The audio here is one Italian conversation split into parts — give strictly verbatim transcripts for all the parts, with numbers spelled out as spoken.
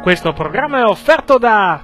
Questo programma è offerto da...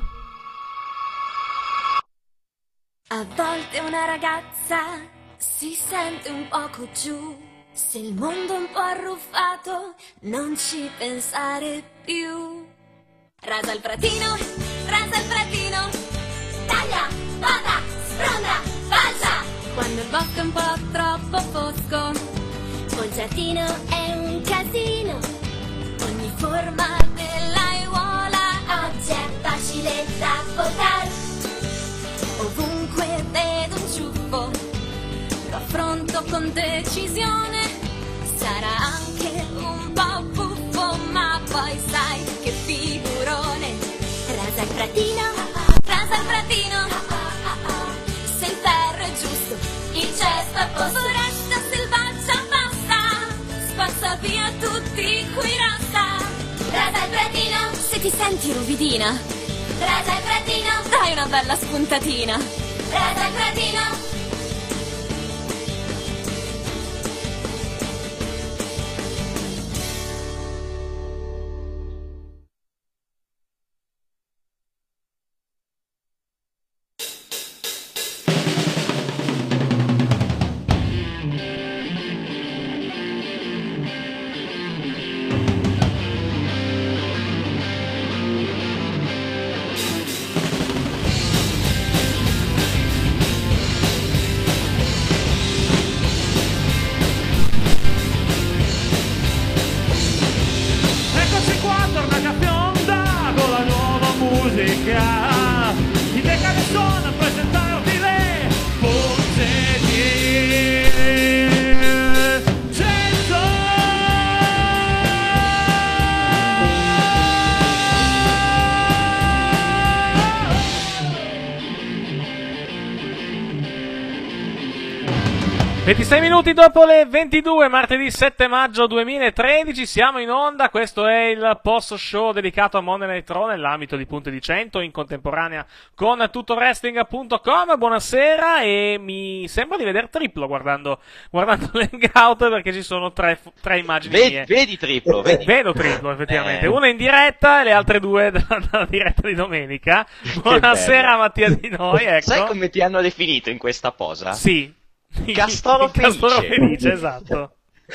A volte una ragazza si sente un poco giù, se il mondo è un po' arruffato non ci pensare più. Rasa il pratino, rasa il pratino, taglia, bada, sfronda, falcia. Quando il bosco è un po' troppo fosco, il giardino è un casino, ogni forma dell'aiuola oggi è facile da potare. Ovunque vedo un ciuffo, lo affronto con decisione. Sarà anche un po' buffo, ma poi sai che figurone. Rasa il pratino, rasa il pratino, se il ferro è giusto, il cesto è a posto. Foresta selvaggia basta, spazza via tutti qui rasta. Rasa il pratino, se ti senti ruvidina, rasa il pratino, dai una bella spuntatina. Rasa il pratino. ventisei minuti dopo le ventidue, martedì sette maggio duemilatredici, siamo in onda, questo è il post show dedicato a Monday Night Raw nell'ambito di Punte di cento, in contemporanea con tutto wrestling punto com. Buonasera, e mi sembra di vedere triplo guardando, guardando l'hangout, perché ci sono tre, tre immagini vedi, mie. Vedi triplo, vedi. Vedo triplo, effettivamente, eh. una in diretta e le altre due dalla, dalla diretta di domenica. Buonasera Mattia Di Noi, ecco. Sai come ti hanno definito in questa posa? Sì. Il castoro il castoro felice. felice, esatto.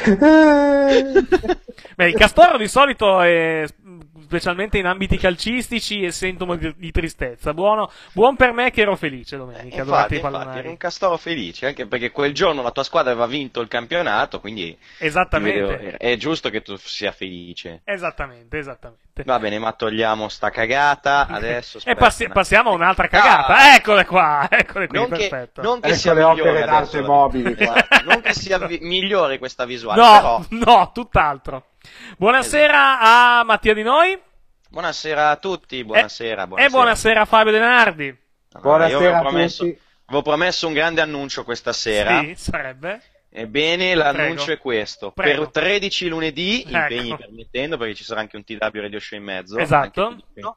Beh, il castoro di solito è, specialmente in ambiti calcistici, è sintomo di, di tristezza. Buono, buon per me che ero felice domenica. Eh, infatti, durante i infatti eri un castoro felice, anche perché quel giorno la tua squadra aveva vinto il campionato, quindi esattamente. Vedevo, è giusto che tu sia felice. Esattamente, esattamente. Va bene, ma togliamo sta cagata adesso. E passi, passiamo a un'altra cagata. Ah, eccole qua, eccole qui, non perfetto. Che, non che ecco sia le migliore opere d'arte adesso, mobili qua. non che sia vi- migliore questa visuale, No, però. no, tutt'altro. Buonasera esatto. a Mattia Di Noi. Buonasera a tutti, buonasera. E, buonasera. e buonasera a Fabio De Nardi. Allora, buonasera io avevo a promesso, tutti. avevo promesso un grande annuncio questa sera. Sì, sarebbe. Ebbene, l'annuncio Prego. è questo. Prego. Per tredici lunedì, impegni Ecco. permettendo, perché ci sarà anche un T W Radio Show in mezzo. Esatto. anche no?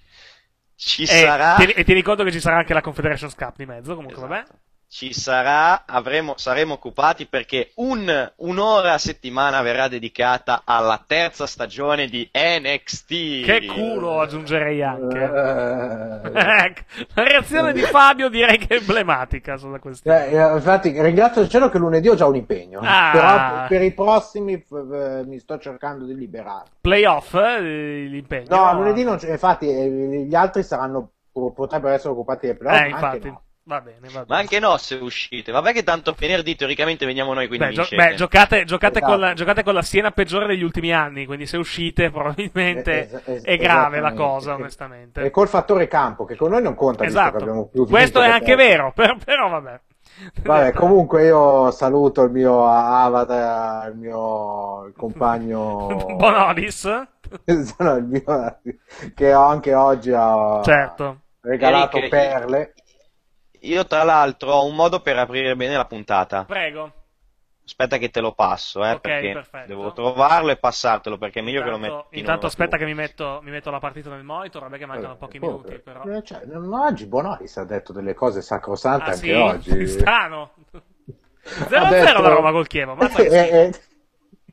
Ci E sarà... ti, e ti ricordo che ci sarà anche la Confederations Cup di mezzo, comunque Esatto. vabbè. Ci sarà, avremo, saremo occupati perché un, un'ora a settimana verrà dedicata alla terza stagione di N X T. Che culo, aggiungerei anche. Eh, Ecco, la reazione di Fabio direi che è emblematica sulla questione. eh, infatti ringrazio il cielo che lunedì ho già un impegno, Ah. però per i prossimi eh, mi sto cercando di liberare. Playoff, eh, l'impegno. No, lunedì non c'è, infatti eh, gli altri saranno, potrebbero essere occupati dai playoff, Eh, ma anche infatti. no. Va bene, va bene. Ma anche no se uscite. Vabbè che tanto venerdì teoricamente veniamo noi, quindi Beh, gio- vincete. beh, giocate, giocate, Esatto. con la, giocate con la Siena peggiore degli ultimi anni, quindi se uscite probabilmente Es- es- è grave la esattamente. cosa, E- onestamente. E col fattore campo, che con noi non conta, visto che Esatto, abbiamo più questo è vinto anche che perso. vero, però, però vabbè. Vabbè, comunque io saluto il mio avatar, il mio compagno Bonodis? no, il mio, che ho anche oggi ha Certo. regalato Eric, perle. Io tra l'altro ho un modo per aprire bene la puntata. Prego. Aspetta che te lo passo, eh, Ok, perché perfetto. devo trovarlo e passartelo, perché è meglio Intanto, che lo metti. intanto aspetta che mi metto, mi metto la partita nel monitor, vabbè che mancano Eh, pochi comunque, minuti però. eh, cioè, ma oggi Bonolis ha detto delle cose sacrosante Ah anche sì? oggi. Strano. Ha zero a zero detto- la Roma col Chievo, ma Eh, eh,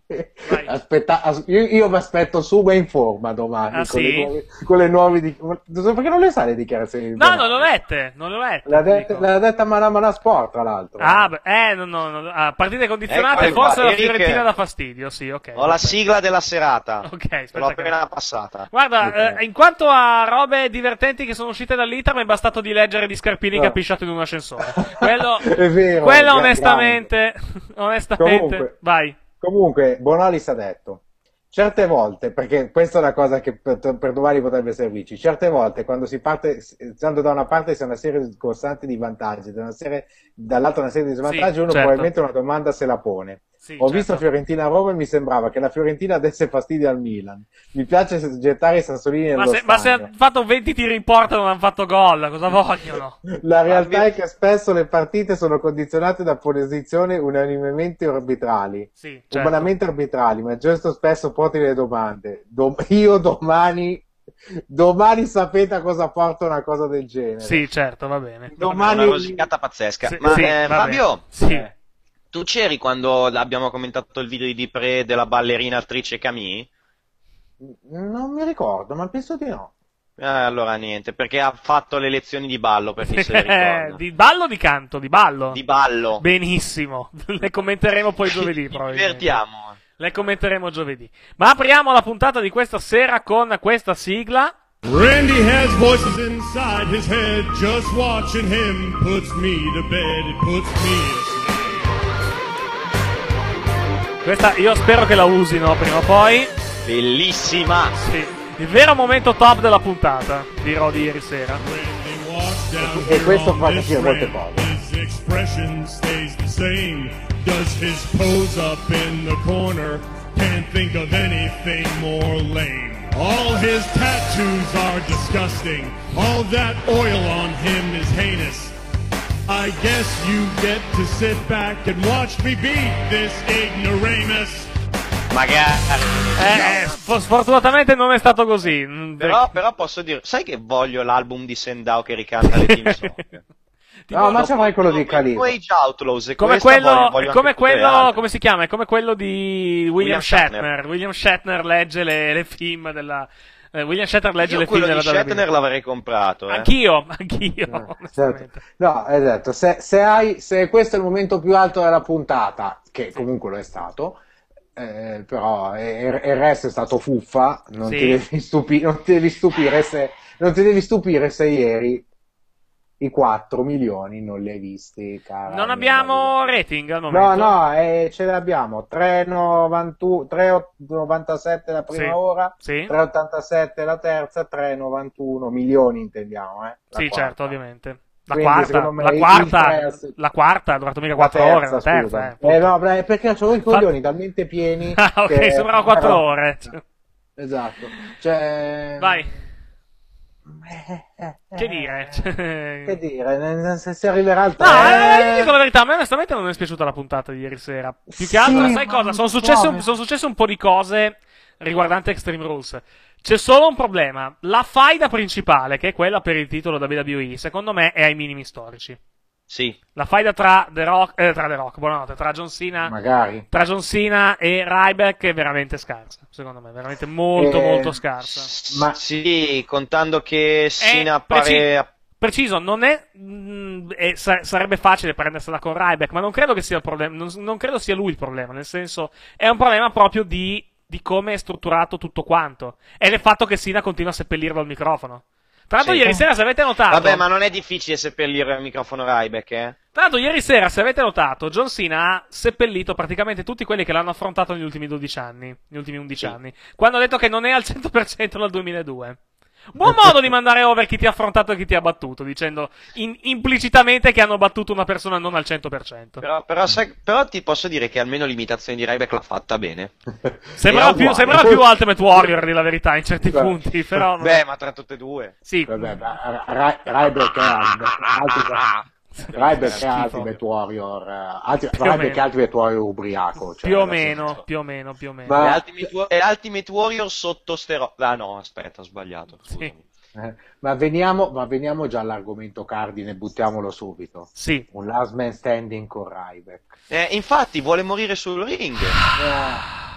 Aspetta, as- io, io mi aspetto Suga in forma domani Ah, con, sì? le nuove, con le nuove di- perché non le sai le dichiarazioni di No, domani? non l'ho lette, non l'ho lette. L'ha, ti detta, dico. l'ha detta Mana Mana Sport, tra l'altro. Ah, beh, eh, no, no, no, ah, partite condizionate, Ecco, forse qua, la Eric. Fiorentina dà fastidio, sì, ok. Ho la sigla della serata. Ok, Te l'ho aspetta che- appena passata. Guarda, Ok. eh, in quanto a robe divertenti che sono uscite dall'Inter, mi è bastato di leggere di Scarpini No. capisciato in un ascensore. Quello, È vero, quello gra- onestamente, onestamente, Comunque. vai. Comunque, Bonolis ha detto, certe volte, perché questa è una cosa che per, per domani potrebbe servirci, certe volte quando si parte, stando da una parte c'è una serie costante di vantaggi, da una serie, dall'altra una serie di svantaggi, Sì, uno certo. probabilmente una domanda se la pone. Sì, Ho certo. visto Fiorentina-Roma e mi sembrava che la Fiorentina desse fastidio al Milan. Mi piace gettare i sassolini nello Ma se, ma se stagno. hanno fatto venti tiri in porta e non hanno fatto gol, cosa vogliono? La realtà Ma- è che spesso le partite sono condizionate da posizioni unanimemente arbitrali. Sì, certo. Umanamente arbitrali, ma giusto spesso porti le domande. Do- io domani, domani sapete a cosa porta una cosa del genere. Sì, certo, va bene. Domani Una rosicata pazzesca. Sì, Ma sì, eh, va Fabio, bene. Sì. eh, tu c'eri quando abbiamo commentato il video di Dipré della ballerina attrice Camille? non mi ricordo, ma penso di no. Eh, allora niente, perché ha fatto le lezioni di ballo, per chi se le ricorda. Di ballo o di canto? Di ballo? Di ballo. Benissimo. Le commenteremo poi giovedì, Ci probabilmente. divertiamo. Le commenteremo giovedì. Ma apriamo la puntata di questa sera con questa sigla. Randy has voices inside his head. Just watching him puts me to bed. It puts me to sleep. Questa io spero che la usino prima o poi. Bellissima. Sì. Il vero momento top della puntata, dirò di ieri sera. Randy walks down E questo here fa on this capire molte ramp. cose. His expression stays the same. Does his pose up in the corner. Can't think of anything more lame. All his tattoos are disgusting. All that oil on him is heinous. I guess you get to sit back and watch me beat this ignoramus. Magari. Eh, eh, sf- sfortunatamente non è stato così. Mm, Però, però posso dire, sai che voglio l'album di Sendao che ricanta le team song? tipo- No, ma c'è mai quello di Calibro. Calibro. Age Outlaws, e come questa quello, voglio, voglio come anche tutte le quello, altre. come si chiama? È come quello di William, William Shatner. Shatner. William Shatner legge le, le film della. eh, William Shatner legge Io le film quello della di Shatner W W E. l'avrei comprato, eh. Anch'io, anch'io, No, onestamente. certo. No, esatto. Se, se hai, se questo è il momento più alto della puntata, che comunque lo è stato, eh, però e, e il resto è stato fuffa, non, Sì. ti devi stupi- non ti devi stupire se non ti devi stupire se ieri i quattro milioni non li hai visti, cara Non mia abbiamo Davide. rating al momento. No, no, eh, ce l'abbiamo. tre virgola novantuno tre virgola novantasette la prima Sì. ora, Sì. tre virgola ottantasette la terza, tre virgola novantuno milioni intendiamo, eh. La Sì, quarta. certo, ovviamente. La Quindi, quarta, secondo me, la il quarta, tre- la quarta, durata mica La quattro ore, la terza, terza, scusa. eh. Eh, no, beh, perché ho i coglioni talmente pieni. Ah, ok, che- sembrava quattro però- ore. Esatto. Cioè... Vai. Eh, eh, Che eh, dire? Che dire? nel- nel- Se si arriverà al No, tre... eh, io dico la verità, a me onestamente non è spiaciuta la puntata di ieri sera. Più che Sì, altro, sai ma cosa? non Sono successe, un, so. sono successe un po' di cose riguardanti Extreme Rules. C'è solo un problema. La faida principale, che è quella per il titolo W W E, secondo me è ai minimi storici. Sì. La faida tra The Rock, eh, tra The Rock, buonanotte, tra John Cena, Magari. tra John Cena e Ryback è veramente scarsa, secondo me, veramente molto Eh, molto scarsa. Ma- Sì, contando che Sina È preci- appare... preciso, non è, mh, è- sa- sarebbe facile prendersela con Ryback, ma non credo che sia il problema, non, non credo sia lui il problema, nel senso è un problema proprio di, di come è strutturato tutto quanto e del fatto che Cena continua a seppellirlo al microfono. Tra l'altro Sì. ieri sera, se avete notato, Vabbè, ma non è difficile seppellire il microfono Ryback, eh? tra l'altro ieri sera, se avete notato, John Cena ha seppellito praticamente tutti quelli che l'hanno affrontato negli ultimi dodici anni, negli ultimi undici Sì. anni, quando ha detto che non è al cento per cento dal duemiladue. Buon modo di mandare over chi ti ha affrontato e chi ti ha battuto, dicendo in- implicitamente che hanno battuto una persona non al cento per cento. Però, però, sai- però ti posso dire che almeno l'imitazione di Ryback l'ha fatta bene. Sembrava È più, uguale. sembrava più Ultimate Warrior, di la verità, in certi Beh. punti, però... Beh, ma tra tutte e due. Sì, Vabbè, ma Ry- Ryback è Ultimate- Ryback è Schifo. Ultimate Warrior. eh, Ulti- Più o Ryback meno. è Ultimate Warrior ubriaco. Cioè, più o nel meno, senso- più o meno, più o meno. Ma- È Ultimate, Wa- è Ultimate Warrior sotto steroidi. Ah no, aspetta, ho sbagliato. Scusami. Sì. Eh, ma, veniamo, ma veniamo già all'argomento cardine, buttiamolo subito. Sì. Un last man standing con Ryback. Eh, infatti, vuole morire sul ring. Eh,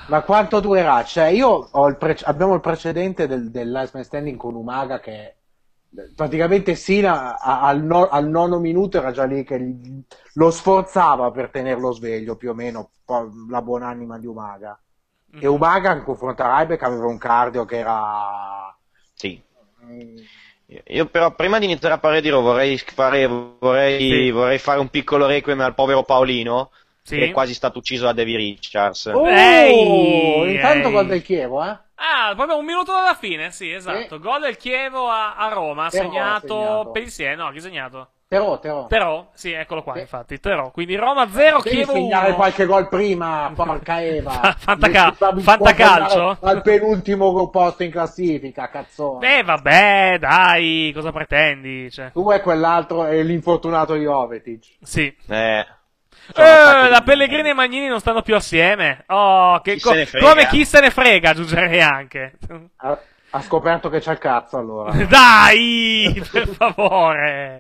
Ma quanto durerà? Cioè, io ho il pre- abbiamo il precedente del, del Last Man Standing con Umaga che praticamente Sina a- al, no- al nono minuto era già lì che gli- lo sforzava per tenerlo sveglio, più o meno, po- la buonanima di Umaga. E Mhm. Umaga in confronto a Ryback aveva un cardio che era... Sì. mm, Io però prima di iniziare a parlare di Raw vorrei fare, vorrei, Sì. vorrei fare un piccolo requiem al povero Paolino, Sì. che è quasi stato ucciso da Davey Richards. Oh, Ehi, intanto ehi. gol del Chievo, eh? Ah, proprio un minuto dalla fine, sì, esatto. Sì. Gol del Chievo a, a Roma, ha Terò ha segnato, segnato. Pellissier, no, chi ha segnato? Terò, Terò. Terò, sì, eccolo qua, Sì. infatti, Terò. Quindi Roma zero, Devi Chievo segnare uno. qualche gol prima, porca Eva. Fa- fantaca- Mi stavi fantacalcio? portando al penultimo posto in classifica, cazzone. Eh, vabbè, dai, cosa pretendi? Cioè, Tu e quell'altro è l'infortunato Jovetic. sì. Eh, Eh, sono un sacco di- la Pellegrini e Magnini non stanno più assieme. Oh, che Chi co- se ne frega? come chi se ne frega, aggiungerei anche. Ha, ha scoperto che c'è il cazzo allora. Dai, per favore.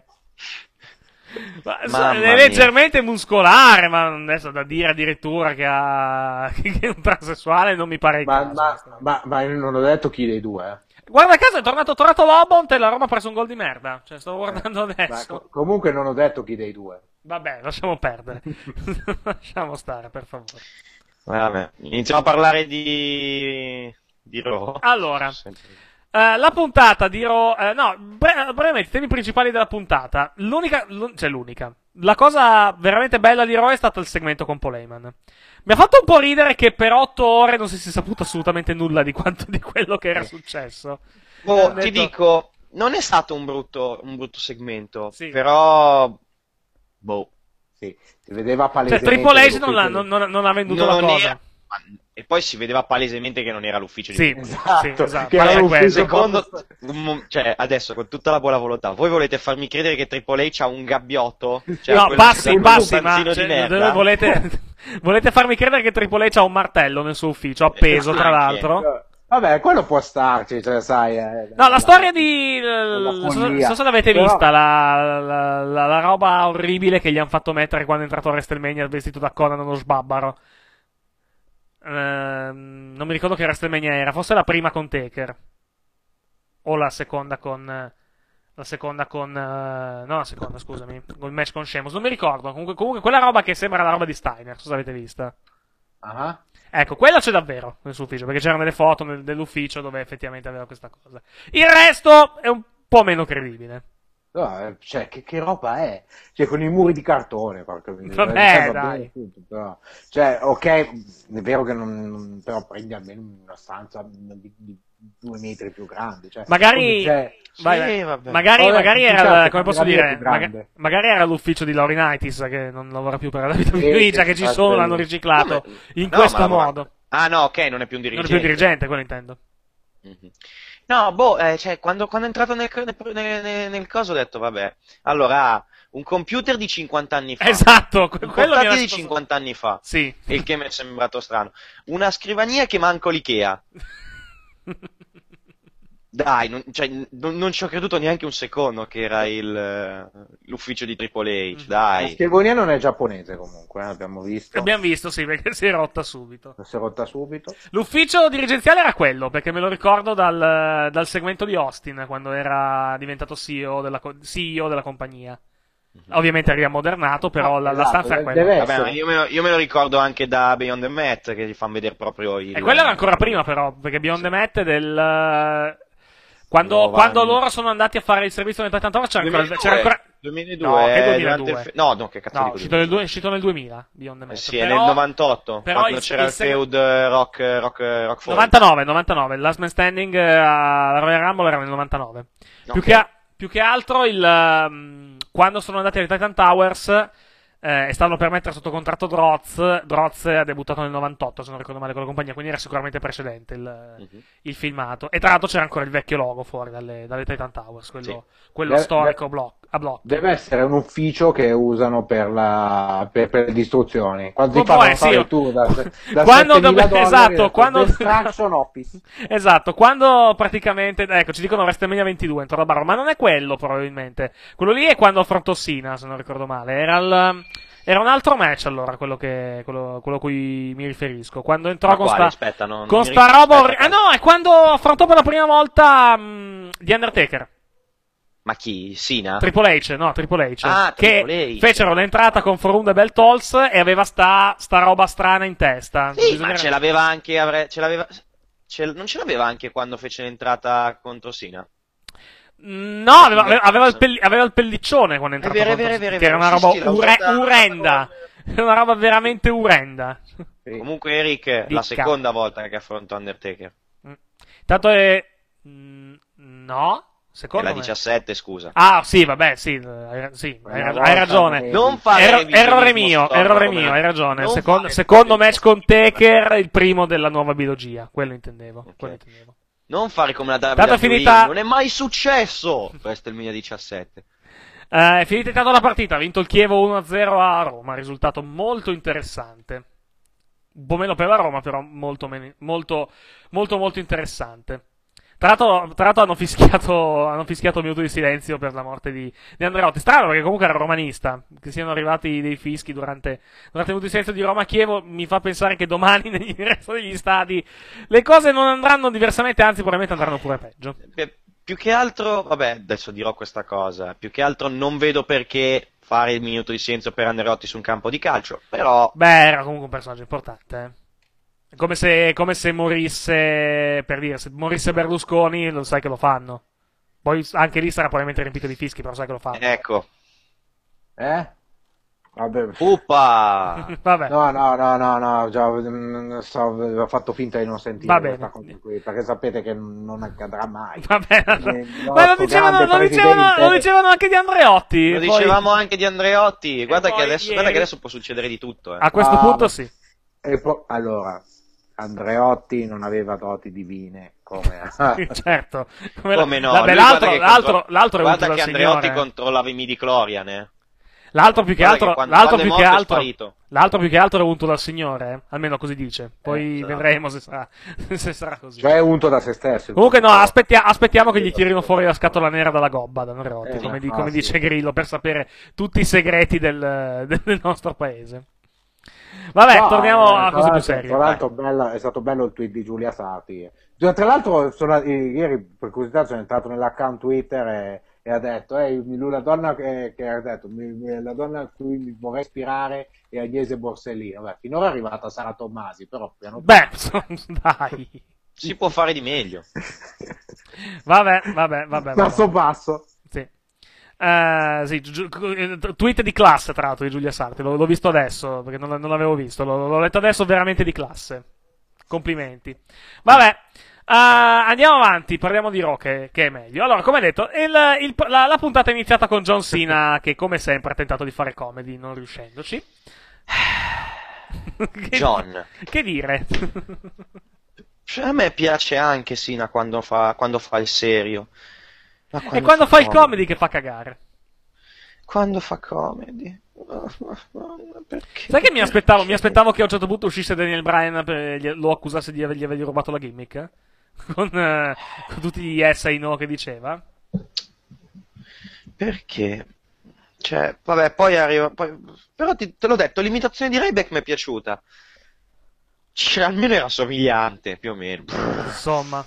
Ma, so- Mamma è mia. leggermente muscolare, ma adesso da dire addirittura che, ha, che è un transessuale non mi pare il Ma, caso. ma, ma, ma io non ho detto chi dei due. Eh. Guarda caso è tornato Torato Lobont e la Roma ha preso un gol di merda. Cioè, sto guardando Ma adesso. co- comunque non ho detto chi dei due. Vabbè, lasciamo perdere. Lasciamo stare, per favore. Vabbè, iniziamo a parlare di... di Raw. Allora, eh, la puntata di Raw, eh, no, bre- brevemente, i temi principali della puntata. L'unica, l'un- cioè l'unica. La cosa veramente bella di Raw è stato il segmento con Paul Heyman. Mi ha fatto un po' ridere che per otto ore non si sia saputo assolutamente nulla di quanto di quello che era successo. Oh, Hanno ti detto- dico, non è stato un brutto, un brutto segmento, Sì. però... Boh. Sì, si vedeva Cioè, palesemente. Triple H non, l'ha- l'ufficio non- non- non ha venduto Non la cosa. era- E poi si vedeva palesemente che non era l'ufficio di Sì, Triple H. Esatto, sì, esatto. che Ma era è l'ufficio quello. Secondo, proprio- un mo- cioè, adesso con tutta la buona volontà, voi volete farmi credere che Triple H ha un gabbiotto? Cioè, no, quello- passi, quello passi, ma stanzino cioè, di merda? dove volete, volete farmi credere che Triple H ha un martello nel suo ufficio, appeso, tra Anche. l'altro. Vabbè, quello può starci, cioè, sai. eh, No, la storia di... Non so, follia. non so se l'avete Però- vista, la, la, la, la roba orribile che gli hanno fatto mettere quando è entrato a WrestleMania vestito da Conan uno sbabbaro. Ehm, non mi ricordo che WrestleMania era, forse la prima con Taker. O la seconda con... eh, La seconda con... eh, no, la seconda, scusami. Con il match con Sheamus, non mi ricordo. Comunque, comunque quella roba che sembra la roba di Steiner, non so se l'avete vista. Ah, Ecco, quella c'è davvero nel suo ufficio, perché c'erano delle foto nel- dell'ufficio dove effettivamente aveva questa cosa. Il resto è un po' meno credibile. no, eh, cioè, che, che roba è? Cioè, con i muri di cartone, porca miseria. Vabbè, Cioè, va dai. bene tutto, però. Cioè, ok, è vero che non, non- però prendi almeno una stanza di, di due metri più grande. Cioè, Magari... cioè, vai, Sì, vai. vabbè. Magari, Vabbè, magari diciamo era, che come posso la mia è dire, più grande. maga- magari era l'ufficio di Laurinaitis che non lavora più per la W W E, Sì, già che sì, ci sono, infatti. l'hanno riciclato Come? in No, questo ma- ma- modo. Ah no, ok, non è più un Non è dirigente. più dirigente, quello intendo. Mhm. No, boh, eh, cioè, quando, quando è entrato nel, nel, nel, nel coso ho detto, vabbè, allora, ha un computer di cinquanta anni fa. Esatto, que- Un quello mi era portatile di stato- cinquanta anni fa. Sì. Il che mi è sembrato strano. Una scrivania che manco l'Ikea. Dai, non, cioè, non, non ci ho creduto neanche un secondo che era il, eh, l'ufficio di Triple H, la dai. scrivania non è giapponese comunque, eh, abbiamo visto. Abbiamo visto, sì, perché si è rotta subito. Si è rotta subito. L'ufficio dirigenziale era quello, perché me lo ricordo dal, dal segmento di Austin, quando era diventato C E O della, co- C E O della compagnia. Ovviamente riammodernato, però Ah, la, la esatto, stanza era deve- quella. deve Vabbè, ma essere. io me, lo, io me lo ricordo anche da Beyond the Mat, che gli fanno vedere proprio il... E quello era ancora prima, però, perché Beyond the Mat è del... Quando, Nuova quando anni. loro sono andati a fare il servizio nel ottanta c'era ancora... duemiladue, C'era ancora... duemiladue, No, che eh, duemiladue? durante il fe- no, no, che cazzo No, è dico uscito nel, duemiladue? due- è uscito nel duemila, Beyond the Mat. Eh sì, però, è nel novantotto, però quando il- c'era il il, seg- feud eh, rock, rock, rock Fall. novantanove, novantanove, il Last Man Standing eh, alla Royal Rumble era nel novantanove. Più, Ok. che, a- più che altro il, ehm, quando sono andati ai Titan Towers eh, e stavano per mettere sotto contratto Droz, Droz ha debuttato nel novantotto, se non ricordo male, con la compagnia, quindi era sicuramente precedente il, Mhm. il filmato. E tra l'altro c'era ancora il vecchio logo fuori dalle, dalle Titan Towers, quello, quello Deve- storico block, a blocco. Deve essere un ufficio che usano per, la, per, per le distruzioni. Quando ti Può fanno essere, fare sì. il tour da, da Quando settemila dov- dollari, esatto, ecco, quando- Destruction Office. Esatto, quando praticamente, ecco, ci dicono WrestleMania ventidue, entrò da barro, ma non è quello probabilmente. Quello lì è quando affrontò Sina, se non ricordo male. Era il, Era un altro match allora, quello, che, quello, quello a cui mi riferisco. Quando entrò Ma con quale? sta, Aspetta, non- con non mi sta ricordo. roba... Aspetta, orri- ah no, è quando affrontò per la prima volta mh, The Undertaker. Ma chi? Sina? Triple H, no, Triple H. Ah, che Triple H. fecero l'entrata con For the Bell Tolls e aveva sta, sta roba strana in testa. Sì, Bisogna- ma ce l'aveva anche... avre- ce l'aveva... ce- non ce l'aveva anche quando fece l'entrata contro Sina? No, aveva, aveva- aveva il pelli- aveva il pelliccione quando è entrato. È vero, è contro- vero, è vero, che era è una vero. roba Sì, sì, l'ho ure- usata- urenda. Era una roba veramente urenda. Sì. Comunque, Eric, Di la cazzo. seconda volta che affronta Undertaker. Mm. Tanto è... mm, No, È secondo la me. diciassette, squisa. Ah, sì, vabbè, sì, hai, sì, hai, Una hai volta ragione. ne- Non fare Erro- revisionismo errore mio, storico errore come- mio, hai ragione. Non Secondo, fare secondo revisionismo match con storico. Taker, il primo della nuova biologia. Quello intendevo. Ok. Quello intendevo. Non fare come la Tanto è W W E, finita- non è mai successo! Questo è il mio diciassette. Eh, è finita intanto la partita, ha vinto il Chievo uno a zero a Roma, risultato molto interessante. Un po' meno per la Roma, però molto, meno- molto, molto, molto interessante. Tra l'altro, tra l'altro hanno fischiato, hanno fischiato un minuto di silenzio per la morte di, di Andreotti. Strano perché comunque era romanista. Che siano arrivati dei fischi durante, durante il minuto di silenzio di Roma-Chievo mi fa pensare che domani nel resto degli stadi le cose non andranno diversamente, anzi probabilmente andranno pure peggio. Beh, più che altro, vabbè, adesso dirò questa cosa, più che altro non vedo perché fare il minuto di silenzio per Anderotti su un campo di calcio, però Beh, era comunque un personaggio importante, eh. È come se, come se morisse, per dire, se morisse Berlusconi, lo sai che lo fanno. Poi anche lì sarà probabilmente riempito di fischi, però sai che lo fanno. ecco, Eh? Vabbè. Puppa! Vabbè. No, no, no, no, no, già, mm, so, ho fatto finta di non sentire Va bene. questa cosa qui, perché sapete che non accadrà mai. Vabbè, Il ma lo nostro dicevano, grande lo, dicevano, presidente- lo dicevano anche di Andreotti. Lo poi- dicevamo anche di Andreotti, guarda, E che poi adesso, ieri- guarda che adesso può succedere di tutto. Eh. A questo Ah, punto ma- sì. E poi, allora, Andreotti non aveva doti divine come... Certo. Come, Come no? Vabbè, Lui l'altro, guarda che l'altro, contro- l'altro è guarda avuto che dal Andreotti signore. controllava i midi-chlorian, eh. L'altro più che Guarda altro, che quando- l'altro quando è più che morto è altro, sparito. l'altro più che altro è unto dal Signore, eh? Almeno così dice. Poi Eh, esatto. vedremo se sarà, se sarà così. Cioè unto da se stesso. Comunque no, aspettia- aspettiamo che gli tirino fuori la scatola nera dalla gobba da Andreotti, Eh, come, di- ma come sì. dice Grillo, per sapere tutti i segreti del, del nostro paese. Vabbè, No, torniamo eh, a tra cose più l'altro- serie. Tra l'altro bello- è stato bello il tweet di Giulia Sarti. Cioè, tra l'altro sono, eh, ieri per curiosità sono entrato nell'account Twitter e, e ha detto "Ehi, lui, la donna che, che ha detto mi- mi- la donna a cui mi vorrei ispirare è Agnese Borsellino". Vabbè, finora è arrivata Sara Tommasi, però piano Beh, dai. Si può fare di meglio. Vabbè, vabbè, vabbè. vabbè. passo passo. Sì. Eh, sì, giu- giu- tweet di classe tra l'altro di Giulia Sarti, l'ho, l'ho visto adesso perché non, non l'avevo visto, l'ho, l'ho letto adesso, veramente di classe. Complimenti. Vabbè, eh, andiamo avanti, parliamo di Raw che, che è meglio. Allora, come detto, il- il- la, la puntata è iniziata con John Cena che come sempre ha tentato di fare comedy, non riuscendoci. Che- John. Che dire? Cioè, a me piace anche Sina quando fa, quando fa il serio. Ma È quando fa il comedy che fa cagare. Quando fa comedy. Ma- ma- ma- Perché? Sai che mi aspettavo? Mi aspettavo che a un certo punto uscisse Daniel Bryan e gli- lo accusasse di avergli, avergli rubato la gimmick? eh? Con, eh, con tutti gli yes e i no che diceva. Perché? Cioè, vabbè, poi arriva. Poi... Però ti- te l'ho detto, l'imitazione di Ryback mi è piaciuta. Cioè, almeno era somigliante, più o meno. Insomma.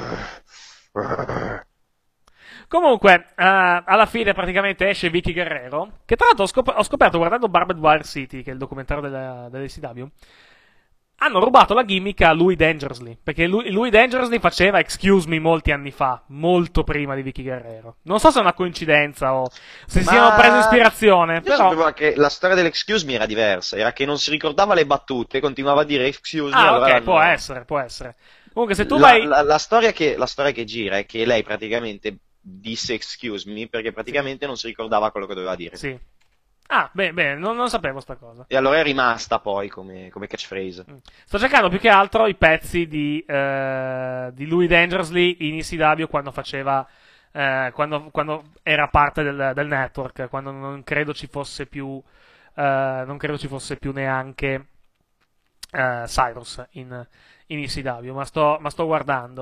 Comunque, eh, alla fine praticamente esce Vicky Guerrero, che tra l'altro ho, scop- ho scoperto guardando Barbed Wire City, che è il documentario della, dell'A C W, hanno rubato la gimmick a Louis Dangerously, perché lui, Louis Dangerously faceva Excuse Me molti anni fa, molto prima di Vicky Guerrero. Non so se è una coincidenza o se Ma- siano preso ispirazione, Io però... sapevo che la storia dell'excuse me era diversa, era che non si ricordava le battute, continuava a dire excuse me. Ah, allora ok, l'hanno- può essere, può essere. Comunque se tu la, vai... la- la storia che, la storia che gira è che lei praticamente disse excuse me perché praticamente non si ricordava quello che doveva dire. Sì. Ah, bene, bene, non, non sapevo sta cosa. E allora è rimasta poi come, come catchphrase. Sto cercando più che altro i pezzi di, eh, di Louis Dangerously in E C W quando faceva, eh, quando, quando era parte del, del network, quando non credo ci fosse più, eh, non credo ci fosse più neanche eh, Cyrus in, in E C W, ma sto, ma sto guardando.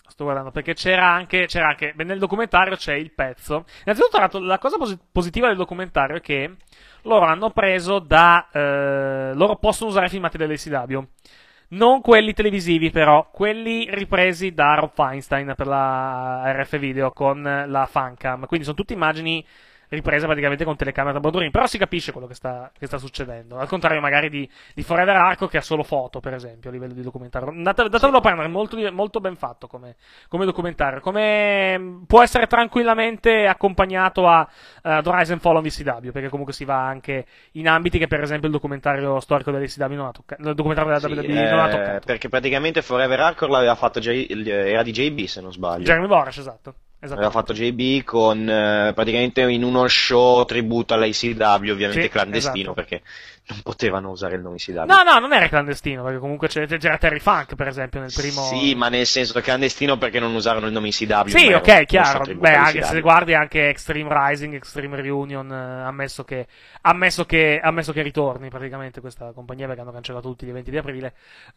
sto guardando, perché c'era anche, c'era anche, beh, nel documentario c'è il pezzo. Innanzitutto la, la cosa posi- positiva del documentario è che loro hanno preso da, eh, loro possono usare i filmati dell'A C W. Non quelli televisivi, però, quelli ripresi da Rob Feinstein per la R F Video con la Fancam. Quindi sono tutte immagini riprese praticamente con telecamera da bordo ring, però si capisce quello che sta, che sta succedendo. Al contrario, magari di, di Forever Hardcore, che ha solo foto, per esempio, a livello di documentario. Date- Datevelo a prendere, è molto, molto ben fatto come, come documentario. Come può essere tranquillamente accompagnato a uh, The Rise and Fall of V C W, perché comunque si va anche in ambiti che, per esempio, il documentario storico dell'A C W non ha toccato. Il documentario della Sì, W W E non ha eh, toccato. perché praticamente Forever Hardcore l'aveva fatto J- era di J B, se non sbaglio. Jeremy Borash, esatto. Aveva fatto J B con eh, praticamente in uno show tributo all'A C W, ovviamente Sì, clandestino, esatto. perché non potevano usare il nome I C W. No, no, non era clandestino, perché comunque c'è- c'era Terry Funk, per esempio, nel primo... Sì, ma nel senso clandestino perché non usarono il nome I C W. Sì, ma era ok, uno chiaro. show tributo Beh, all'I C anche W. se guardi anche Extreme Rising, Extreme Reunion, eh, ammesso che, ammesso che, ammesso che ritorni praticamente questa compagnia, perché hanno cancellato tutti gli eventi di aprile.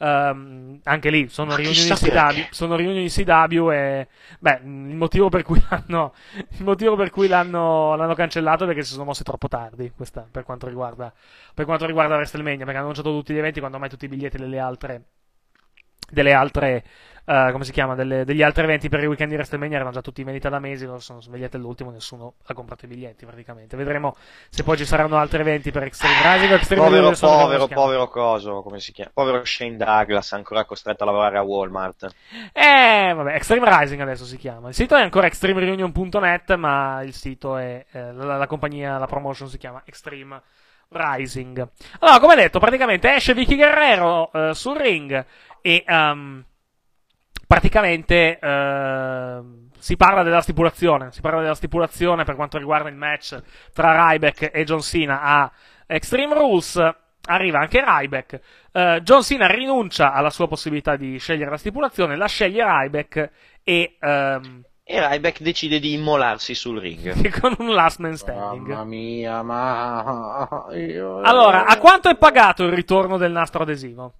Ehm, anche lì sono Ma riunioni chissà I C W, perché. sono riunioni I C W e, beh, il motivo per cui l'hanno, il motivo per cui l'hanno, l'hanno cancellato è perché si sono mossi troppo tardi, questa, per quanto riguarda, per quanto riguarda WrestleMania, perché hanno annunciato tutti gli eventi quando ormai tutti i biglietti delle altre, delle altre, eh, come si chiama, delle- degli altri eventi per il weekend di WrestleMania erano già tutti in vendita da mesi, loro sono svegliati all'ultimo, nessuno ha comprato i biglietti praticamente. Vedremo se poi ci saranno altri eventi per Extreme Rising o Extreme Povero, Reunion, insomma, come povero, si chiama. povero coso, come si chiama? Povero Shane Douglas, ancora costretto a lavorare a Walmart. Eh, vabbè, Extreme Rising adesso si chiama. Il sito è ancora extreme reunion punto net, ma il sito è, eh, la, la compagnia, la promotion si chiama Extreme Rising. Allora, come detto, praticamente esce Vicky Guerrero eh, sul ring e ehm, praticamente ehm, si parla della stipulazione. Si parla della stipulazione per quanto riguarda il match tra Ryback e John Cena a Extreme Rules. Arriva anche Ryback. Eh, John Cena rinuncia alla sua possibilità di scegliere la stipulazione, la sceglie Ryback e ehm, E Ryback decide di immolarsi sul ring. con un last man standing. Mamma mia, ma io... Allora, a quanto è pagato il ritorno del nastro adesivo?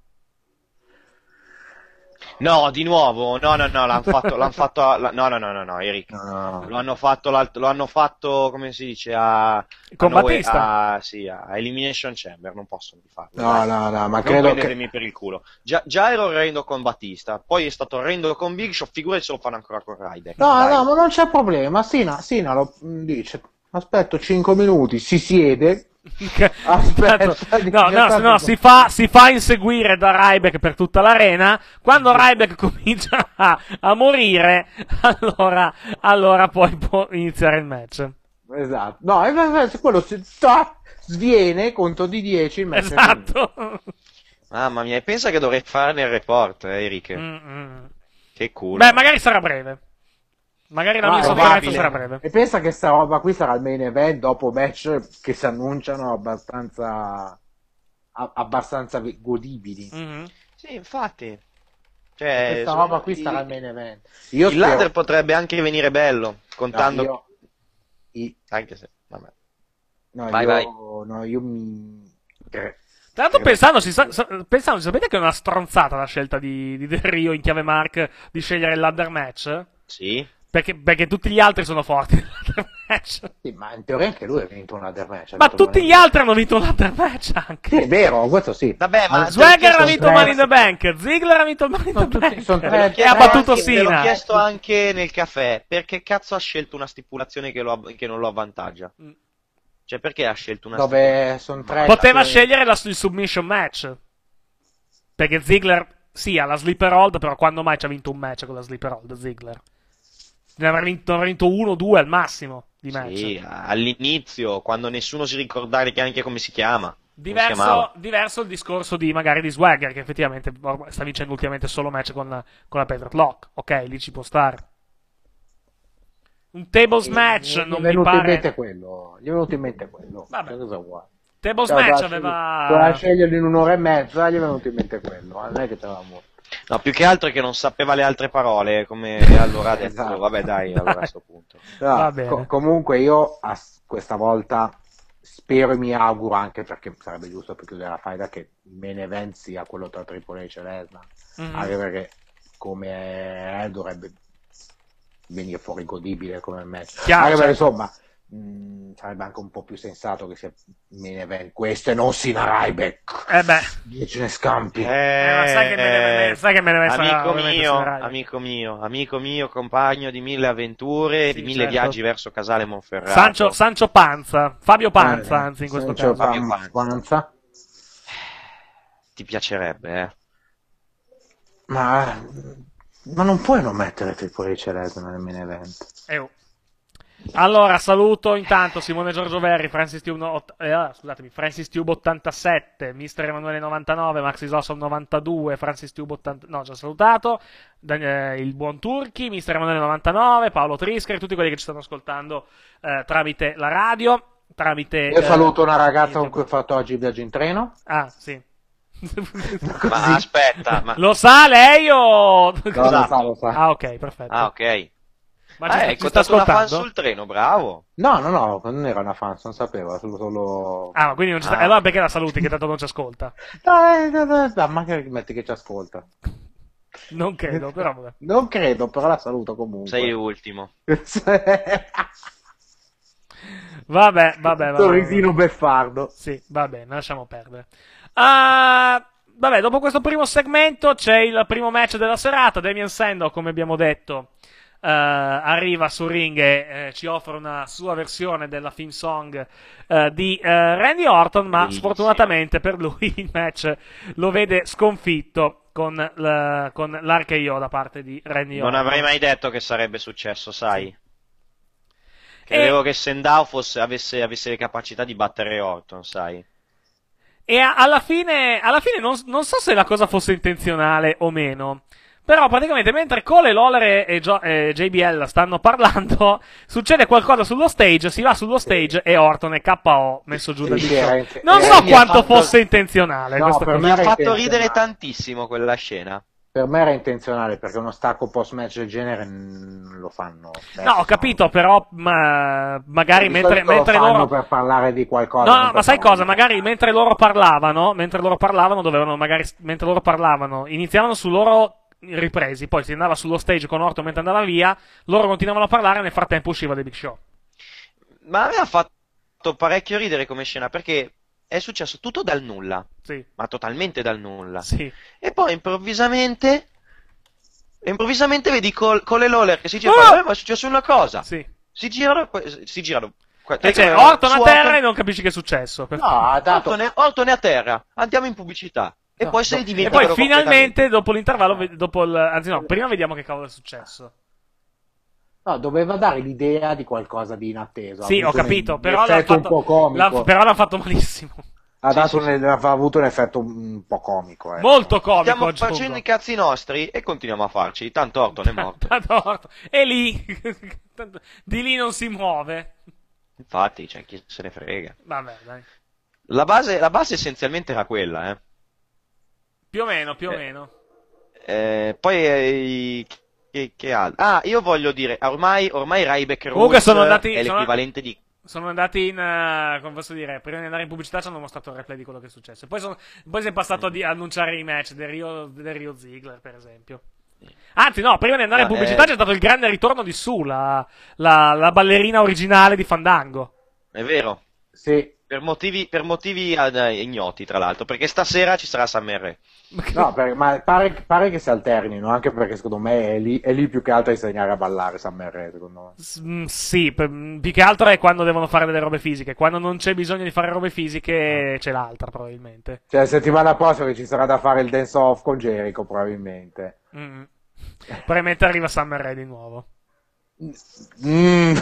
No, di nuovo, no, no, no, l'hanno fatto, l'hanno fatto, a- la- no, no, no, no, no, Eric. No. Lo hanno fatto, l'alt- lo hanno fatto, come si dice, a... Con a Noe- Battista? a- sì, a Elimination Chamber, non possono di farlo. No, dai. no, no, ma Non credo che... prendermi per il culo. Già, già ero orrendo con Battista, poi è stato orrendo con Big Show, figurati se lo fanno ancora con Ryback. No, dai. no, ma non c'è problema. Sina, Sina lo mh, dice, aspetto cinque minuti, si siede. Aspetta, Intanto- no, no, aspetta. no, si fa, si fa inseguire da Ryback per tutta l'arena. Quando Ryback comincia a, a morire, allora, allora poi può iniziare il match. Esatto. No, e e- e- quello si ta, sviene, conto di dieci, il match è finito. Esatto. Mamma mia, e pensa che dovrei farne il report, eh, Eric. Mm-mm. Che culo. Beh, magari sarà breve. Magari la Ah, mia è sofferenza probabile. sarà breve. E pensa che sta roba qui sarà il main event dopo match che si annunciano abbastanza a- abbastanza vi- godibili. Mhm. Sì, infatti. Cioè, Questa sono- roba qui il- sarà il main event. Io il spero... ladder potrebbe anche venire bello, contando... No, io... i- Anche se... Vabbè. no, Vai, io... vai. no, io mi... eh, Tra l'altro, pensando, si sa- sa- pensando, sapete che è una stronzata la scelta di, di Del Rio in chiave Mark di scegliere il ladder match? Sì. Perché, perché tutti gli altri sono forti nel ladder match. Sì, ma in teoria anche lui ha vinto un ladder match. ha Ma vinto tutti un gli altri hanno vinto un ladder match anche. Sì, è vero, questo sì. Vabbè, ma... Allora, Swagger ha sono vinto tre- Money in the Bank, Ziggler ha vinto il Money in Sono the tutti- Bank sono tre- e ha tre- battuto anche- Ve l'ho Cena. chiesto anche nel caffè, perché cazzo ha scelto una stipulazione che, lo av- che non lo avvantaggia? Mm. Cioè, perché ha scelto una Dove sono tre... Poteva scegliere la, il submission match. Perché Ziggler, sì, ha la sleeper hold, però quando mai ci ha vinto un match con la sleeper hold Ziggler? Ne avrà vinto, ne avrà vinto uno o due al massimo di match. Sì, all'inizio, quando nessuno si ricordava neanche come si chiama. come si Diverso, chiamava. diverso il discorso di magari di Swagger, che effettivamente ormai sta vincendo ultimamente solo match con la, con la Patriot Lock. Ok, lì ci può stare. Un tables match Gli è non mi venuto in pare. mente quello. Gli è venuto in mente quello. Vabbè. Cioè, cosa vuoi? Tables Cioè, match doveva aveva. scegli- doveva sceglierlo in un'ora e mezza, gli è venuto in mente quello. Non è che c'era molto. No, più che altro è che non sapeva le altre parole, come allora ha detto, Esatto. vabbè dai, allora a Dai. sto punto. No, Va bene. co- comunque io a s- questa volta spero e mi auguro, anche perché sarebbe giusto per chiudere la faida, che il main event sia quello tra Triple H e Lesnar. Mhm. Anche perché come eh, dovrebbe venire fuori godibile come match. Chiaro, Anche perché, certo. insomma, mh, sarebbe anche un po' più sensato che sia main event questo e non Sina Ryback. Eh beh, Dieci ne scampi. eh, ma sai che me ne, sai che me ne sarà, amico ovviamente, mio, Sina Ryback. amico mio, amico mio, compagno di mille avventure, Sì, di mille certo. viaggi verso Casale Monferrato. Sancio, Sancio Panza, Fabio Panza, Eh, anzi in questo Sancio caso. Fabio Panza. Panza. Ti piacerebbe, eh? Ma, ma non puoi non mettere Triple H e Lesnar nel main event. Eh, oh. Allora, saluto intanto Simone Giorgio Verri, Francis Tube, no, ott- eh, scusatemi, Francis Tube ottantasette, mister Emanuele novantanove, Maxis Awesome novantadue, Francis Tube ottanta, no, già salutato, Dan- eh, il buon Turchi, mister Emanuele novantanove, Paolo Trischer, tutti quelli che ci stanno ascoltando eh, tramite la radio, tramite... Io eh, saluto una ragazza con internet. cui ho fatto oggi il viaggio in treno. Ah, sì. Ma aspetta, ma... Lo sa lei o... No, lo sa, lo sa. Ah, ok, perfetto. Ah, ok. Ma Ah, ci, hai ci sta incontrato una fan ascoltando? sul treno, bravo. No, no, no, non era una fan, non sapeva, solo... solo... Ah, ma quindi non ci sta... Ah. Allora perché la saluti che tanto non ci ascolta? Dai, dai, dai, dai, ma che metti che ci ascolta. Non credo, però vabbè. Non credo, però la saluto comunque. Sei ultimo. Vabbè, vabbè, vabbè. Sorrisino beffardo. Sì, va bene, lasciamo perdere. Ah, vabbè, dopo questo primo segmento c'è il primo match della serata. Damien Sandow, come abbiamo detto, eh, arriva su ring e eh, ci offre una sua versione della theme song eh, di eh, Randy Orton, ma Bellissimo. sfortunatamente per lui il match lo vede sconfitto con, l- con l'R K O da parte di Randy Orton. Non avrei mai detto che sarebbe successo, sai? E- Credevo che Sandow fosse, avesse, avesse le capacità di battere Orton, sai? E a- alla fine, alla fine non, non so se la cosa fosse intenzionale o meno. Però praticamente mentre Cole, Lawler e, Jo- e J B L stanno parlando, succede qualcosa sullo stage, si va sullo stage e Orton è K O messo giù da Sì, Big era Show. int- Non era- so mi ha quanto fatto- fosse intenzionale No, questa per cosa. Mi ha era fatto intenzionale. ridere tantissimo quella scena. Per me era intenzionale perché uno stacco post match del genere non lo fanno. No, ho capito, però ma, magari Di mentre, solito mentre lo fanno loro... per parlare di qualcosa. No, non no, per ma sai parlare cosa? di- Magari mentre loro parlavano, mentre loro parlavano, dovevano magari, mentre loro parlavano, iniziavano su loro ripresi, poi si andava sullo stage con Orton mentre andava via, loro continuavano a parlare e nel frattempo usciva The Big Show. Ma a me ha fatto parecchio ridere come scena perché è successo tutto dal nulla, Sì, ma totalmente dal nulla. sì. E poi improvvisamente, improvvisamente vedi Col- Cole e Lawler che si Oh! girano, eh, ma è successo una cosa. Sì. Si girano, que- si girano. que- E c'è telecamera Orton a su terra e non capisci che è successo. No, ha dato... Orton è, Orton è a terra, andiamo in pubblicità. E No, poi se no. ne E dimenticano poi finalmente, dopo l'intervallo, ve- dopo il, anzi no, prima vediamo che cavolo è successo. No, doveva dare l'idea di qualcosa di inatteso. Ha Sì, ho avuto un- capito, un però l'ha effetto fatto, un po' comico. l'ha- però l'ha fatto malissimo. Ha, Sì, dato sì, un- ha avuto un effetto un po' comico. ecco. Molto comico, Stiamo aggiungo. facendo i cazzi nostri e continuiamo a farci. Tanto Orton è morto. Tanto Orton. E lì, tanto- di lì non si muove. Infatti, c'è chi se ne frega. Vabbè, dai. La base, la base essenzialmente era quella, eh. Più o meno, più o Eh. meno. Eh, poi eh, che, che altro? Ah, io voglio dire, ormai, ormai Ryback Comunque Rules sono andati- è sono- l'equivalente di... Sono andati in, eh, come posso dire, prima di andare in pubblicità ci hanno mostrato il replay di quello che è successo. Poi, sono, poi si è passato a di- a annunciare i match del Rio, del Rio Ziggler, per esempio. Anzi, no, prima di andare in Ah, pubblicità eh. c'è stato il grande ritorno di Sue, la, la, la ballerina originale di Fandango. È vero, Sì. per motivi, per motivi eh, ignoti, tra l'altro, perché stasera ci sarà Summer Rae. No, per- ma pare, pare che si alternino, anche perché secondo me è lì, è lì più che altro a insegnare a ballare Summer Rae, secondo me. S- mm, sì, per- mm, più che altro è quando devono fare delle robe fisiche. Quando non c'è bisogno di fare robe fisiche, c'è l'altra, probabilmente. Cioè, la settimana prossima che ci sarà da fare il dance off con Jericho, probabilmente. Mm. Probabilmente arriva Summer Rae di nuovo. Mm.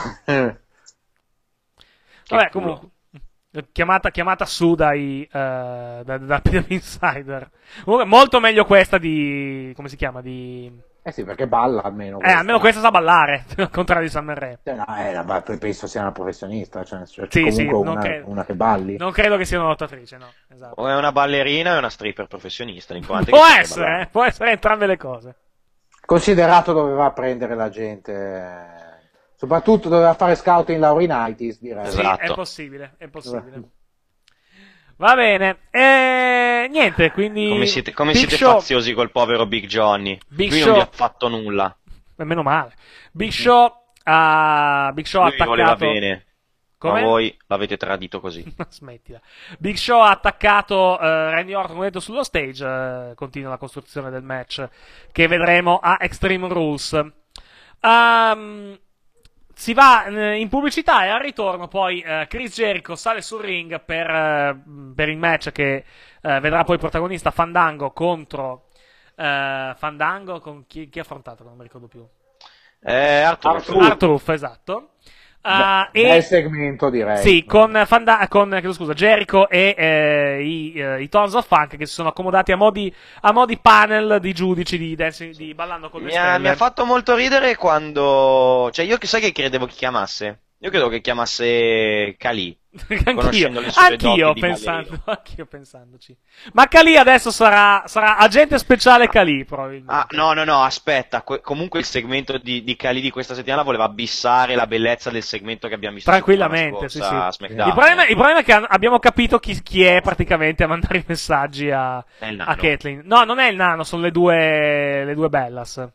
Vabbè, culo. comunque. Chiamata, chiamata su dai, eh, da, da P W Insider. Comunque, molto meglio questa di. Come si chiama? Di. Eh sì, perché balla almeno. Eh, almeno questa sa ballare. Al contrario di Summer Rae. Cioè, no, eh, la- ma penso sia una professionista, cioè, cioè Sì, comunque sì, non una, credo. una che balli. Non credo che sia una lottatrice, no. Esatto. O è una ballerina o è una stripper professionista. l'importante è Può che sappia essere, ballare. eh, può essere entrambe le cose. Considerato doveva prendere la gente, eh, soprattutto doveva fare scouting Laurinitis, direi. Sì, Esatto. è possibile, è possibile. Va bene, e niente, quindi... Come siete, come Big siete Show... faziosi col povero Big Johnny? Big Lui Show... non vi ha fatto nulla. E meno male. Big Show ha... Big Show ha Lui vi voleva attaccato... bene, Come? ma voi l'avete tradito così. Smettila. Big Show ha attaccato uh, Randy Orton, come detto, sullo stage. Uh, continua la costruzione del match che vedremo a Extreme Rules. Um, si va in pubblicità e al ritorno poi uh, Chris Jericho sale sul ring per, uh, per il match che uh, vedrà poi protagonista Fandango contro uh, Fandango con chi, chi ha affrontato, non mi ricordo più. Eh, Arthur. Arthur. Artruth, esatto. Uh, Beh, e bel segmento, direi. sì, con, Fanda- con chiedo scusa, Jericho e eh, i, eh, i Tons of Funk che si sono accomodati a modi, a modi panel di giudici di, dancing, di ballando con le Mi ha, stelle. mi ha fatto molto ridere quando... Cioè, io che sai che credevo che chiamasse? Io credo che chiamasse Kali. Anch'io, conoscendo le sue anch'io doti di pensando, ballerino. anch'io pensandoci. Ma Kali adesso sarà, sarà agente speciale Kali, probabilmente. Ah, no, no, no, aspetta. que- comunque il segmento di, di Kali di questa settimana voleva abissare la bellezza del segmento che abbiamo visto Tranquillamente, sì, settimana sì. scorsa a Il SmackDown. problema, il problema è che an- abbiamo capito chi, chi è praticamente a mandare i messaggi a, È il nano. a Caitlyn. No, non è il nano, sono le due, le due Bellas.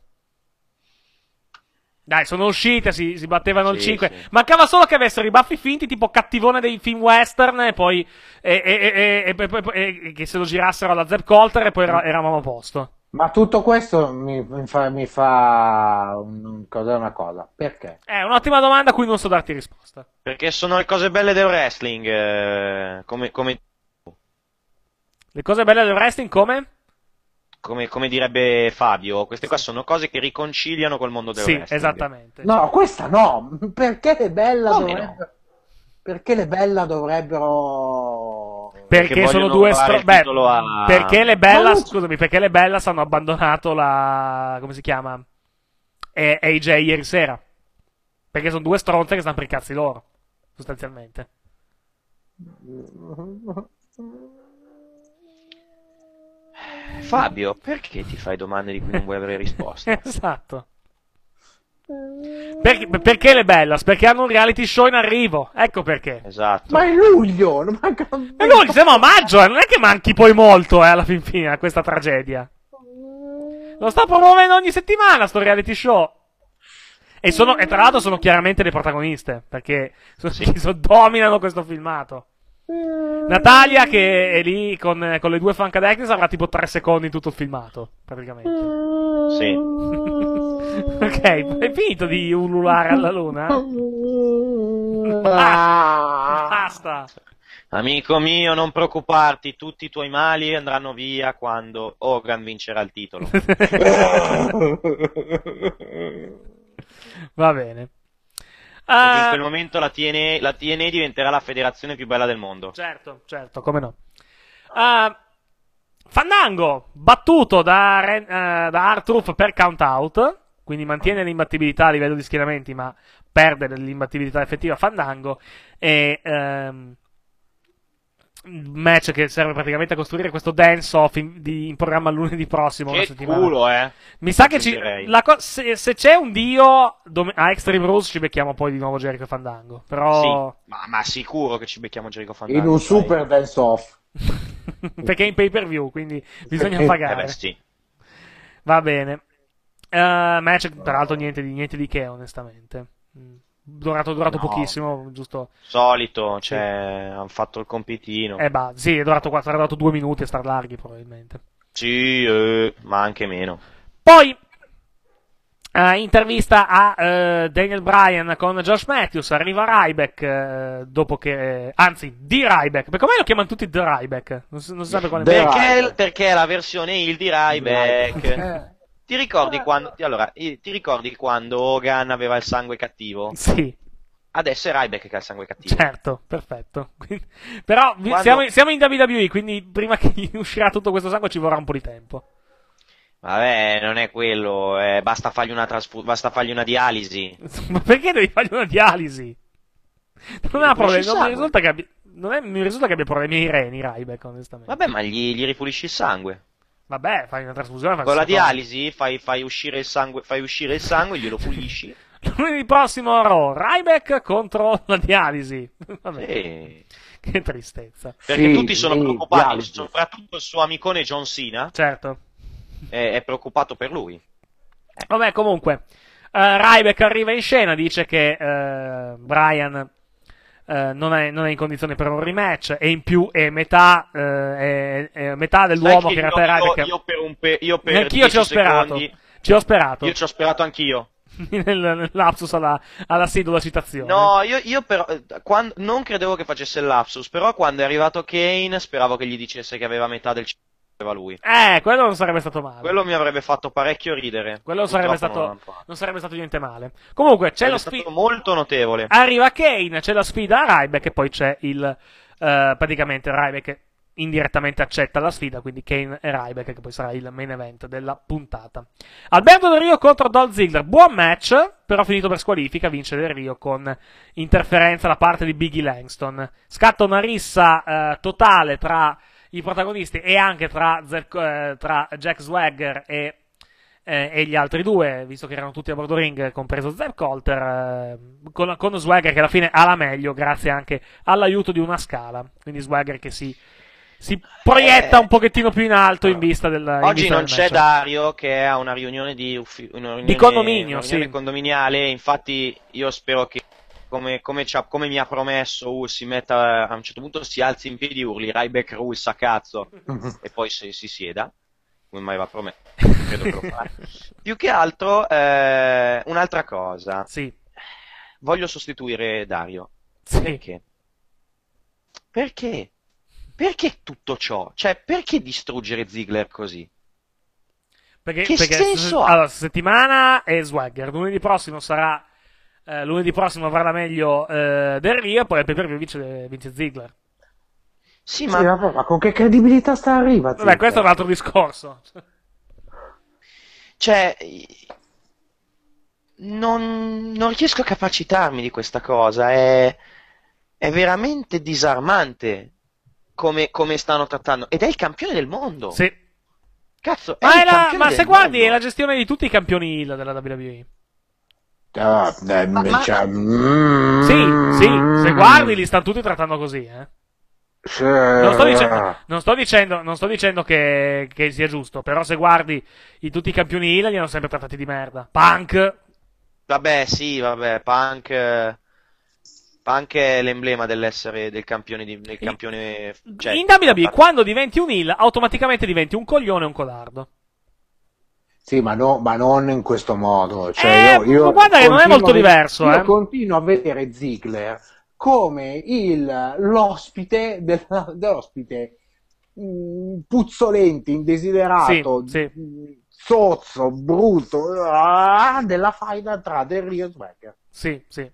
Dai, sono uscite, si, si battevano il Sì, cinque. sì. Mancava solo che avessero i baffi finti, tipo cattivone dei film western, e poi e, e, e, e, e- e- e- che se lo girassero alla Zeb Coulter e poi era- eravamo a posto. Ma tutto questo mi, mi fa, mi fa un- cos'è una cosa. Perché? È un'ottima domanda a cui non so darti risposta. Perché sono le cose belle del wrestling. eh, come, come, Le cose belle del wrestling come? come, come direbbe Fabio, queste qua sono cose che riconciliano col mondo del Sì, wrestling. esattamente. No, questa no. Perché le bella Come dovrebbero... Perché le bella dovrebbero... Perché, Perché sono vogliono due dare stro- il beh, titolo a- perché le Ma Bellas, non- scusami, perché le Bellas hanno abbandonato la come si chiama? E- A J ieri sera. Perché sono due stronze che stanno per i cazzi loro, sostanzialmente. Fabio, perché ti fai domande di cui non vuoi avere risposte? Esatto. Perché, perché le Bellas? Perché hanno un reality show in arrivo. Ecco perché. Esatto. Ma è luglio! Non manca... E noi siamo a maggio, eh, non è che manchi poi molto eh, alla fin fine a questa tragedia. Lo sta promuovendo ogni settimana sto reality show. E, sono, e tra l'altro sono chiaramente le protagoniste, perché sono, so- dominano questo filmato. Natalia, che è lì con, con le due Funkadactyls, avrà tipo tre secondi in tutto il filmato, praticamente. Sì. Ok, hai finito di ululare alla luna? Ah. Basta. Amico mio, non preoccuparti, tutti i tuoi mali andranno via quando Hogan vincerà il titolo. Va bene. Perché in Ah, quel momento la T N A, la T N A diventerà la federazione più bella del mondo. certo, certo, come no. Ah, Fandango, battuto da, Ren- eh, da R-Truth per count out, quindi mantiene l'imbattibilità a livello di schieramenti, ma perde l'imbattibilità effettiva Fandango, e ehm, match che serve praticamente a costruire questo dance-off in, di- in programma lunedì prossimo. una Che settimana. culo, eh! Mi sa che ci, Aggiungerei. la co- se, se c'è un dio dom- a Extreme Rules ci becchiamo poi di nuovo Jericho e Fandango, però... Sì, ma, ma sicuro che ci becchiamo Jericho Fandango. In un sai. super dance off. perché è in pay per view, quindi bisogna Eh, Eh pagare. beh, sì. Va bene. Eh, match, peraltro, niente di, niente di che, onestamente. Mm. Durato, durato No. pochissimo, giusto. Solito, cioè, hanno fatto il compitino. Eh, bah, sì, è durato, quattro, è durato due minuti a star larghi, probabilmente. Sì, eh, ma anche meno. Poi, eh, intervista a eh, Daniel Bryan con Josh Matthews. Arriva Ryback, eh, dopo che. Anzi, di Ryback. Perché come lo chiamano tutti The Ryback? Non si, non si sa quale. The nome. Perché, Ryback. perché è la versione il di Ryback. Eh. Ti ricordi quando, allora, ti ricordi quando Hogan aveva il sangue cattivo? Sì. Adesso è Ryback che ha il sangue cattivo. Certo, perfetto. Quindi- però vi- Quando- siamo, siamo in W W E, quindi prima che gli uscirà tutto questo sangue ci vorrà un po' di tempo. Vabbè, non è quello, eh, basta fargli una trasfu- basta fargli una dialisi. Ma perché devi fargli una dialisi? Non ha ripulisce problemi, il non mi sangue. risulta che abbia, non è- mi risulta che abbia problemi ai reni, Ryback, onestamente. Vabbè, ma gli, gli ripulisci il sangue. Vabbè, fai una trasfusione. fai Con la queste cose. dialisi fai, fai uscire il sangue, fai uscire il sangue, glielo pulisci. Lunedì prossimo a Raw, Ryback contro la dialisi. Vabbè. Sì. Che tristezza. Perché Sì, tutti sono sì, preoccupati, dialoghi. soprattutto il suo amicone John Cena Certo. è, è preoccupato per lui. Vabbè, comunque, eh, Ryback arriva in scena, dice che eh, Bryan eh, non, è, non è in condizione per un rematch e in più è metà, eh, è, è metà dell'uomo Sai che in io, realtà è io, Ryback. io per un pe- io per Neanch'io ci ho dieci sperato. secondi, Ci ho sperato. io ci ho sperato anch'io. nel, nel lapsus alla, alla sidula citazione. No, io, io però eh, quando, non credevo che facesse il lapsus, però quando è arrivato Kane speravo che gli dicesse che aveva metà del c***o che aveva lui. Eh, quello non sarebbe stato male. Quello mi avrebbe fatto parecchio ridere. Quello non sarebbe, Purtroppo stato, non l'hanno fatto. non sarebbe stato niente male. Comunque, c'è Sarebbe lo stato sfida. molto notevole. Arriva Kane, c'è la sfida a Ryback e poi c'è il. eh, praticamente Ryback indirettamente accetta la sfida, quindi Kane e Ryback, che poi sarà il main event della puntata. Alberto Del Rio contro Dolph Ziggler, buon match, però finito per squalifica, vince Del Rio con interferenza da parte di Biggie Langston. Scatta una rissa eh, totale tra i protagonisti e anche tra, Zer- eh, tra Jack Swagger e, eh, e gli altri due, visto che erano tutti a bordo ring, compreso Zeb Colter, eh, con, con Swagger che alla fine ha la meglio, grazie anche all'aiuto di una scala. Quindi Swagger che si, si proietta Eh, un pochettino più in alto in vista del in Oggi vista non del c'è match. Dario che è a una riunione di, uffi- una riunione, Di condominio, una riunione sì. condominiale, infatti io spero che come, come, ci ha- come mi ha promesso U si metta a un certo punto, si alzi in piedi, urli Ryback rules a cazzo e poi si, si sieda come mai va promesso. Credo che lo farà. Più che altro eh, un'altra cosa, Sì, voglio sostituire Dario. sì. Perché? Perché? Perché tutto ciò? Cioè, perché distruggere Ziggler così? Perché, Che perché senso ha? allora, settimana è Swagger, lunedì prossimo sarà eh, lunedì prossimo avrà la meglio eh, Del Rio e poi al pay per view vince, vince Ziggler. Sì, Sì, ma vabbè, ma con che credibilità sta arriva? Vabbè, Ziggler? questo è un altro discorso. cioè, non, non riesco a capacitarmi di questa cosa. È, è veramente disarmante come, come stanno trattando. Ed è il campione del mondo. Sì. Cazzo, è Ma, il è la- campione ma del se guardi mondo. è la gestione di tutti i campioni heel della W W E. Ah, eh, Ma- ma- cioè, mm, Sì, sì, se guardi li stanno tutti trattando così, eh. sì. Non sto dicendo, non sto dicendo, non sto dicendo che, che sia giusto, però se guardi i, tutti i campioni heel li hanno sempre trattati di merda. Punk, Vabbè, sì, vabbè, Punk, eh, Punk è l'emblema dell'essere del campione di, del campione, cioè, in W W E quando diventi un heel automaticamente diventi un coglione e un codardo. Sì, ma, no, ma non in questo modo. Cioè, Eh, io, io guarda che non è continuo molto a vedere- diverso, io eh. continuo a vedere Ziggler come il, l'ospite del- dell'ospite mh, puzzolente, indesiderato, Sì, sì. mh, sozzo, brutto ah, della faida tra Del Rio e Swagger. Sì, sì.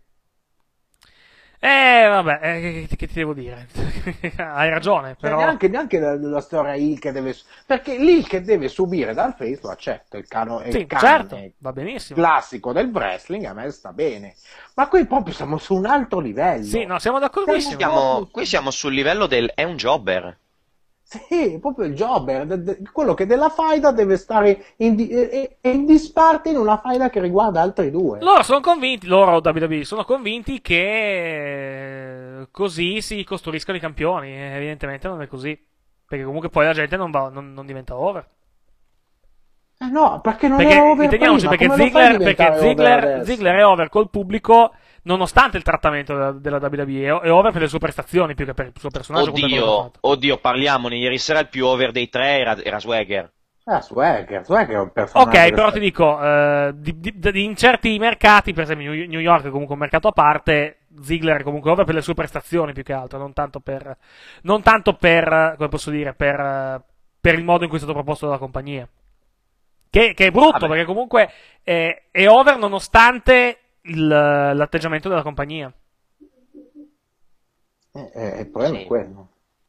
Eh, vabbè, eh, che, che ti devo dire? Hai ragione, Cioè, però. neanche, neanche la, la storia il che deve perché lì che deve subire dal face lo accetto, il cano, il Sì, canone certo, va benissimo. classico del wrestling a me sta bene, ma qui proprio siamo su un altro livello. Sì, no, siamo d'accordissimo. Siamo, qui siamo sul livello del è un jobber. Sì, proprio il jobber, de- de- quello che della faida deve stare in, di- e- e- in disparte in una faida che riguarda altri due. Loro sono convinti, loro W W E sono convinti che eh, così si costruiscano i campioni. E evidentemente non è così. Perché comunque poi la gente non, va, non, non diventa over. Eh no, perché non Perché è over intendiamoci, prima, perché come lo fai Ziggler, diventare perché over Ziggler, adesso? Ziggler è over col pubblico nonostante il trattamento della, della W W E. È over per le sue prestazioni più che per il suo personaggio. come quello che ha Oddio, fatto. oddio, parliamone. Ieri sera il più over dei tre era, era Swagger. Ah, Swagger, Swagger è un personaggio Ok, che però sta- ti dico, eh, di, di- di- in certi mercati, per esempio New New York è comunque un mercato a parte, Ziggler è comunque over per le sue prestazioni più che altro, non tanto per, non tanto per, come posso dire, per, eh, per il modo in cui è stato proposto dalla compagnia. Che, che è brutto, Vabbè. perché comunque è, è over nonostante il- l'atteggiamento della compagnia. Eh, eh, il problema Sì. è quello.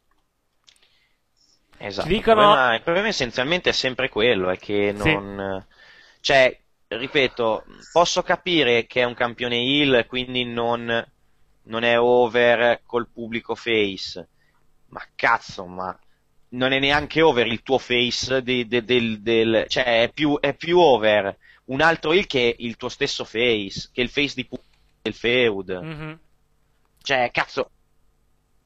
Esatto. Ci dicono- Il, problema, il problema essenzialmente è sempre quello, è che Sì. non... Cioè, ripeto, posso capire che è un campione heel, quindi non, non è over col pubblico face, ma cazzo, ma non è neanche over il tuo face de- de- del, del... Cioè, è più, è più over un altro heel che il tuo stesso face, che il face di pu- del feud. Mhm. Cioè, cazzo...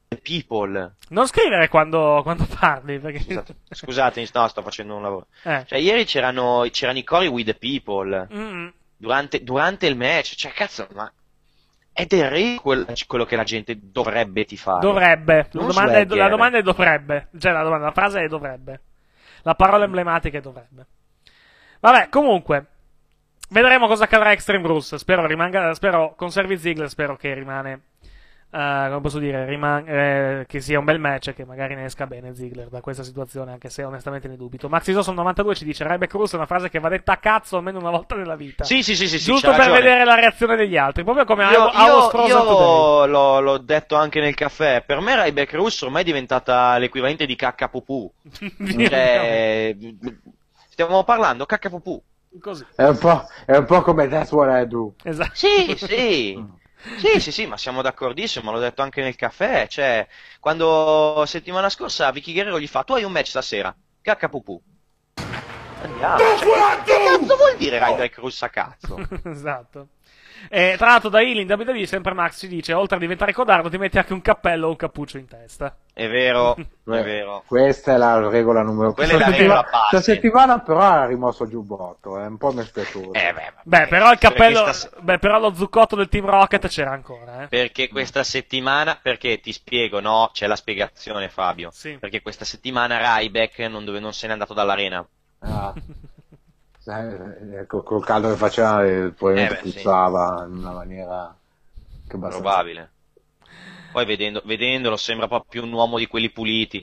the people. Non scrivere quando, quando parli, perché... Scusate, scusatemi, no, sto facendo un lavoro. Eh. Cioè, ieri c'erano, c'erano i cori with the people. Mm. Durante, durante il match. Cioè, cazzo, ma... Ed è re quel- quello che la gente dovrebbe tifare. Dovrebbe. La Non domanda, è, swagger. la domanda è dovrebbe. Cioè, la, domanda, la frase è dovrebbe. La parola emblematica è dovrebbe. Vabbè, comunque. Vedremo cosa accadrà a Extreme Rules. Spero rimanga, spero conservi Ziggler, spero che rimane... Uh, come posso dire, riman- eh, che sia un bel match e che magari ne esca bene Ziggler da questa situazione, anche se onestamente ne dubito. Maxisoson novantadue ci dice Ryback Rules è una frase che va detta a cazzo almeno una volta nella vita. Sì, sì, sì, sì, sì, giusto c'ha per ragione. vedere la reazione degli altri, proprio come Io, I, I was io, frozen today. io l'ho, l'ho detto anche nel caffè. Per me Ryback Rules ormai è diventata l'equivalente di caccapupù. Cioè, stiamo parlando caccapupù. Così. È un po', è un po' come That's What I Do. Esatto. Sì, sì. Sì, sì, sì, ma siamo d'accordissimo, l'ho detto anche nel caffè, cioè, quando settimana scorsa Vicky Guerrero gli fa, tu hai un match stasera, caccapupù. Andiamo, cioè, che cazzo vuol dire Ryback Rules a cazzo? Esatto. E tra l'altro da Healing W W E sempre Max ci dice, oltre a diventare codardo ti metti anche un cappello o un cappuccio in testa. È vero, è vero. Questa è la regola numero Quella è la regola base. Questa settimana però ha rimosso il giubbotto, è un po' dispiaciuto. Eh, beh, Beh, però il cappello, Perché sta- beh, però lo zuccotto del Team Rocket c'era ancora, eh. Perché questa settimana, perché ti spiego, no, c'è la spiegazione Fabio, Sì. perché questa settimana Ryback non, dove, non se n'è andato dall'arena. Ah. Eh, col, col caldo che faceva eh, probabilmente Eh beh, sì. puzzava in una maniera che abbastanza... Probabile. Poi vedendo, vedendolo sembra proprio un uomo di quelli puliti.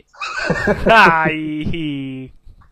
Dai!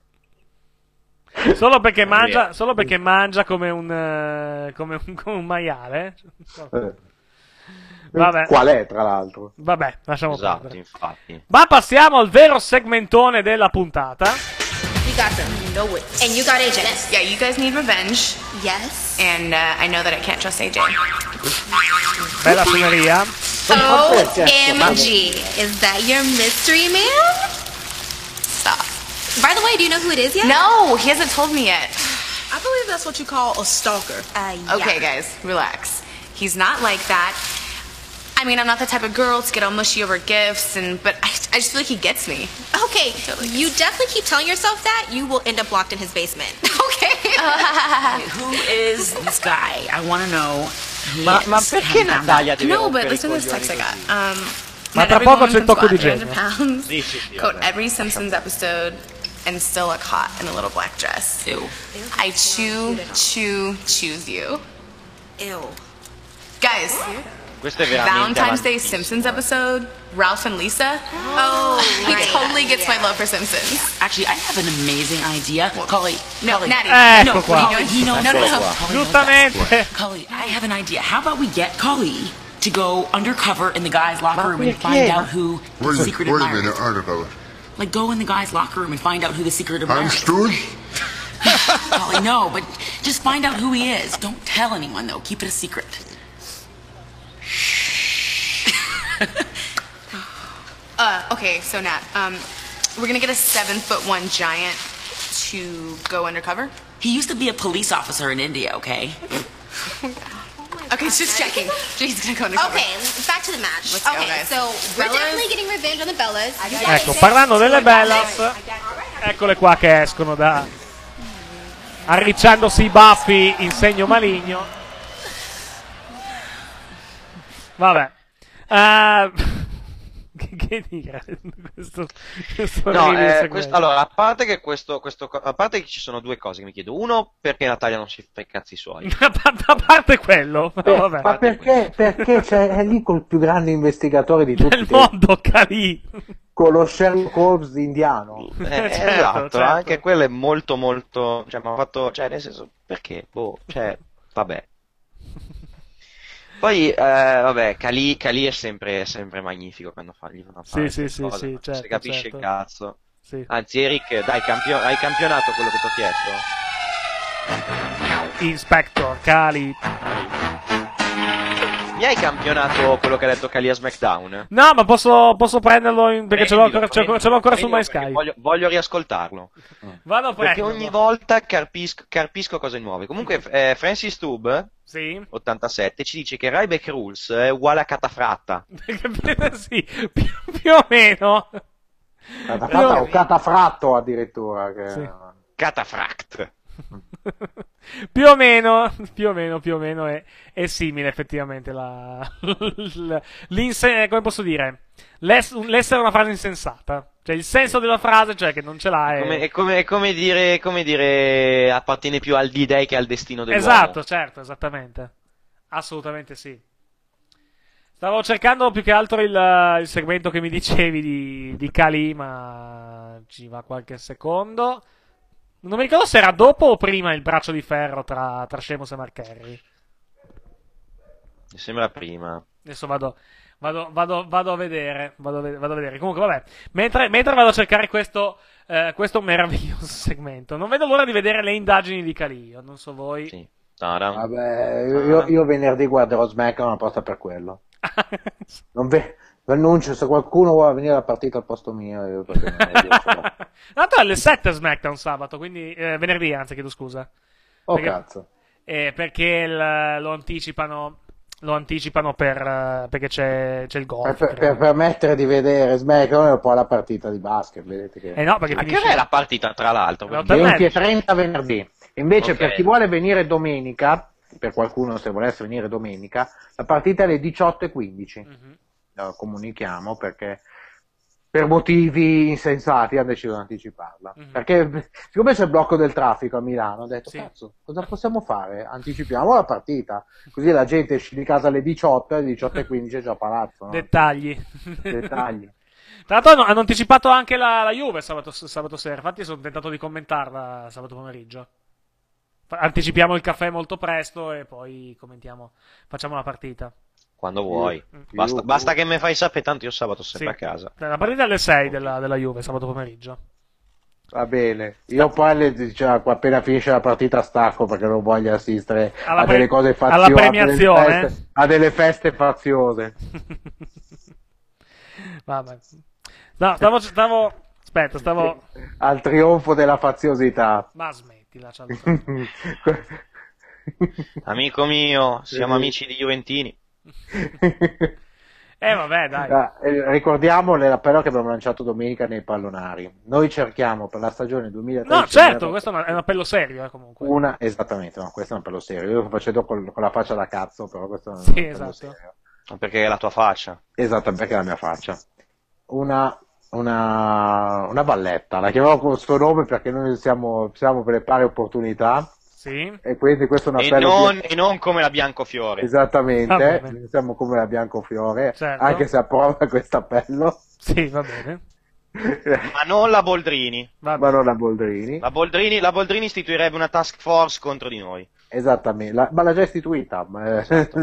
Solo perché È mangia, vero. solo perché mangia come un, eh, come un, come un maiale? Eh. Vabbè. Qual è, tra l'altro? Vabbè, lasciamo Esatto, perdere. infatti. Ma passiamo al vero segmentone della puntata. You got them. You know it. And you got A J. Yes. Yeah, you guys need revenge. Yes. And uh, I know that I can't trust A J. Bella suoneria. O M G. Is that your mystery man? Stop. By the way, do you know who it is yet? No, he hasn't told me yet. I believe that's what you call a stalker. Uh, yeah. Okay, guys, relax. He's not like that. I mean, I'm not the type of girl to get all mushy over gifts, and but I, I just feel like he gets me. Okay, you definitely keep telling yourself that, you will end up locked in his basement. Okay. Who is this guy? I want to know. who Ma, he ma is. perché Haven't found Natalia out. deve No, but rompere i listen to this coglioni text I got. così? Um, Ma not tra every poco woman c'è il can tocco di squat three hundred genio. pounds. Sì, sì, sì, Quote vabbè. every Simpsons episode and still look hot in a little black dress. Ew. I chew, chew, choose you. Ew. Guys, Questo è veramente Valentine's Day avantissimo, Simpsons eh. episode, Ralph and Lisa. Oh, He right. totally gets my Yeah. love for Simpsons. Actually, I have an amazing idea. Cully, No, Cully. Natty. Ecco no, qua. Cully, He knows no, no, best. no. Cully knows Giustamente. best. Cully, I have an idea. How about we get Cully to go undercover in the guys' locker room and perché? find out who the Wait, a- secret wait a admirer minute, is? Arnabella. Like, go in the guys' locker room and find out who the secret admirer I'm is. Stuart. Cully, no, but just find out who he is. Don't tell anyone, though. Keep it a secret. Uh, okay, so Nat, um, we're gonna get a seven foot one giant to go undercover. He used to be a police officer in India, okay? Okay, just checking. He's gonna go undercover. Okay, back to the match. Let's go, okay, guys. so we're Bellas. definitely getting revenge on the Bellas. Ecco, parlando delle Bellas, eccole qua che escono da... arricciandosi i baffi in segno maligno. Vabbè. Eh, che, che dire? Questo, questo No, review eh, segmento. questo- allora, a parte che questo, questo, co- a parte che ci sono due cose che mi chiedo. Uno, perché Natalia non si fa i cazzi suoi? A parte- a parte quello, però vabbè. Ma perché? Perché c'è è lì col più grande investigatore di tutti, Nel che- mondo, Cali. con lo Sherlock Holmes indiano. Eh, Certo, esatto, certo. anche quello è molto molto, cioè mi ha fatto, cioè nel senso, perché? Boh, cioè, vabbè. Poi, eh, vabbè, Cali, Cali è sempre, è sempre magnifico quando fa, gli fanno fare Sì, sì, queste sì, cose, sì, non certo, si capisce certo. il cazzo. Sì. Anzi, Eric, dai, campio- hai campionato quello che ti ho chiesto? Inspector, Cali. Mi mi hai campionato quello che ha detto Kali a SmackDown? No, ma posso, posso prenderlo in, perché ce l'ho ancora, ce l'ho, ce l'ho ancora su Prendilo, MySky. Voglio, voglio riascoltarlo. Vado a Perché prenderlo. ogni volta carpisco, carpisco cose nuove. Comunque, eh, Francis Tube, Sì. ottantasette, ci dice che Ryback Rules è uguale a Catafratta. Sì, più, più o meno. Catafratta o catafratto addirittura. Che... Sì. Catafract. Più o meno, più o meno, più o meno è, è simile effettivamente la, l'inse- come posso dire, l'ess- l'essere una frase insensata. Cioè il senso della frase, cioè che non ce l'ha. È Come, è come, è come dire, come dire, appartiene più al D-Day che al destino dell'uomo. Esatto, certo, esattamente. Assolutamente sì. Stavo cercando più che altro il, il segmento che mi dicevi di, di Kali, ma ci va qualche secondo. Non mi ricordo se era dopo o prima il braccio di ferro tra, tra Sheamus e Mark Henry. Mi sembra prima. Adesso vado, vado, vado, vado a vedere. Vado a, ve- vado a vedere. Comunque, vabbè. Mentre, mentre vado a cercare questo, eh, questo meraviglioso segmento, non vedo l'ora di vedere le indagini di Kali. Io non so voi. Sì. Taram. Vabbè, io, io venerdì guarderò SmackDown apposta per quello. Non ve... annuncio, se qualcuno vuole venire alla partita al posto mio, io perché non è io, Tanto è alle sette SmackDown sabato, quindi eh, venerdì, anzi, chiedo scusa. oh Perché- cazzo. Eh, perché il- lo anticipano, lo anticipano per, eh, perché c'è, c'è il Per, golf. per- credo. per permettere di vedere SmackDown e poi la partita di basket, vedete che... Eh no, perché A che finisce ora è la partita, tra l'altro? No, Perché- per me- venti e trenta venerdì. Invece Ok. per chi vuole venire domenica, per qualcuno se volesse venire domenica, la partita è alle diciotto e quindici. Mhm. Lo comunichiamo perché per motivi insensati hanno deciso di anticiparla. Mhm. Perché siccome c'è il blocco del traffico a Milano, ho detto Sì. cazzo, cosa possiamo fare? Anticipiamo la partita. Così la gente esce di casa alle diciotto e alle diciotto e quindici è già a palazzo. No? Dettagli. Dettagli. Tra l'altro hanno, hanno anticipato anche la, la Juve sabato, sabato sera, infatti sono tentato di commentarla sabato pomeriggio. Fa- Anticipiamo il caffè molto presto e poi commentiamo, facciamo la partita. Quando vuoi. Mm. Basta, Io- basta che mi fai sapere, tanto io sabato sono sempre Sì. a casa. La partita è alle sei della, della Juve sabato pomeriggio. Va bene. Io poi alle- diciamo, appena finisce la partita stacco perché non voglio assistere Alla a pre- delle cose alla faziose, premiazione, a delle feste, a delle feste faziose. Vabbè. No, stavo, stavo, aspetta, stavo, Al trionfo della faziosità. ma smettila, Cialtrone. Amico mio, siamo Sì. amici di Juventini. Eh vabbè, dai. Ah, eh, ricordiamo l'appello che abbiamo lanciato domenica nei pallonari. Noi cerchiamo per la stagione duemilatredici No, certo, questo è un- è un appello serio, eh, comunque. una esattamente, no, questo è un appello serio. Io lo sto facendo col- con la faccia da cazzo, però questo è un Sì, appello esatto. serio. Perché è la tua faccia. Esatto, perché è la mia faccia. Una, una, una valletta, la chiamiamo con il suo nome perché noi siamo, siamo per le pari opportunità Sì. e quindi questo è un E appello non, di- e non come la Biancofiore. Va esattamente, bene. siamo come la Biancofiore, Certo. anche se approva questo appello, Sì, va bene. Ma non la Boldrini. Va ma bene. non la Boldrini. La Boldrini, la Boldrini istituirebbe una task force contro di noi. Esattamente, la- ma l'ha già istituita. ma-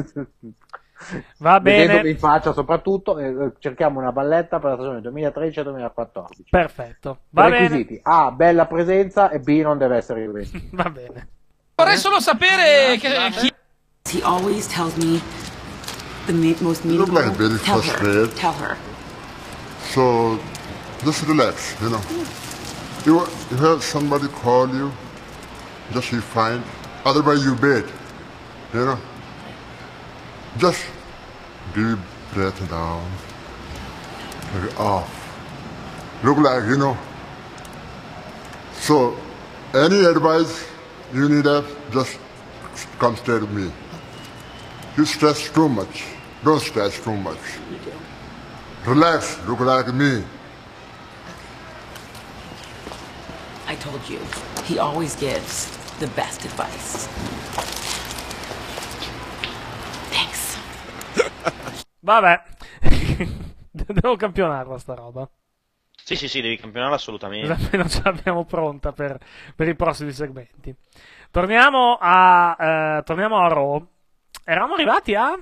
Va Vedendomi bene. in faccia soprattutto, eh, cerchiamo una valletta per la stagione duemilatredici duemilaquattordici. Perfetto. Va bene. Requisiti: A, bella presenza e B, non deve essere Juventino. Va bene. Vorrei solo sapere che, chi... He always tells me the me- most You look meaningful. like very Tell her. frustrated. Tell her. So just relax, you know. You, you have somebody call you, just you find. Otherwise you bed, you know. Just deep breath down, take it off. Look like, you know. So any advice you need, have, just come straight to me. You stress too much. Don't stress too much. Relax, look like me. I told you. He always gives the best advice. Thanks. Vabbè. Devo campionarla sta roba. Sì, sì, sì, devi campionarla assolutamente. Almeno ce l'abbiamo pronta per, per i prossimi segmenti. Torniamo a, eh, torniamo a Raw. Eravamo arrivati a...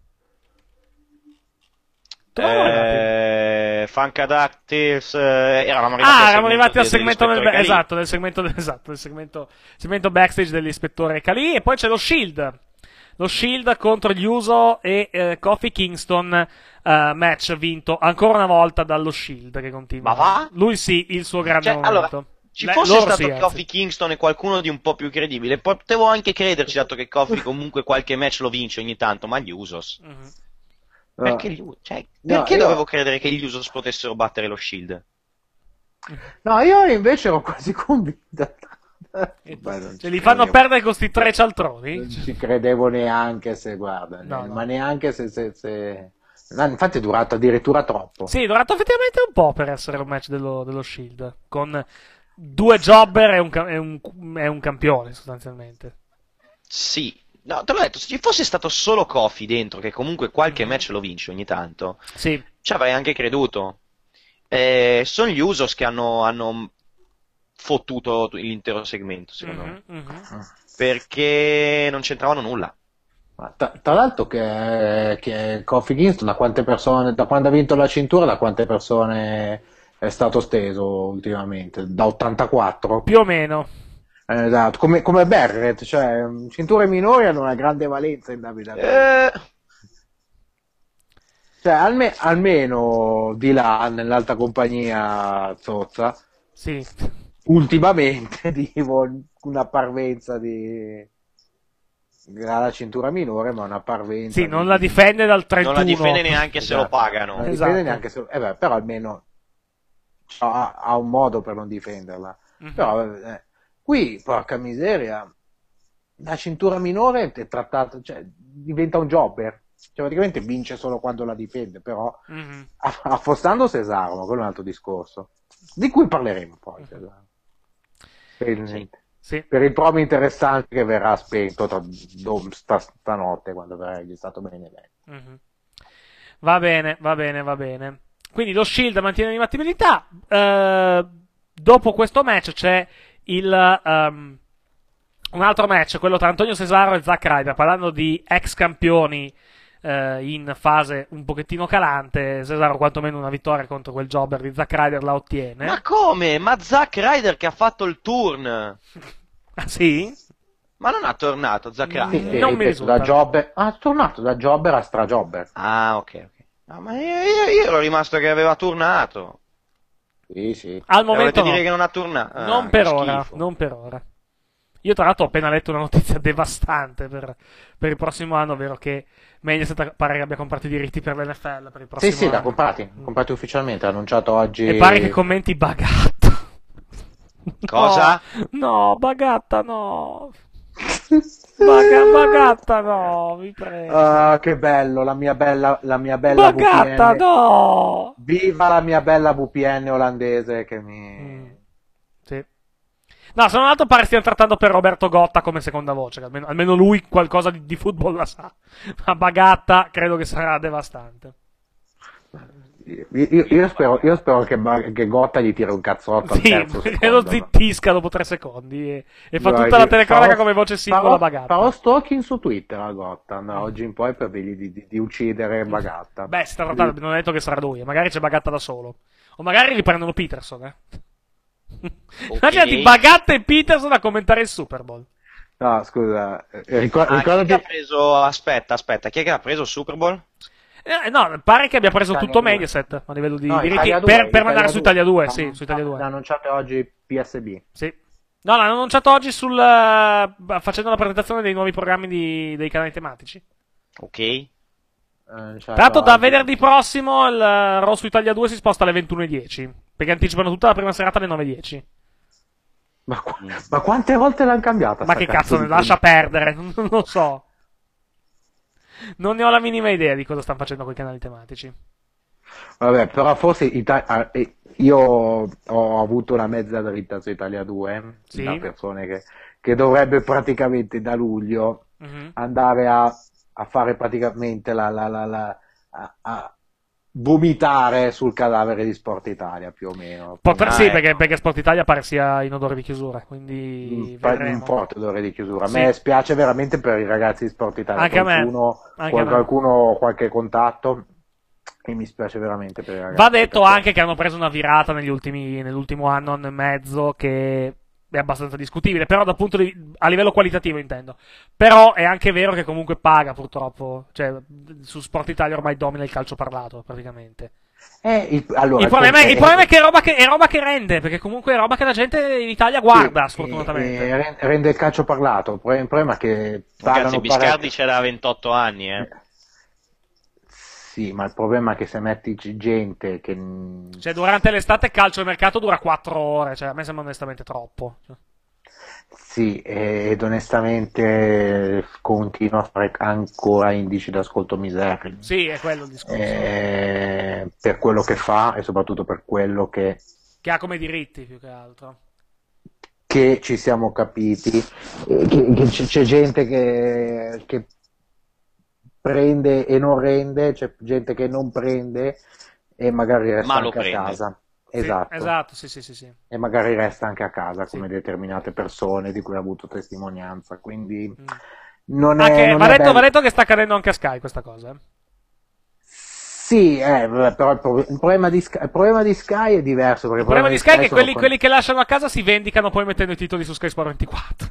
Dove eravamo arrivati? Eh, Funkadactyls, eh, eravamo arrivati Ah, al eravamo arrivati al segmento dell'ispettore del, Calì. esatto, del segmento, esatto, del segmento, segmento backstage dell'ispettore Calì, e poi c'è lo Shield lo Shield contro gli Uso e eh, Kofi Kingston, eh, match vinto ancora una volta dallo Shield, che continua. Ma va? Lui sì, il suo grande Cioè, momento. allora, ci Beh, fosse loro stato sì, Kofi anzi. Kingston e qualcuno di un po' più credibile, potevo anche crederci, dato che Kofi comunque qualche match lo vince ogni tanto, ma gli Usos? Mhm. Perché, gli, cioè, No, perché io- dovevo credere che gli Usos potessero battere lo Shield? No, io invece ero quasi convinto. Beh, non Se ci li fanno credevo. perdere con sti tre cialtroni? Non ci credevo neanche se, guarda, No, no. ma neanche se, se, se- no, infatti è durato addirittura troppo. Sì, è durato effettivamente un po' per essere un match dello, dello Shield, con due jobber e un, ca- e un, e un campione, sostanzialmente. Sì, no, te l'ho detto, se ci fosse stato solo Kofi dentro, che comunque qualche match lo vince ogni tanto, Sì. ci avrei anche creduto. Eh, sono gli Usos che hanno, hanno fottuto l'intero segmento, secondo me, Mhm, mhm. perché non c'entravano nulla. Ma tra, tra l'altro che, che Kofi Kingston da quante persone, da quando ha vinto la cintura, da quante persone è stato steso ultimamente? Da ottantaquattro? Più o meno. Eh, esatto, come, come Barrett, cioè cinture minori hanno una grande valenza in W W E. Eh, Cioè, alme- almeno di là, nell'alta compagnia zozza, Sì. ultimamente dico una parvenza di la cintura minore, ma una parvenza Sì, non di- la difende dal non trentuno. la difende neanche se lo Esatto. pagano. Non la Esatto. difende neanche se- eh beh, però almeno ha, ha un modo per non difenderla. Mhm. Però eh, qui, porca miseria, la cintura minore è trattata, cioè diventa un jobber. Cioè, praticamente vince solo quando la difende, però Mhm. aff- affossando Cesaro, ma quello è un altro discorso, di cui parleremo poi. Cesaro. Per il, Sì. Sì. per il promo interessante che verrà spento tra, do- sta, stanotte, quando verrà registrato bene bene. Mhm. Va bene, va bene, va bene. Quindi lo Shield mantiene l'imbattibilità. Eh, dopo questo match c'è il ehm, un altro match, quello tra Antonio Cesaro e Zack Ryder, parlando di ex campioni eh, in fase un pochettino calante. Cesaro quantomeno una vittoria contro quel jobber di Zack Ryder la ottiene. Ma come? Ma Zack Ryder che ha fatto il turn? Ah sì? Ma non ha tornato Zack Sì, Ryder? Sì, non mi ripeto, risulta. da jobber, ah, è tornato da jobber a strajobber. Ah, ok, ok. Ah, ma io, io- io ero rimasto che aveva turnato. Sì, sì. Al E volete momento dire no. che non ha turnato? Ah, Non che per ora, schifo. non per ora. Io tra l'altro ho appena letto una notizia devastante per, per il prossimo anno, ovvero che Mediaset pare che abbia comprato i diritti per l'N F L per il Sì, prossimo sì, anno. l'ha comprati, comprati ufficialmente, ha annunciato oggi. E pare che commenti Bagatta. Cosa? No, no, Bagatta no. Baga- Bagatta no, vi prego. Ah, che bello, la mia bella, la mia bella Bagatta V P N. no. Viva la mia bella V P N olandese che mi... Mm. Sì. No, se non altro pare stiano trattando per Roberto Gotta come seconda voce, che almeno, almeno lui qualcosa di, di football la sa. Ma Bagatta credo che sarà devastante. Io, io- io spero, io spero che, Ba- che Gotta gli tiri un cazzotto al Sì, terzo che secondo, lo ma- zittisca dopo tre secondi e, e fa Guarda, tutta la io telecronaca farò- come voce singola farò- Bagatta. Farò stalking su Twitter a Gotta, da oggi in poi per dirgli di, di- di uccidere Bagatta. Beh, si sta trattando, non ho detto che sarà lui, magari c'è Bagatta da solo. O magari riprendono Peterson, eh. Immaginati Bagatta e Peterson a commentare il Super Bowl. No, scusa, eh, ricor- Ah, chi è ricordati... che ha preso... Aspetta, aspetta, chi è che ha preso il Super Bowl? Eh, no, pare che abbia preso Italia tutto due. Mediaset a livello di No, diritti Italia per, due, per mandare su Italia due, sì, Hanno- su Italia due. hanno annunciato oggi P S B. Sì. No, l'hanno annunciato oggi sul eh, facendo la presentazione dei nuovi programmi di- dei canali tematici. Ok. Eh, Tra l'altro da venerdì prossimo il eh, Raw su Italia due si sposta alle ventuno e dieci, perché anticipano tutta la prima serata alle nove e dieci. Ma, qu- ma quante volte l'hanno cambiata? Ma sta che cazzo, di ne lascia produzione? perdere, non, non lo so. Non ne ho la minima idea di cosa stanno facendo con i canali tematici. Vabbè, però forse Ita- ah, eh, io ho avuto una mezza dritta su Italia due Sì. da persone che, che dovrebbe praticamente da luglio Mhm. andare a, a fare praticamente la, la, la, la- a, a vomitare sul cadavere di Sport Italia più o meno. Potrà- Ah, sì, ecco. perché, perché Sport Italia pare sia in odore di chiusura, quindi un, fa- vedremo. un forte odore di chiusura. A Sì. me spiace veramente per i ragazzi di Sport Italia. Anche a me. qualcuno, Anche qual- a me. qualcuno qualche contatto e mi spiace veramente per i ragazzi. Va detto perché- anche che hanno preso una virata negli ultimi, nell'ultimo anno, anno e mezzo, che è abbastanza discutibile, però dal punto di a livello qualitativo intendo. Però è anche vero che comunque paga purtroppo, cioè su Sport Italia ormai domina il calcio parlato praticamente. Eh, il, allora, il, problema è, eh, il problema è che è roba che è roba che rende, perché comunque è roba che la gente in Italia guarda, sì, sfortunatamente. Eh, rende il calcio parlato, il problema è che ragazzi, Biscardi parecchio. c'era a ventotto anni, eh. Sì, ma il problema è che se metti gente che... Cioè, durante l'estate il calcio mercato dura quattro ore, cioè a me sembra onestamente troppo. Sì, ed onestamente continua a fare ancora indici d'ascolto miserri. Sì, è quello il discorso. Eh, per quello che fa e soprattutto per quello che... Che ha come diritti, più che altro. Che ci siamo capiti, che, che c'è, c'è gente che... che prende e non rende, c'è gente che non prende e magari resta anche a casa. Esatto. Sì, esatto, sì, sì, sì, sì. E magari resta anche a casa sì. come determinate persone di cui ha avuto testimonianza, quindi mm. non è, anche, non va, è detto, va detto che sta accadendo anche a Sky questa cosa. Eh. Sì, eh, però il, pro- il, problema di Sky, il problema di Sky è diverso. Perché il problema di Sky è che quelli, con... quelli che lasciano a casa si vendicano poi mettendo i titoli su Sky Sport ventiquattro.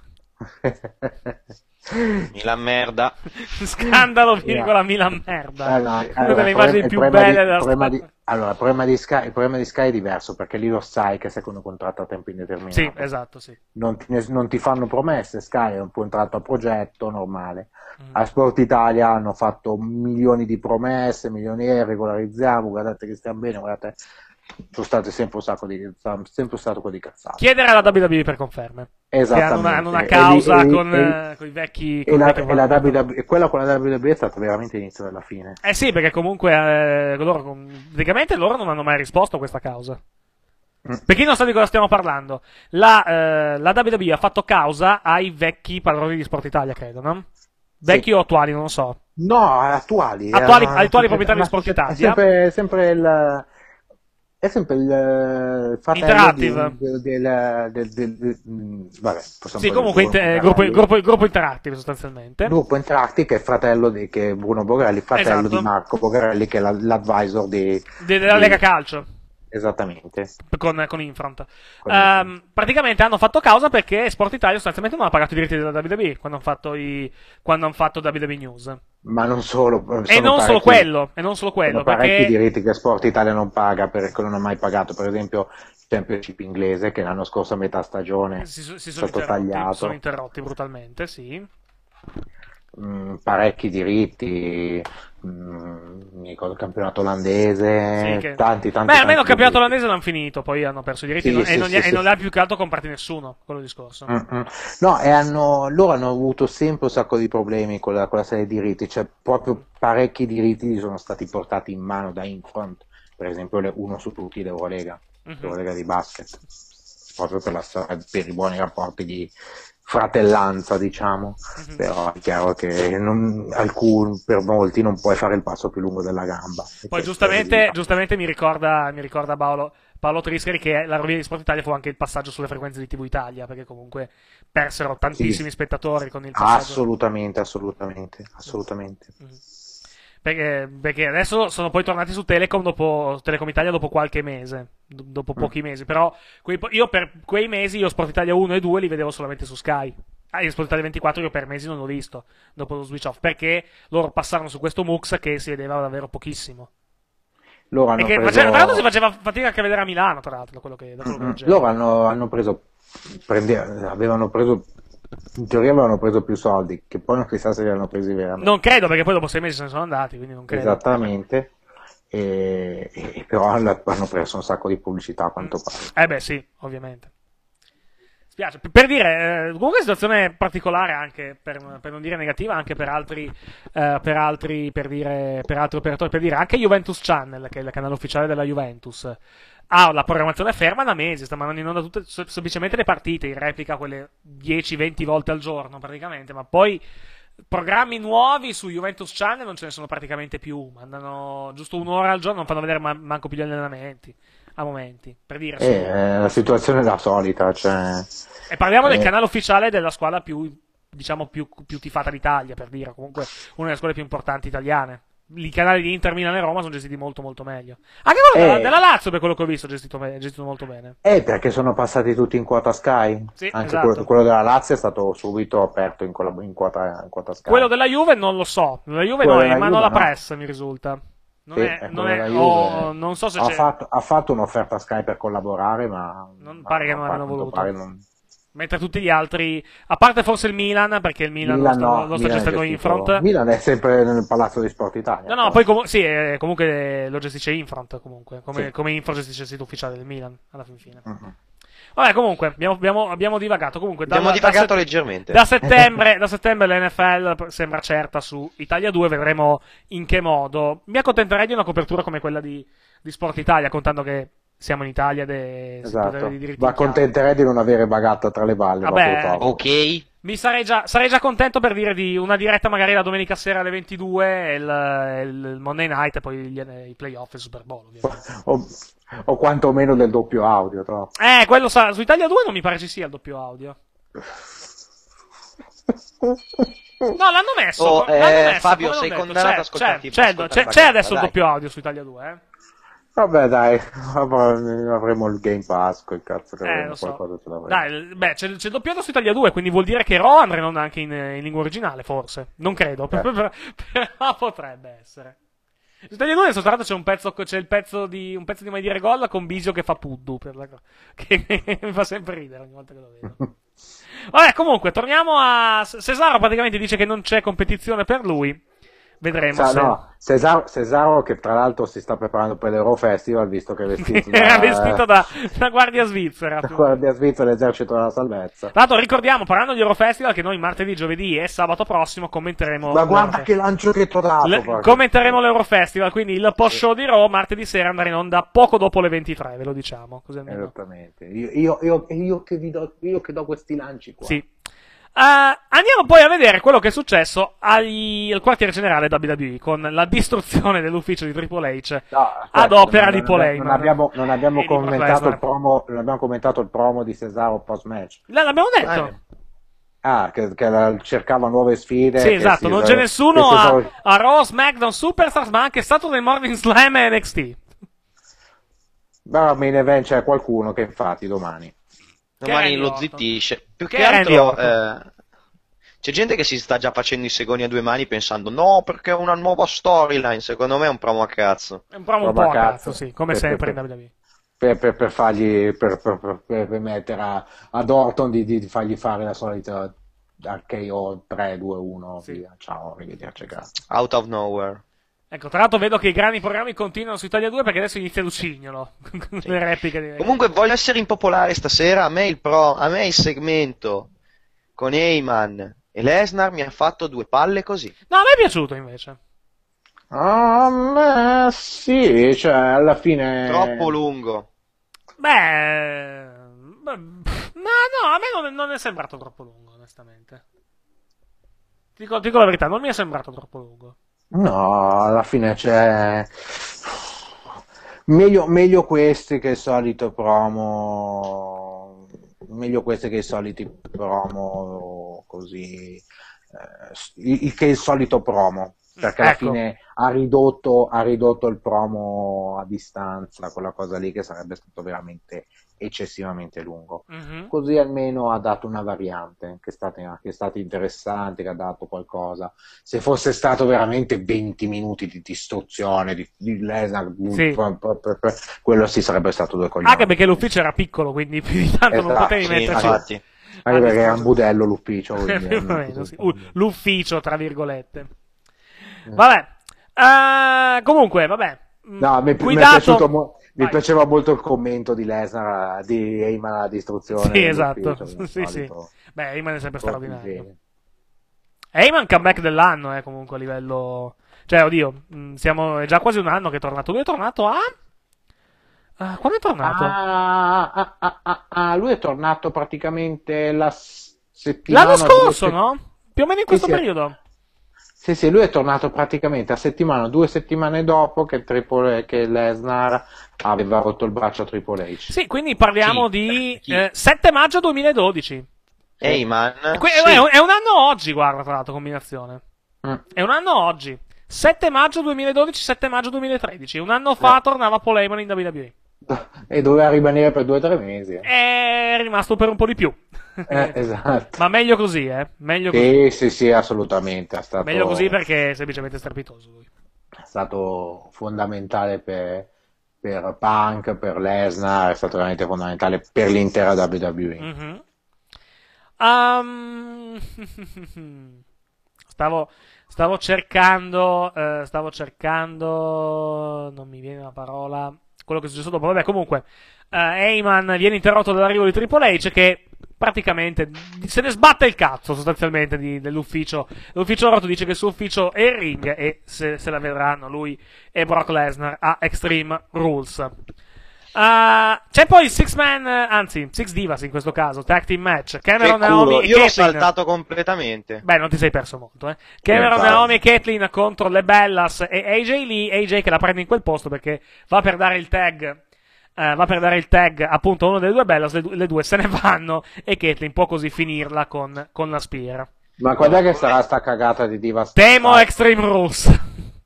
Milan merda. Scandalo, virgola, yeah. Milan merda. Allora, una allora, delle immagini più belle di, della problema storia. Di, allora, il problema, di Sky, il problema di Sky è diverso, perché lì lo sai che sei con un contratto a tempo indeterminato. Sì, esatto, sì. Non ti, non ti fanno promesse, Sky è un contratto a progetto normale. Mm. A Sport Italia hanno fatto milioni di promesse, milioni di regolarizziamo, guardate che stiamo bene, guardate... sono state sempre un sacco di sempre stato quello di cazzate. Chiedere alla W W E per conferme. Esattamente. Che hanno una, hanno una causa e, con, e, con i vecchi. Con e, la, e, la W W E, quella con la W W E è stata veramente l'inizio della fine. Eh sì, perché comunque eh, loro, praticamente loro non hanno mai risposto a questa causa. Mm. Per chi non sa di cosa stiamo parlando, la, eh, la W W E ha fatto causa ai vecchi padroni di Sport Italia, credo, no? Vecchi sì. o attuali, non lo so. No, attuali. Attuali, erano, attuali proprietari di Sport Italia. È sempre, sempre il. È sempre il, il fratello di, del, del, del, del, del vabbè, sì, comunque inter, gruppo, gruppo, gruppo Interactive sostanzialmente. Gruppo Interactive che è fratello di che Bruno Bogarelli, fratello esatto. di Marco Bogarelli che è la, l'advisor di, de, della di, Lega Calcio. Esattamente. Con, con Infront. Con um, praticamente hanno fatto causa perché Sport Italia sostanzialmente non ha pagato i diritti della W W E quando hanno fatto, i, quando hanno fatto W W E News. Ma non solo. E non solo quello. E non solo quello. Sono parecchi perché... diritti che Sport Italia non paga perché non ha mai pagato. Per esempio il Championship inglese che l'anno scorso a metà stagione si, si è sono stato tagliato. Sono interrotti brutalmente, sì. Mm, parecchi diritti, mm, mi ricordo il campionato olandese, sì, che... tanti, tanti. Beh, almeno il campionato diritti. olandese l'hanno finito, poi hanno perso i diritti sì, non, sì, e, non sì, gli, sì, e non sì. li ha più che altro comprati nessuno, quello discorso. Mm-mm. No, e hanno, loro hanno avuto sempre un sacco di problemi con la, con la serie di diritti, cioè proprio parecchi diritti gli sono stati portati in mano da Infront, per esempio le, uno su tutti l'Eurolega, mm-hmm. l'Eurolega di basket, proprio per, la, per i buoni rapporti di fratellanza, diciamo, mm-hmm. però è chiaro che non, alcun, per molti non puoi fare il passo più lungo della gamba. Poi giustamente, giustamente mi ricorda, mi ricorda Paolo, Paolo Triscari che la rovina di Sport Italia fu anche il passaggio sulle frequenze di T V Italia, perché comunque persero tantissimi sì. spettatori con il passaggio. Assolutamente, assolutamente, assolutamente. Mm-hmm. Perché, perché adesso sono poi tornati su Telecom dopo Telecom Italia dopo qualche mese, do, dopo mm. pochi mesi, però quei, io per quei mesi io Sport Italia uno e due li vedevo solamente su Sky. Ah, io Sport Italia ventiquattro io per mesi non l'ho visto dopo lo switch off, perché loro passarono su questo MUX che si vedeva davvero pochissimo. Loro hanno e che preso... faceva, tra l'altro si faceva fatica anche a vedere a Milano, tra l'altro, da quello che, da quello mm-hmm. che Loro hanno, hanno preso prende, avevano preso in teoria avevano preso più soldi, che poi non chissà se li hanno presi veramente. Non credo, perché poi dopo sei mesi se ne sono andati, quindi non credo. Esattamente. E, e però hanno preso un sacco di pubblicità a quanto pare. Eh beh sì, ovviamente. Spiace. Per dire, eh, comunque è una situazione particolare anche, per, per non dire negativa, anche per altri, eh, per altri, per dire, per altri operatori, per dire, anche Juventus Channel, che è il canale ufficiale della Juventus, ha la programmazione ferma da mesi, sta mandando in onda tutte, semplicemente le partite, in replica quelle dieci venti volte al giorno praticamente, ma poi programmi nuovi su Juventus Channel non ce ne sono praticamente più, mandano giusto un'ora al giorno, non fanno vedere man- manco più gli allenamenti a momenti, per dire. Eh, eh, la situazione è la solita, cioè... E parliamo eh. del canale ufficiale della squadra più, diciamo, più, più tifata d'Italia, per dire, comunque una delle scuole più importanti italiane, i canali di Inter, Milan e Roma sono gestiti molto molto meglio. Anche quello Eh. della, della Lazio, per quello che ho visto, è gestito, me- è gestito molto bene. Eh, perché sono passati tutti in quota Sky. Sì, Anche esatto. quello, quello della Lazio è stato subito aperto in, collab- in, quota, in quota Sky. Quello della Juve non lo so. La Juve Quello no, è della in mano Juve alla no. press, mi risulta. Non Sì, è, è non, quello è, della oh, Juve. non so se ha c'è. fatto, ha fatto un'offerta Sky per collaborare, ma Non pare che non a abbiano quanto voluto. pare non- Mentre tutti gli altri, a parte forse il Milan, perché il Milan, Milan lo sta, no, lo sta Milan è gestendo gestito- Infront. Milan è sempre nel Palazzo di Sport Italia. No, no, poi comu- sì, eh, comunque lo gestisce Infront, comunque, come, Sì. come Infront gestisce il sito ufficiale del Milan, alla fin fine. Mhm. Vabbè, comunque, abbiamo, abbiamo, abbiamo divagato. Comunque, Abbiamo dalla- da divagato set- leggermente. Da settembre, da settembre l'N F L sembra certa su Italia due, vedremo in che modo. Mi accontenterei di una copertura come quella di, di Sport Italia, contando che siamo in Italia ed è- si può avere Esatto. dei diritti Ma in chiaro. accontenterei di non avere Bagatta tra le balle. Vabbè, ma purtroppo. Ok. Mi sarei già, sarei già contento per dire di una diretta magari la domenica sera alle ventidue, e il, e il Monday Night e poi gli, i playoff e il Super Bowl, ovviamente. O, o quantomeno del doppio audio. Tra... Eh, quello sa, su Italia due non mi pare ci sia il doppio audio. No, l'hanno messo. Oh, l'hanno eh, messo, Fabio, come sei l'ho detto. condannato C'è- ad ascoltarti- c'è, c'è, ascoltare c'è, la c'è gatta, adesso il dai. doppio audio su Italia due, eh. Vabbè, dai, avremo il Game Pass, quel cazzo che Eh, avremo, lo so. qualcosa ce l'avremo. Dai, beh, c'è, c'è il doppio audio su Italia due, quindi vuol dire che Raw andranno anche in, in lingua originale, forse. Non credo, Eh. però potrebbe essere. Su Italia due, adesso, tra l'altro, c'è un pezzo, c'è il pezzo di, un pezzo di Mai Dire Gol con Bisio che fa Puddu, per la, che mi fa sempre ridere ogni volta che lo vedo. Vabbè, comunque, torniamo a... Cesaro praticamente dice che non c'è competizione per lui. Vedremo Sa- se... no, Cesaro, Cesaro che tra l'altro si sta preparando per l'Euro Festival, visto che è vestito Era da, vestito da, da guardia svizzera. da guardia svizzera dell'esercito della salvezza. Tra l'altro ricordiamo, parlando di Eurofestival, che noi martedì, giovedì e sabato prossimo commenteremo... Ma guarda l'Eurofestival. che lancio che ti ho dato! Le- guarda. commenteremo l'Eurofestival, quindi il post show di Raw martedì sera andrà in onda poco dopo le ventitré, ve lo diciamo. Così almeno. Esattamente. Io, io, io, io che vi do, io che do questi lanci qua. Sì. Uh, andiamo poi a vedere quello che è successo agli, al quartier generale W W E con la distruzione dell'ufficio di Triple H No, aspetta, ad opera non- di non- Paul non, Heyman. abbiamo, non abbiamo E di Brock commentato Lesnar. il promo, non abbiamo commentato il promo di Cesaro post match. L- L'abbiamo detto. Eh, Ah, che, che la- cercava nuove sfide. Sì, che esatto, si- non c'è che nessuno si a, esau- a Raw, SmackDown, Superstars, ma anche Saturday Morning Slam e N X T. Ma main event c'è qualcuno che infatti domani. Domani Randy lo Orton. zittisce. Più Che che, è Randy altro, Orton. eh, c'è gente che si sta già facendo i segoni a due mani pensando no, perché è una nuova storyline. Secondo me è un promo a cazzo. È un promo un po' Roba a cazzo. cazzo, sì, come Per- sempre per- in W W E. Per, per, per fargli per, per, per, per permettere a, ad Orton di, di fargli fare la solita R K O tre due uno. Sì. Via. Ciao, arrivederci, grazie. Out of nowhere. Ecco, tra l'altro vedo che i grandi programmi continuano su Italia due perché adesso inizia Lucignolo. Con le repliche di... Comunque voglio essere impopolare stasera. A me il, pro, a me il segmento con Heyman e Lesnar mi ha fatto due palle così. No, a me è piaciuto invece. Ah, ma sì, cioè alla fine Troppo lungo. Beh... beh, pff, no, no, a me non, non è sembrato troppo lungo, onestamente. Ti dico, ti dico la verità, non mi è sembrato troppo lungo. No, alla fine c'è meglio, meglio questi che il solito promo, meglio questi che i soliti promo così, eh, il- che il solito promo, perché alla Ecco. fine ha ridotto, ha ridotto il promo a distanza, quella cosa lì che sarebbe stato veramente eccessivamente lungo. Mhm. Così almeno ha dato una variante che è stata, che è stata interessante, che ha dato qualcosa. Se fosse stato veramente venti minuti di distruzione di, di Lesnar, Sì. p- p- p- quello sì sarebbe stato due coglioni. Anche perché l'ufficio era piccolo, quindi più di tanto non Esatto, potevi Sì, metterci... infatti. Anche a perché era un disposizione. budello l'ufficio. quindi Più o non- meno, sì. Uh, l'ufficio, tra virgolette. Vabbè. Eh, comunque, vabbè. No, mi, mi è Guidato... piaciuto mo- mi Vai. piaceva molto il commento di Lesnar, di Heyman alla distruzione. Sì, esatto. dell'ufficio, Sì, sì. solito. Beh, Heyman è sempre straordinario. Così. Heyman comeback dell'anno, eh, comunque, a livello... Cioè, oddio, mh, siamo... è già quasi un anno che è tornato. Lui è tornato a... Ah, quando è tornato? Ah, ah, ah, ah, ah, lui è tornato praticamente la s- settimana... L'anno scorso, due- no? Più o meno in questo sì. periodo. Sì, sì, lui è tornato praticamente a settimana, due settimane dopo che, Triple, che Lesnar aveva rotto il braccio a Triple H. Sì, quindi parliamo Chi? di Chi? eh, sette maggio duemiladodici. Heyman. Que- sì. è, un, è un anno oggi, guarda, tra l'altro, combinazione. Mm. È un anno oggi. sette maggio duemiladodici, sette maggio duemilatredici. Un anno fa Eh. tornava Paul Heyman in W W E. E doveva rimanere per due o tre mesi. eh. È rimasto per un po' di più. Eh, esatto. Ma meglio così, eh. Meglio così. Sì, sì, sì, assolutamente. È stato, Meglio così perché è semplicemente strepitoso lui. è stato fondamentale per, per Punk, per Lesnar, è stato veramente fondamentale per l'intera W W E. Mhm. Um, stavo, stavo cercando, eh, stavo cercando, non mi viene la parola, quello che è successo dopo. Vabbè, comunque, eh, Heyman viene interrotto dall'arrivo di Triple H che praticamente se ne sbatte il cazzo sostanzialmente di- dell'ufficio. L'ufficio rotto dice che il suo ufficio è il ring e se, se la vedranno lui e Brock Lesnar a Extreme Rules. Uh, c'è poi il Six Man, eh, anzi, Six Divas in questo caso, Tag Team Match. Che Cameron, culo, Naomi e io l'ho Caitlyn. saltato completamente. Beh, non ti sei perso molto, eh. Cameron, infatti. Naomi e Caitlyn contro le Bellas e A J Lee. A J che la prende in quel posto perché va per dare il tag. eh, va per dare il tag appunto a uno delle due Bellas. Le, du- le due se ne vanno e Caitlyn può così finirla con, con la spear. Ma quando è che sarà sta cagata di Diva Temo Star? Extreme Rules.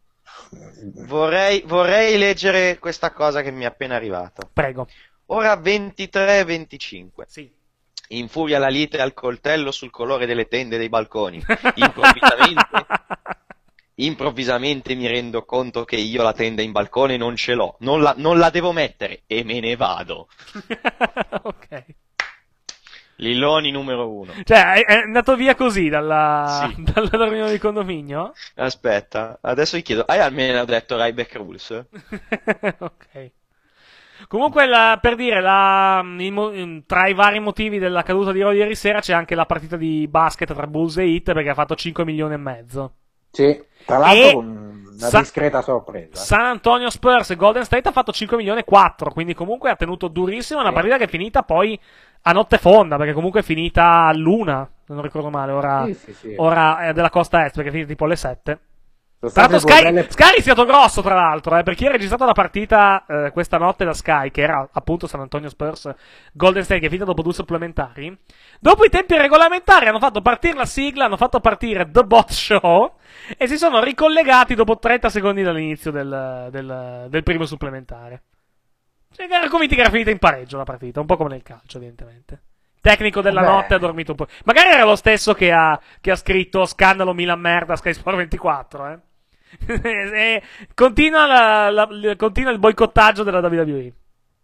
Vorrei, vorrei leggere questa cosa che mi è appena arrivata. Prego. Ora ventitré e venticinque. Sì. Infuria la lite al coltello sul colore delle tende dei balconi. Improvvisamente, improvvisamente mi rendo conto che io la tenda in balcone non ce l'ho. Non la, non la devo mettere e me ne vado. Ok. Lilloni numero uno. Cioè, è, è andato via così dalla, Sì. dalla riunione di condominio? Aspetta, adesso gli chiedo. Hai almeno detto Ryback Rules? Ok. Comunque, la- per dire, la- il mo- tra i vari motivi della caduta di Raw ieri sera c'è anche la partita di basket tra Bulls e Heat perché ha fatto cinque milioni e mezzo. Sì, tra l'altro E con una Sa- discreta sorpresa. San Antonio Spurs e Golden State ha fatto cinque milioni e quattro, quindi comunque ha tenuto durissimo una Sì. partita che è finita poi a notte fonda, perché comunque è finita all'una, se non ricordo male, ora, Sì, sì, sì. ora è della costa est, perché è finita tipo alle sette. Sono Tra l'altro state Sky, due belle- Sky ha iniziato grosso, tra l'altro, eh, per chi ha registrato la partita eh, questa notte da Sky, che era appunto San Antonio Spurs Golden State, che è finita dopo due supplementari. Dopo i tempi regolamentari hanno fatto partire la sigla, hanno fatto partire The Bot Show e si sono ricollegati dopo trenta secondi dall'inizio del, del, del primo supplementare. Cioè, era convinti che era finita in pareggio la partita, un po' come nel calcio, evidentemente. Tecnico della Beh. notte ha dormito un po'. Magari era lo stesso che ha, che ha scritto scandalo Milan merda a Sky Sport ventiquattro, eh. E continua, la- la- la- continua il boicottaggio della W W E.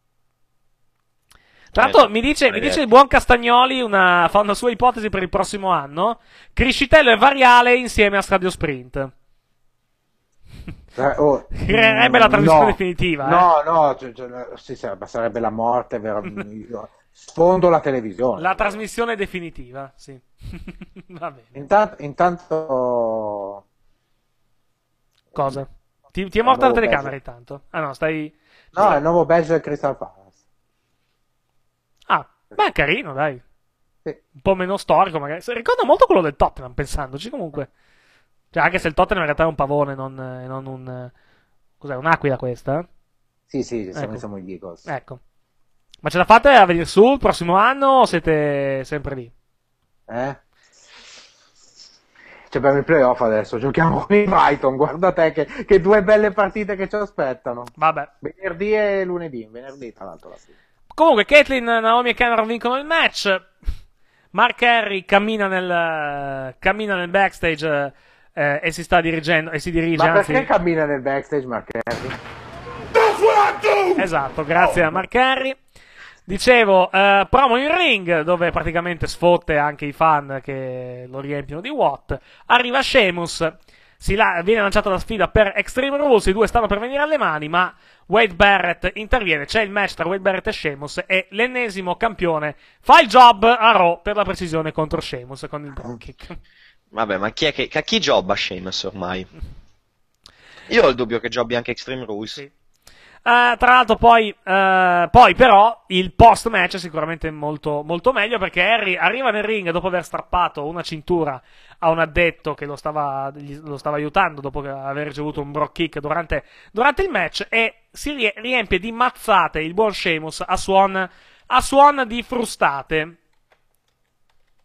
Tra l'altro, Eh, mi dice, mi maledetto. dice il buon Castagnoli una, fa una sua ipotesi per il prossimo anno: Criscitello e Variale insieme a Stadio Sprint. Eh, oh, Creerebbe la mm, trasmissione no. definitiva, eh. No, no, cioè, cioè, sì, sì, ma sarebbe la morte, vero? Io sfondo la televisione. La trasmissione definitiva, sì. Va bene. Intanto, intanto Cosa? Ti, ti è morta la Nuovo telecamera badge. intanto? Ah no, stai... no, è il nuovo badge del Crystal Palace. Ah, beh, carino, dai. Sì. Un po' meno storico, magari. Se- Ricorda molto quello del Tottenham, pensandoci, comunque. Cioè, anche se il Tottenham in realtà è un pavone, non, eh, non un... eh, Cos'è, un'aquila questa? Sì, sì, siamo, Ecco. siamo gli Eagles. Ecco. Ma ce la fate a venire su il prossimo anno o siete sempre lì? Eh? Cioè, abbiamo i playoff adesso, giochiamo con i Brighton, guarda te che, che due belle partite che ci aspettano. Vabbè. Venerdì e lunedì, venerdì tra l'altro la fine. Comunque, Caitlyn, Naomi e Cameron vincono il match. Mark Henry cammina nel, cammina nel backstage eh, e si sta dirigendo, e si dirige, Ma anzi... perché cammina nel backstage Mark Henry? Esatto, grazie a Mark Henry. Dicevo, eh, promo in ring, dove praticamente sfotte anche i fan che lo riempiono di Watt. Arriva Sheamus, si la- viene lanciata la sfida per Extreme Rules, i due stanno per venire alle mani, ma Wade Barrett interviene, c'è il match tra Wade Barrett e Sheamus, e l'ennesimo campione fa il job a Raw per la precisione contro Sheamus con il drop kick. Vabbè, ma chi è che, a chi jobba Sheamus ormai? Io ho il dubbio che jobbi anche Extreme Rules. Sì. Uh, tra l'altro poi, uh, poi però il post match è sicuramente molto, molto meglio, perché Harry arriva nel ring dopo aver strappato una cintura a un addetto che lo stava, gli- lo stava aiutando dopo aver ricevuto un brock kick durante, durante il match, e si rie- riempie di mazzate il buon Sheamus a suon, a suon di frustate.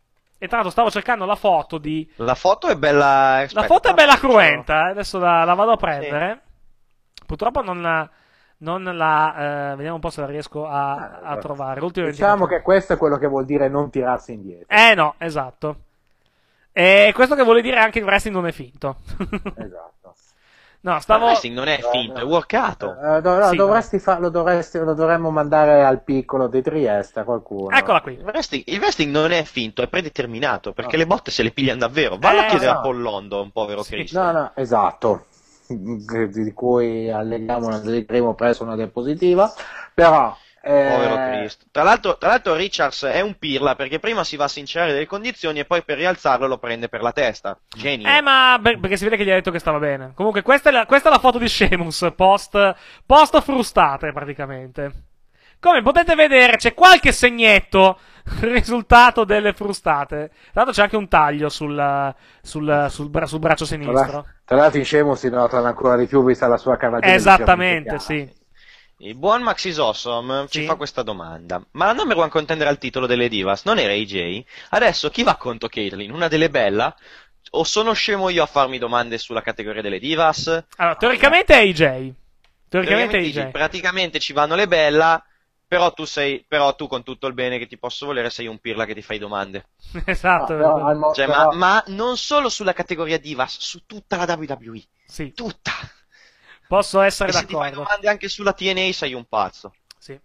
E tra l'altro stavo cercando la foto di... La foto è bella... Aspetta, la foto è bella cruenta, eh. Adesso la, la vado a prendere. Sì. Purtroppo non la... Non la eh, vediamo un po' se la riesco a, a trovare. L'ultimo diciamo che questo è quello che vuol dire non tirarsi indietro. Eh no, esatto. E questo che vuole dire anche che il wrestling non è finto. Esatto. No, stavo... Il wrestling non è finto, è workato. Uh, no, no, sì, dovresti fa- lo, dovresti, lo dovremmo mandare al piccolo di Trieste a qualcuno. Eccola qui. Il wrestling, il wrestling non è finto, è predeterminato, perché no. le botte se le pigliano davvero. Valla eh, a chiedere no. a Paul London, povero sì. Cristo. No, no, esatto. Di cui alleghiamo una primo presso una diapositiva, però eh... povero Cristo. Tra l'altro, tra l'altro Richards è un pirla perché prima si va a sincerare delle condizioni e poi per rialzarlo lo prende per la testa. Genio. Eh, ma perché si vede che gli ha detto che stava bene. Comunque, questa è la, questa è la foto di Sheamus post, post frustate praticamente. Come potete vedere, c'è qualche segnetto. Risultato delle frustate. Tra l'altro c'è anche un taglio sul, sul, sul, bra- sul braccio sinistro. Tra l'altro in Scemo si nota ancora di più vista la sua carnagione. Esattamente, sì. Il buon Maxis Awesome sì. ci fa questa domanda. Ma la number one contender al titolo delle Divas non era A J? Adesso chi va contro Caitlyn? Una delle Bella? O sono scemo io a farmi domande sulla categoria delle Divas? Allora, teoricamente è A J. Teoricamente, teoricamente è A J. Praticamente ci vanno le Bella. Però tu sei, però tu con tutto il bene che ti posso volere sei un pirla che ti fai domande. Esatto. No, però, cioè, però... ma, ma non solo sulla categoria Divas, su tutta la W W E. Sì. Tutta. Posso essere e d'accordo. Se ti fai domande anche sulla T N A sei un pazzo. Sì.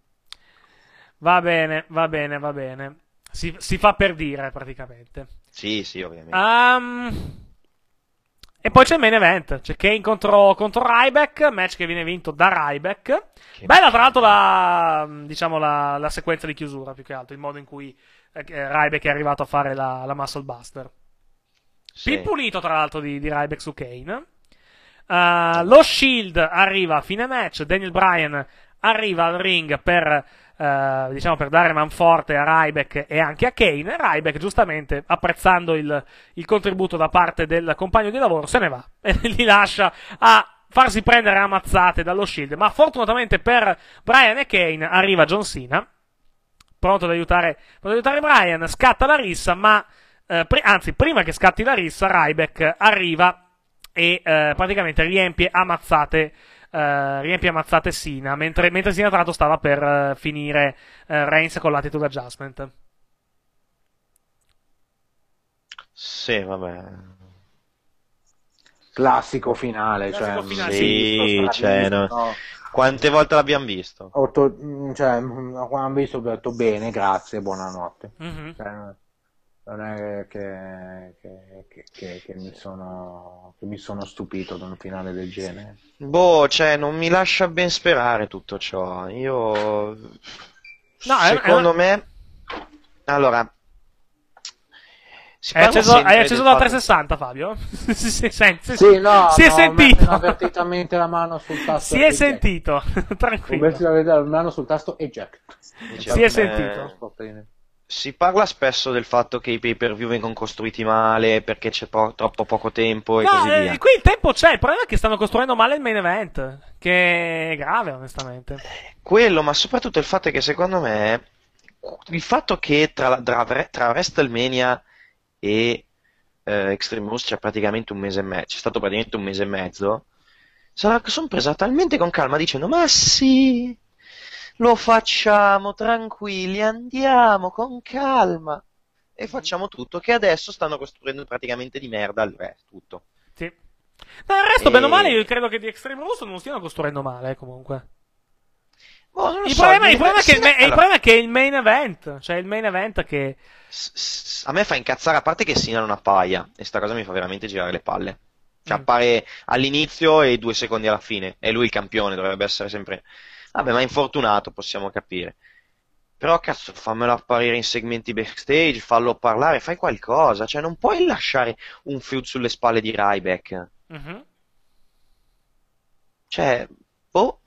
Va bene, va bene, va bene. Si, si fa per dire praticamente. Sì, sì, ovviamente. Um... E poi c'è il main event, c'è Kane contro, contro Ryback, match che viene vinto da Ryback. Che bella tra l'altro la, diciamo, la, la sequenza di chiusura, più che altro, il modo in cui eh, Ryback è arrivato a fare la, la Muscle Buster. Sì. Più pulito tra l'altro di, di Ryback su Kane. Uh, lo Shield arriva a fine match, Daniel Bryan arriva al ring per... Uh, diciamo per dare manforte a Ryback e anche a Kane. Ryback giustamente apprezzando il, il contributo da parte del compagno di lavoro se ne va e li lascia a farsi prendere a mazzate dallo Shield, ma fortunatamente per Bryan e Kane arriva John Cena pronto ad aiutare, pronto ad aiutare Bryan, scatta la rissa ma eh, pre- anzi prima che scatti la rissa Ryback arriva e eh, praticamente riempie a mazzate Uh, riempie ammazzate Cena mentre, mentre Cena tra l'altro stava per uh, finire uh, Reigns con l'attitude adjustment. Sì, vabbè. Classico finale, Classico cioè, finale sì, cioè, no. No. Quante volte l'abbiamo visto? Otto, cioè, quando abbiamo visto ho detto bene, grazie, buonanotte. Mm-hmm. Cioè, non è che, che, che, che, che, mi sono, che mi sono stupito da un finale del genere. Boh, cioè, non mi lascia ben sperare tutto ciò. Io... No, secondo è... me... Allora... Hai acceso, hai acceso la trecentosessanta, Fabio? si, si, si, si, sì, no, si è no, sentito. Ho avvertitamente la mano sul tasto. Si è sentito, tranquillo. Ho messo la mano sul tasto eject. Si è sentito. Si parla spesso del fatto che i pay per view vengono costruiti male perché c'è po- troppo poco tempo e no, così eh, via. Qui il tempo c'è, il problema è che stanno costruendo male il main event, che è grave onestamente. Quello, ma soprattutto il fatto è che secondo me il fatto che tra, tra, tra WrestleMania e eh, Extreme Rules c'è praticamente un mese e mezzo, c'è stato praticamente un mese e mezzo, se la sono presa talmente con calma dicendo ma sì, lo facciamo tranquilli, andiamo con calma e facciamo tutto, che adesso stanno costruendo praticamente di merda il resto, tutto. Sì. Ma il resto, e... bene o male, io credo che di Extreme Rules non stiano costruendo male, comunque. Boh, non lo il, so, problema, il, problema sì, è che il, allora... il problema è che è il main event, cioè il main event che... S- s- a me fa incazzare, a parte che Cena non appaia, e sta cosa mi fa veramente girare le palle. Cioè mm. appare all'inizio e due secondi alla fine, è lui il campione, dovrebbe essere sempre... Vabbè, ma è infortunato, possiamo capire. Però, cazzo, fammelo apparire in segmenti backstage, fallo parlare, fai qualcosa. Cioè, non puoi lasciare un feud sulle spalle di Ryback. Mm-hmm. Cioè, boh.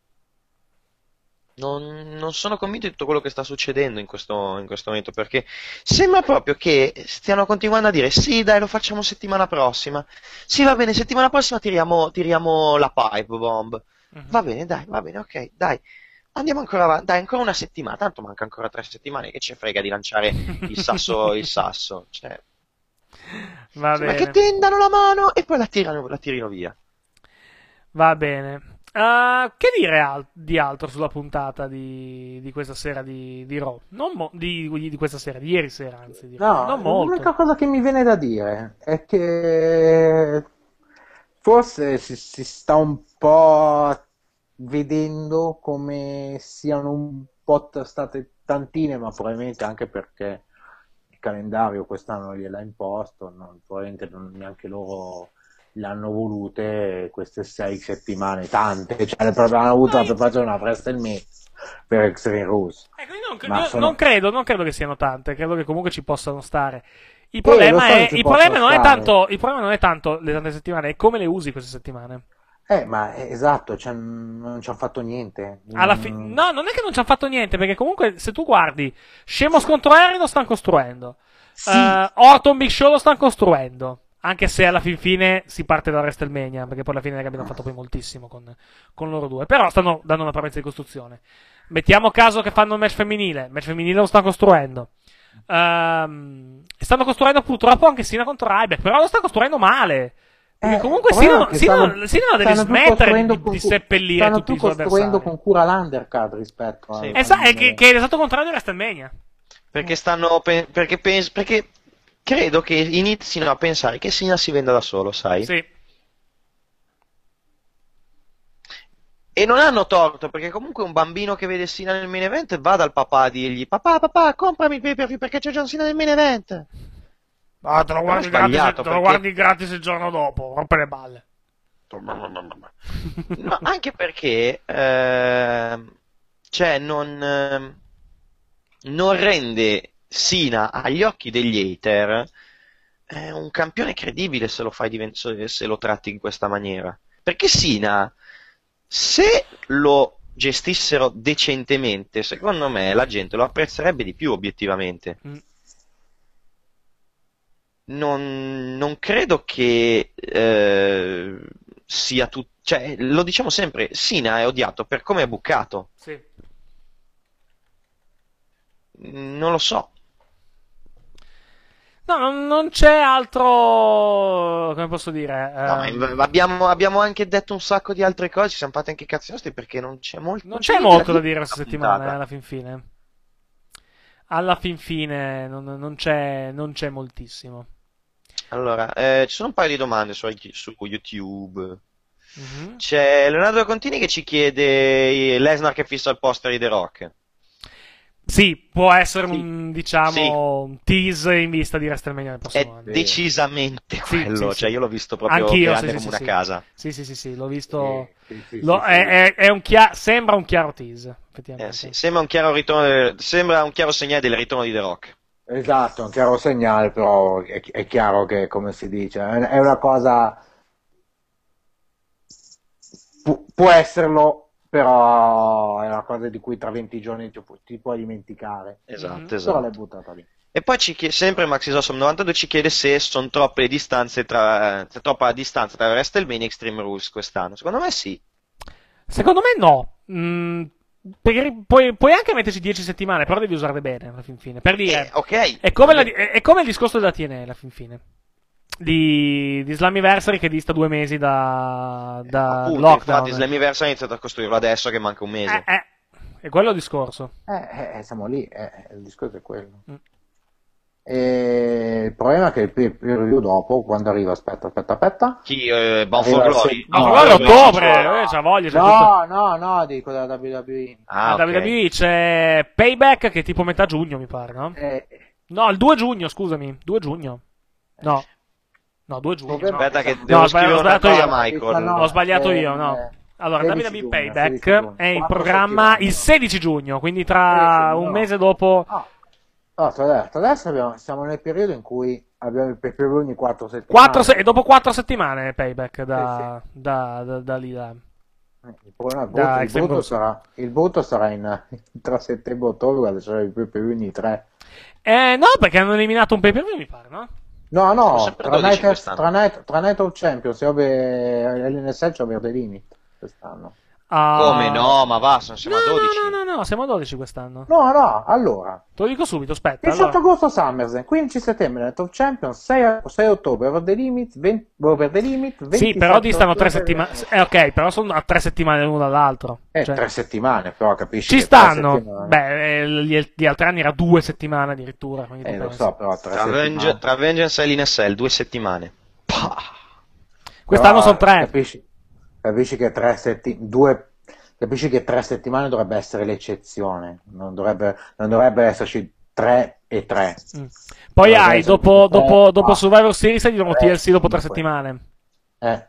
Non, non sono convinto di tutto quello che sta succedendo in questo, in questo momento, perché sembra proprio che stiano continuando a dire sì, dai, lo facciamo settimana prossima. Sì, va bene, settimana prossima tiriamo, tiriamo la pipe bomb. Va bene, dai, va bene, ok, dai. andiamo ancora avanti, dai, ancora una settimana, tanto manca ancora tre settimane, che ci frega di lanciare il sasso, il sasso, cioè, Va sembra bene. che tendano la mano e poi la tirano, la tirino via. Va bene. Uh, che dire al- di altro sulla puntata di, di questa sera di, di Raw? Non mo- di, di questa sera, di ieri sera, anzi. Di Raw. No, non molto. l'unica cosa che mi viene da dire è che forse si, si sta un po' vedendo come siano un po' t- state tantine, ma probabilmente anche perché il calendario quest'anno gliel'ha imposto, non, probabilmente non neanche loro l'hanno volute queste sei settimane, tante, cioè le proprio hanno avuto la preparazione una WrestleMania per Extreme Rules. Ecco, io non, Ma io sono- non credo, non credo che siano tante, credo che comunque ci possano stare. Il Eh, problema, lo so è, che ci il problema possono non è stare. tanto, il problema non è tanto le tante settimane, è come le usi queste settimane. Eh, ma eh, esatto, cioè, non ci hanno fatto niente. Alla fi- no, non è che non ci hanno fatto niente, perché comunque se tu guardi, Sheamus contro Harry lo stanno costruendo. Sì. Eh, Orton Big Show lo stanno costruendo. Anche se alla fin fine si parte da WrestleMania, perché poi alla fine abbiano fatto poi moltissimo con, con loro due. Però stanno dando una premessa di costruzione. Mettiamo caso che fanno il match femminile. Il match femminile lo stanno costruendo. Ehm, stanno costruendo purtroppo anche Sina contro Ryback, però lo stanno costruendo male. Perché Eh, comunque il problema Sina, è che Sina, stanno- Sina devi stanno più smettere costruendo di, con di cu- seppellire stanno tutti più i suoi costruendo avversari. con cura l'undercard rispetto a... Sì. Esatto, è che, che è l'esatto contrario di WrestleMania. Perché stanno, pe- perché, pens- perché credo che inizino a pensare che Sina si venda da solo, sai? Sì. E non hanno torto, perché comunque un bambino che vede Sina nel main event va dal papà a dirgli: papà, papà, comprami il pay-per-view perché c'è John Cena nel main event. Ah, te lo Però è guardi gratis, sbagliato, te lo perché- guardi gratis il giorno dopo, rompe le balle. No, anche perché ehm, cioè non, ehm, non rende Sina agli occhi degli hater eh, un campione credibile se lo fai divent- se se lo tratti in questa maniera. Perché Sina, se lo gestissero decentemente, secondo me la gente lo apprezzerebbe di più obiettivamente. Mm. Non, non credo che eh, sia tutto, cioè, lo diciamo sempre, Sina è odiato per come è bucato. Sì. Non lo so. No, non, non c'è altro, come posso dire, No, ehm, ma abbiamo, abbiamo anche detto un sacco di altre cose, ci siamo fatti anche cazzi nostri perché non c'è molto. non c'è niente molto da dire questa questa settimana, eh, puntata. alla fin fine. Alla fin fine non, non c'è, non c'è moltissimo. Allora, eh, ci sono un paio di domande su, su YouTube. Mhm. C'è Leonardo Contini che ci chiede Lesnar che fissa il poster di The Rock. Sì, può essere Sì. un, diciamo, un tease in vista di WrestleMania del È prossimo anno. decisamente Sì, quello, sì, cioè sì. io l'ho visto proprio Anch'io, grande sì, come sì, una sì. casa. Sì, sì, sì, sì, l'ho visto. Sì, sì, lo- sì, è, sì. è- è un chia- sembra un chiaro tease, effettivamente. Eh, sì, sembra un chiaro ritorno del- sembra un chiaro segnale del ritorno di The Rock. Esatto, un chiaro segnale, però è, è chiaro che, come si dice, è, è una cosa... Pu- può esserlo, però è una cosa di cui tra venti giorni ti, pu- ti puoi dimenticare. Esatto, Mhm. Però esatto. l'hai buttata lì. E poi ci chiede, sempre MaxiSosom novantadue ci chiede se sono troppe le distanze tra, c'è troppa la distanza tra WrestleMania e Extreme Rules quest'anno. Secondo me sì. Secondo me no. Mm, perché puoi, puoi anche metterci dieci settimane, però devi usarle bene alla fin fine. Per dire, Eh, ok. è, come la- è- è come il discorso della T N A alla fin fine. Di, di Slammiversary che dista due mesi da, da Appunto, lockdown. infatti Slammiversary ha iniziato a costruirlo adesso che manca un mese. Eh, eh, è quello il discorso. Eh, eh, siamo lì, eh, il discorso è quello. Mm. E il problema è che il peer peer review dopo, quando arriva, aspetta, aspetta, aspetta. Chi? Eh, Bound for Arriva Glory? se- Ma No, quello è no, ottobre, no. eh, c'ha voglia. c'è tutto- No, no, no, dico della W W E. Ah, a ok. W W E c'è Payback che è tipo metà giugno, mi pare, no? Eh, No, il due giugno, scusami. due giugno. No. No, due giugno. Dove- no. Aspetta che No, devo ho sbagliato- scrivere ho una sbagliato cosa io. a Michael. No, Ho sbagliato eh, io, no. Allora, sedici W W E giugno, Payback sedici giugno. è in Quattro programma settimane. il sedici giugno, quindi tra Sedici, un no. mese dopo. Ah, no, adesso, adesso abbiamo- siamo nel periodo in cui abbiamo il pay per view ogni quattro settimane. Quattro se- e dopo quattro settimane Payback da, da, da, da lì. Da. Eh, Il problema è il Da brutto, il Extreme brutto Rules. sarà, il brutto sarà in, tra settembre e ottobre, quando sarà il pay per view ogni tre. Eh, no, perché hanno eliminato un pay per view, mi pare, no? No, Sono no, sempre tra dodici Night, quest'anno. tra, Night, tra Night of Champions e L N S L c'è over the limit quest'anno. Come no? Ma va, sono siamo no, a dodici. No, no, no, no, siamo a dodici quest'anno. No, no, allora. Te lo dico subito, aspetta. diciotto Allora. agosto SummerSlam, quindici settembre Night of Champions, sei, sei ottobre Over the Limit, venti, Over the Limit, Sì, però distano tre ottobre- settimane. Eh, ok, però sono a tre settimane l'uno dall'altro. Eh, Cioè, tre settimane, però capisci ci che tre stanno. settimane- Beh, eh, gli, gli altri anni era due settimane addirittura. quindi Eh, tu lo pensi. so, però tre Tra, settimane. Venge- tra Vengeance e l'I N S L, due settimane. Quest'anno Però, sono tre. Capisci, capisci che tre setti- due capisci che tre settimane dovrebbe essere l'eccezione, non dovrebbe, non dovrebbe esserci tre e tre. Mm. Poi Dovrebbe hai, esserci dopo, tre, dopo, dopo quattro, Survivor Series, hai di nuovo tre, T L C dopo tre cinque. settimane. Eh.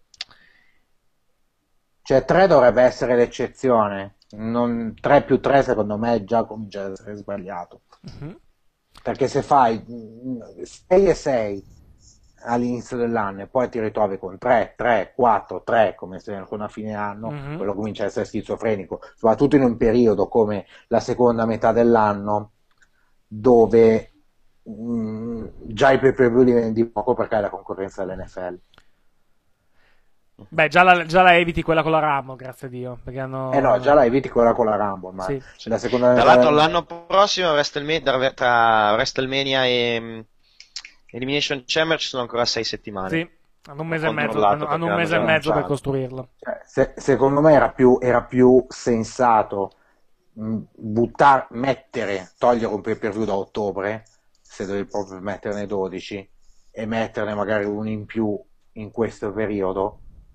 Cioè tre dovrebbe essere l'eccezione, non, tre più tre secondo me già comincia ad essere sbagliato. Mhm. Perché se fai sei e sei all'inizio dell'anno e poi ti ritrovi con tre, tre, quattro, tre come se con a fine anno, Mhm. quello comincia a essere schizofrenico, soprattutto in un periodo come la seconda metà dell'anno dove mh, già i pay-per-view li vendi poco perché hai la concorrenza dell'N F L. Beh, già la, già la eviti quella con la Rambo, grazie a Dio. Perché hanno... Eh no, già la eviti quella con la Rumble, ma Sì. la seconda Tra metà l'altro dell'anno- l'anno prossimo WrestleMania, tra WrestleMania e mm, Elimination Chamber ci sono ancora sei settimane. Sì, hanno un mese e Ho mezzo, controllato hanno, hanno un perché mese e hanno mezzo per lanciato. costruirlo. Cioè, se- secondo me era più, era più sensato mh, buttar, mettere, togliere un pay per view da ottobre, se dovevi proprio metterne dodici, e metterne magari uno in più in questo periodo,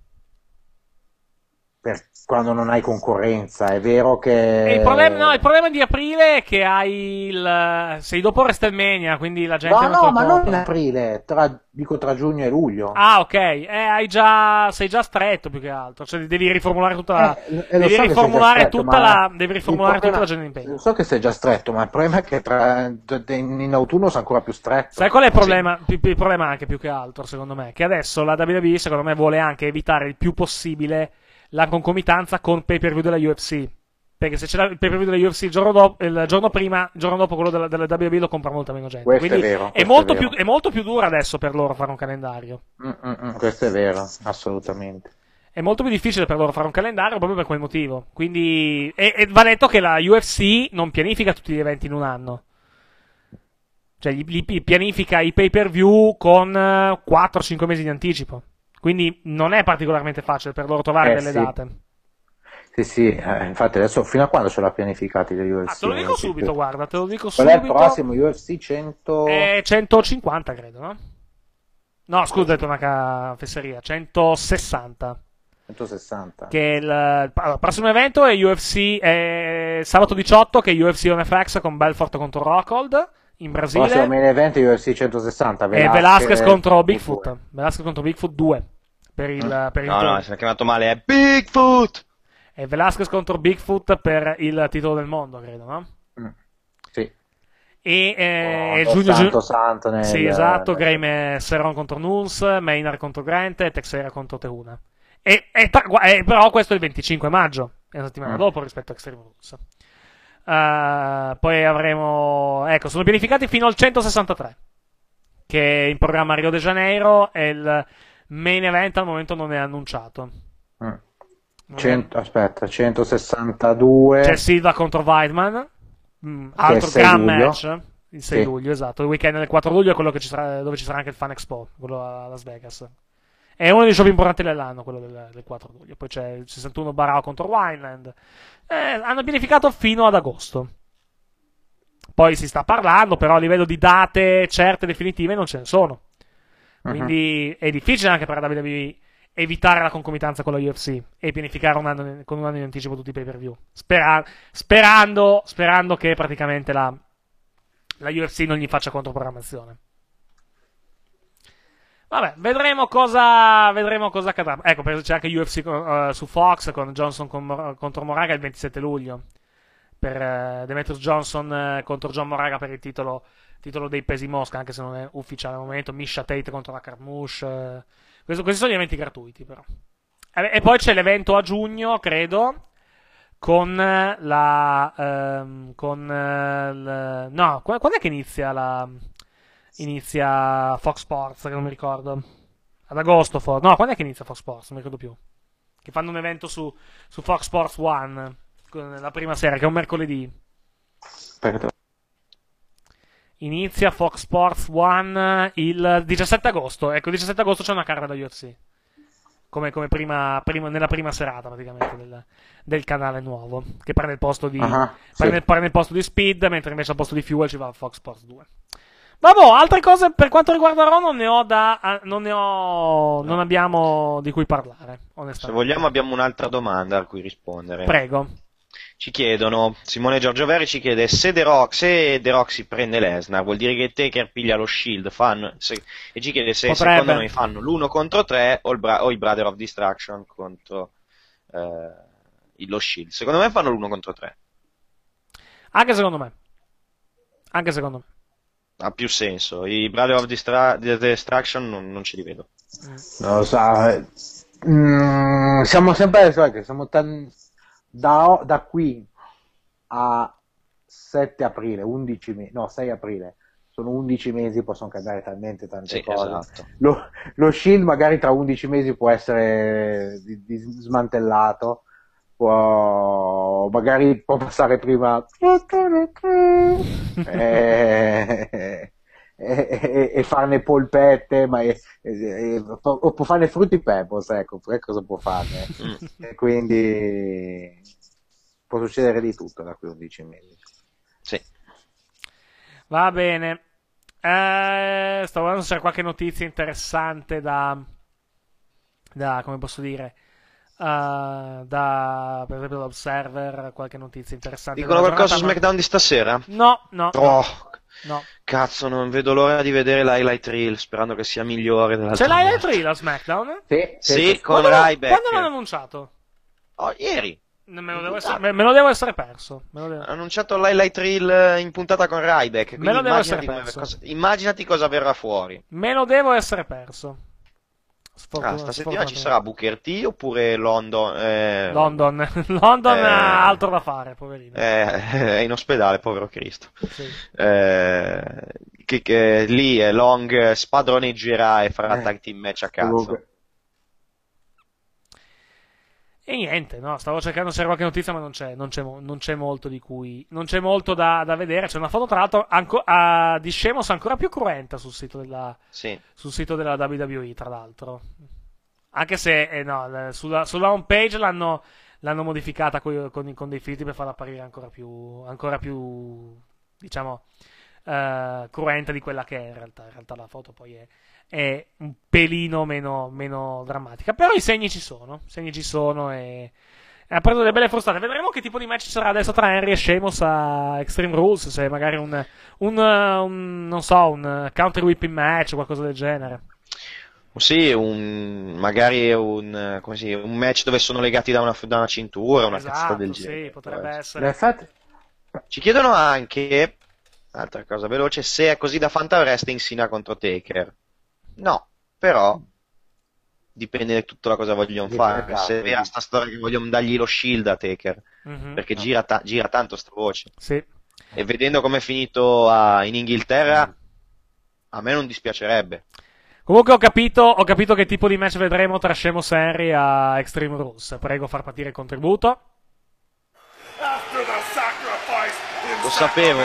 per quando non hai concorrenza. È vero che... E il problema, no, il problema di aprile è che hai il. Sei dopo WrestleMania, quindi la gente No, non te no, lo ma non in compra. aprile, tra, dico tra giugno e luglio. Ah, ok, eh, hai già, sei già stretto più che altro, cioè devi riformulare tutta la, Eh, e lo devi so che sei riformulare già stretto, tutta ma la, devi il riformulare tutta la problema- agenda di impegno. Lo so che sei già stretto, ma il problema è che tra, in autunno sei ancora più stretto. Sai qual è il problema? Il, il problema anche più che altro, secondo me, che adesso la W W E, secondo me, vuole anche evitare il più possibile la concomitanza con pay-per-view della U F C. Perché se c'è la- il pay-per-view della U F C il giorno, dopo, il giorno prima, il giorno dopo quello della, della W W E lo compra molta meno gente. Questo è Quindi vero, è, questo molto è vero. più, è molto più dura adesso per loro fare un calendario. Mm, mm, mm, questo è vero, assolutamente. È molto più difficile per loro fare un calendario proprio per quel motivo. Quindi, e, e va detto che la U F C non pianifica tutti gli eventi in un anno. Cioè, gli, gli pianifica i pay-per-view con quattro cinque mesi di anticipo. Quindi non è particolarmente facile per loro trovare Eh, delle sì. date. Sì, sì, eh, infatti adesso fino a quando ce l'ha pianificati le U F C? Ah, te lo dico subito, guarda, te lo dico Qual è il subito. prossimo U F C cento? È centocinquanta, credo, no? No, scusa, ho detto una ca- fesseria. centosessanta. centosessanta. Che il, allora, il prossimo evento è U F C è sabato diciotto, che è U F C on F X con Belfort contro Rockhold in Brasile. Prossimo main event U F C centosessanta. E Velasquez contro due. Bigfoot. Velasquez contro Bigfoot due. Per il, Mm. per il No, titolo. no, si è chiamato male, è Bigfoot! E Velasquez contro Bigfoot per il titolo del mondo, credo, no? Mm. Sì. E eh, Oh, giugno, Santo giugno- Santo nel- Sì, esatto. Graham Seron contro Nunes, Maynard contro Grant e Texera contro Teuna. E, e tra- gua- e però questo è il venticinque maggio, è una settimana Mm. dopo rispetto a Extreme Rules. Uh, poi avremo. Ecco, sono pianificati fino al centosessantatré, che è in programma a Rio de Janeiro, e il main event al momento non è annunciato. Mm. Non è- cento aspetta, centosessantadue. C'è Silva contro Weidman, mm, altro sei gran luglio. match. Il sei Sì. luglio, esatto. Il weekend del quattro luglio è quello che ci sarà, dove ci sarà anche il Fan Expo, quello a Las Vegas. È uno dei show più importanti dell'anno, quello del, del quattro luglio. Poi c'è il sessantuno Barao contro Wineland. Eh, hanno pianificato fino ad agosto. Poi si sta parlando, però a livello di date certe, definitive, non ce ne sono. Quindi è difficile anche per la W W E evitare la concomitanza con la U F C e pianificare un anno, con un anno in anticipo tutti i pay-per-view. Spera- sperando, sperando che praticamente la, la U F C non gli faccia controprogrammazione. Vabbè, vedremo cosa, vedremo cosa accadrà. Ecco, per esempio c'è anche U F C con- eh, su Fox con Johnson con- contro Moraga il ventisette luglio. Per eh, Demetrius Johnson eh, contro John Moraga per il titolo, titolo dei pesi mosca, anche se non è ufficiale al momento. Misha Tate contro la Carmouche. eh. Questo- questi sono gli eventi gratuiti, però. E, e poi c'è l'evento a giugno, credo, con la. ehm, con. eh, il- no, qu- quando è che inizia la. Inizia Fox Sports, che non mi ricordo. Ad agosto, forse. No, quando è che inizia Fox Sports? Non mi ricordo più. che fanno un evento su, su Fox Sports One, la prima sera, che è un mercoledì. Aspetta. Inizia Fox Sports One il diciassette agosto. Ecco, il diciassette agosto c'è una carta da U F C. Come, come prima, prima, nella prima serata, praticamente, del, del canale nuovo. Che prende il posto di, uh-huh, prende, sì. prende il posto di Speed, mentre invece al posto di Fuel ci va Fox Sports due. Vabbè, altre cose per quanto riguarda Raw non ne ho da. Non ne ho. Non abbiamo di cui parlare, onestamente. Se vogliamo, abbiamo un'altra domanda a cui rispondere. Prego. Ci chiedono, Simone Giorgio Veri ci chiede se The Rock, se The Rock si prende Lesnar, vuol dire che Taker piglia lo Shield, fanno, se, e ci chiede se Potrebbe. secondo noi fanno l'uno contro tre o il, bra, o il Brother of Destruction contro eh, lo Shield. Secondo me fanno l'uno contro tre. Anche secondo me. Anche secondo me. Ha più senso. I Brother of Distra- Destruction non, non ce li vedo. Non lo so. Mm, siamo sempre cioè, che siamo tan- da, da qui a sette aprile, undici mesi, no, sei aprile. Sono undici mesi, possono cambiare talmente tante sì, cose. Esatto. Lo, lo Shield magari tra undici mesi può essere di, di smantellato. Può, magari può passare prima e, e, e farne polpette, ma e, e, o può farne frutti peppers, ecco, cosa può farne. E quindi può succedere di tutto da qui a undici mesi. Sì. Va bene. Eh, sto guardando se c'è qualche notizia interessante da, da come posso dire, Uh, da per esempio dall'Observer, qualche notizia interessante. Dicono qualcosa su ma... SmackDown di stasera? No, no. Oh, no. Cazzo, non vedo l'ora di vedere l'highlight reel, sperando che sia migliore dell'altra. C'è l'highlight reel a SmackDown? Sì, sì, sì, sì con quando Ryback. Quando l'hanno annunciato? Oh, ieri. Me lo, devo essere, me, me lo devo essere perso. Me lo devo... Hanno annunciato l'highlight reel in puntata con Ryback. Me lo devo essere immaginati, perso. Cosa, immaginati cosa verrà fuori. Me lo devo essere perso. Sfortuna, ah, sta settimana ci sarà Booker T oppure London? Eh, London, London eh, ha altro da fare, poverino. Eh, è in ospedale, povero Cristo. Sì. Eh, che, che lì è Long spadroneggerà e farà Eh, tag team match a cazzo. Comunque. E niente, no, stavo cercando se c'era qualche notizia, ma non c'è, non c'è, non c'è molto di cui, non c'è molto da, da vedere. C'è una foto, tra l'altro, anco, a, di Sheamus ancora più cruenta sul sito della, sì. sul sito della W W E, tra l'altro. Anche se, eh, no, sulla, sulla home page l'hanno, l'hanno modificata con, con, con dei filtri per farla apparire ancora più, ancora più, diciamo, uh, cruenta di quella che è in realtà. In realtà la foto poi è, è un pelino meno, meno drammatica, però i segni ci sono, i segni ci sono e ha preso delle belle frustate. Vedremo che tipo di match sarà adesso tra Henry e Sheamus a Extreme Rules, se magari un, un, un non so, un country whipping match o qualcosa del genere. Sì, un, magari un, come si, un match dove sono legati da una, da una cintura, una esatto, cazzata del sì, genere. potrebbe essere. Infatti... Ci chiedono anche, altra cosa veloce, se è così da Phantom Wrestling Cena contro Taker. No, però dipende da tutta la cosa vogliono fare. Esatto, Se è vera sta storia che vogliono dargli lo shield a Taker, Mm-hmm. perché gira, ta- gira tanto sta voce. Sì. E vedendo com'è finito a, in Inghilterra, a me non dispiacerebbe. Comunque ho capito, ho capito che tipo di match vedremo tra Sheamus e Henry a Extreme Rules. Prego far partire il contributo. Lo sapevo.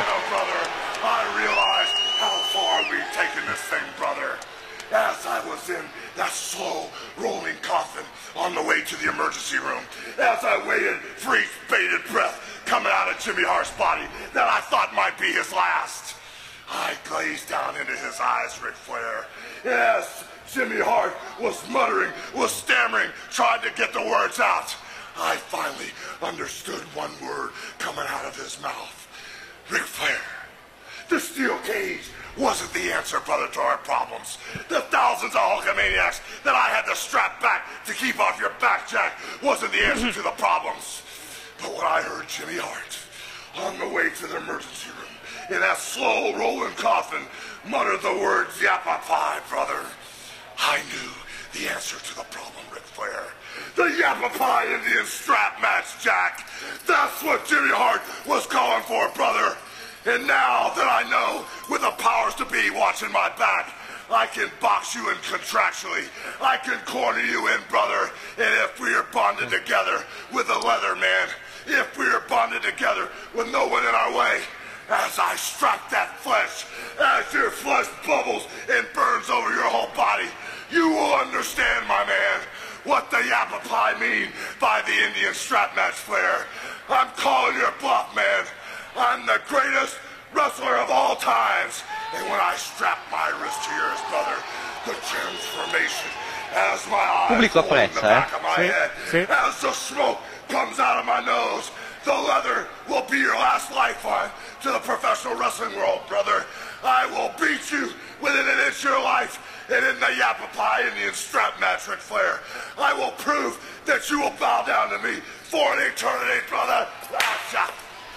As I was in that slow rolling coffin on the way to the emergency room, as I waited for each bated breath coming out of Jimmy Hart's body that I thought might be his last, I gazed down into his eyes, Ric Flair. Yes, Jimmy Hart was muttering, was stammering, trying to get the words out. I finally understood one word coming out of his mouth. Ric Flair. The steel cage wasn't the answer, brother, to our problems. The thousands of Hulkamaniacs that I had to strap back to keep off your back, Jack, wasn't the answer to the problems. But when I heard Jimmy Hart on the way to the emergency room in that slow rolling coffin mutter the words Yappa Pie, brother, I knew the answer to the problem, Ric Flair. The Yappa Pie Indian strap match, Jack. That's what Jimmy Hart was calling for, brother. And now that I know, with the powers to be watching my back, I can box you in contractually. I can corner you in, brother. And if we are bonded together with the leather, man, if we are bonded together with no one in our way, as I strap that flesh, as your flesh bubbles and burns over your whole body, you will understand, my man, what the Yappa Pie mean by the Indian strap match, Flair. I'm calling your bluff, man. I'm the greatest wrestler of all times. And when I strap my wrist to yours, brother, the transformation as my eyes Pubblico roll in the apprezza, back eh? of my Sì, head, sì. as the smoke comes out of my nose, the leather will be your last lifeline to the professional wrestling world, brother. I will beat you within an inch of your life, and in the Yappa Pie Indian strap match, Ric Flair, I will prove that you will bow down to me for an eternity, brother. Ah,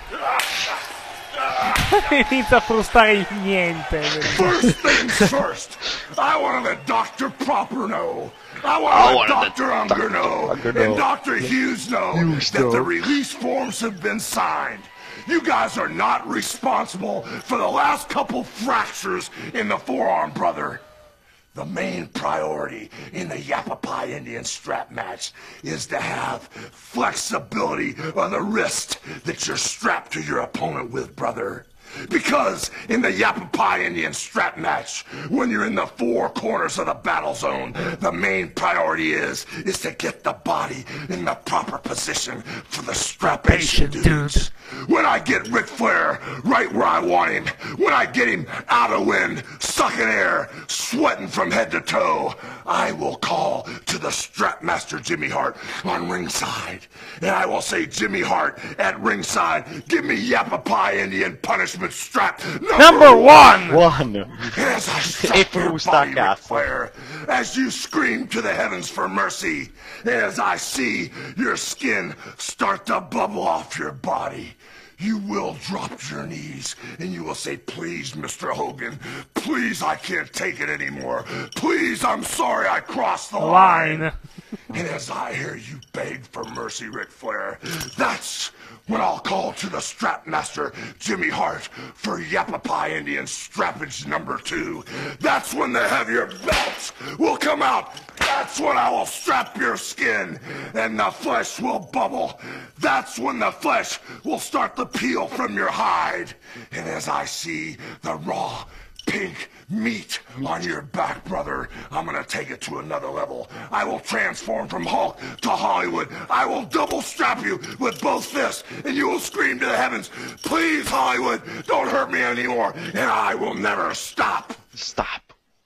ah, Inizia a frustare il niente. First things first, I want the Doctor Proper know. I want I to wanted Doctor the Unger know Doctor and know. Doctor Hughes know Hughes that know. the release forms have been signed. You guys are not responsible for the last couple fractures in the forearm, brother. The main priority in the Yappa Pie Indian strap match is to have flexibility on the wrist that you're strapped to your opponent with, brother. Because in the Yappa Pie Indian strap match, when you're in the four corners of the battle zone, the main priority is is to get the body in the proper position for the strapation dudes. When I get Ric Flair right where I want him, when I get him out of wind, sucking air, sweating from head to toe, I will call to the Strapmaster Jimmy Hart on ringside. And I will say, Jimmy Hart at ringside, give me Yappa Pie Indian punishment strap number, Number one! One. As I E strap your frusta body, Ric cazzo. Flair, as you scream to the heavens for mercy, as I see your skin start to bubble off your body, you will drop your knees and you will say, please, Mister Hogan, please, I can't take it anymore. Please, I'm sorry I crossed the line. Line. And as I hear you beg for mercy, Ric Flair, that's when I'll call to the Strapmaster Jimmy Hart for Yappa Pie Indian strappage number two. That's when the heavier belts will come out. That's when I will strap your skin and the flesh will bubble. That's when the flesh will start to peel from your hide. And as I see the raw pink meat on your back, brother, I'm gonna take it to another level. I will transform from Hulk to Hollywood. I will double strap you with both fists, and you will scream to the heavens, please, Hollywood, don't hurt me anymore, and I will never stop. Stop.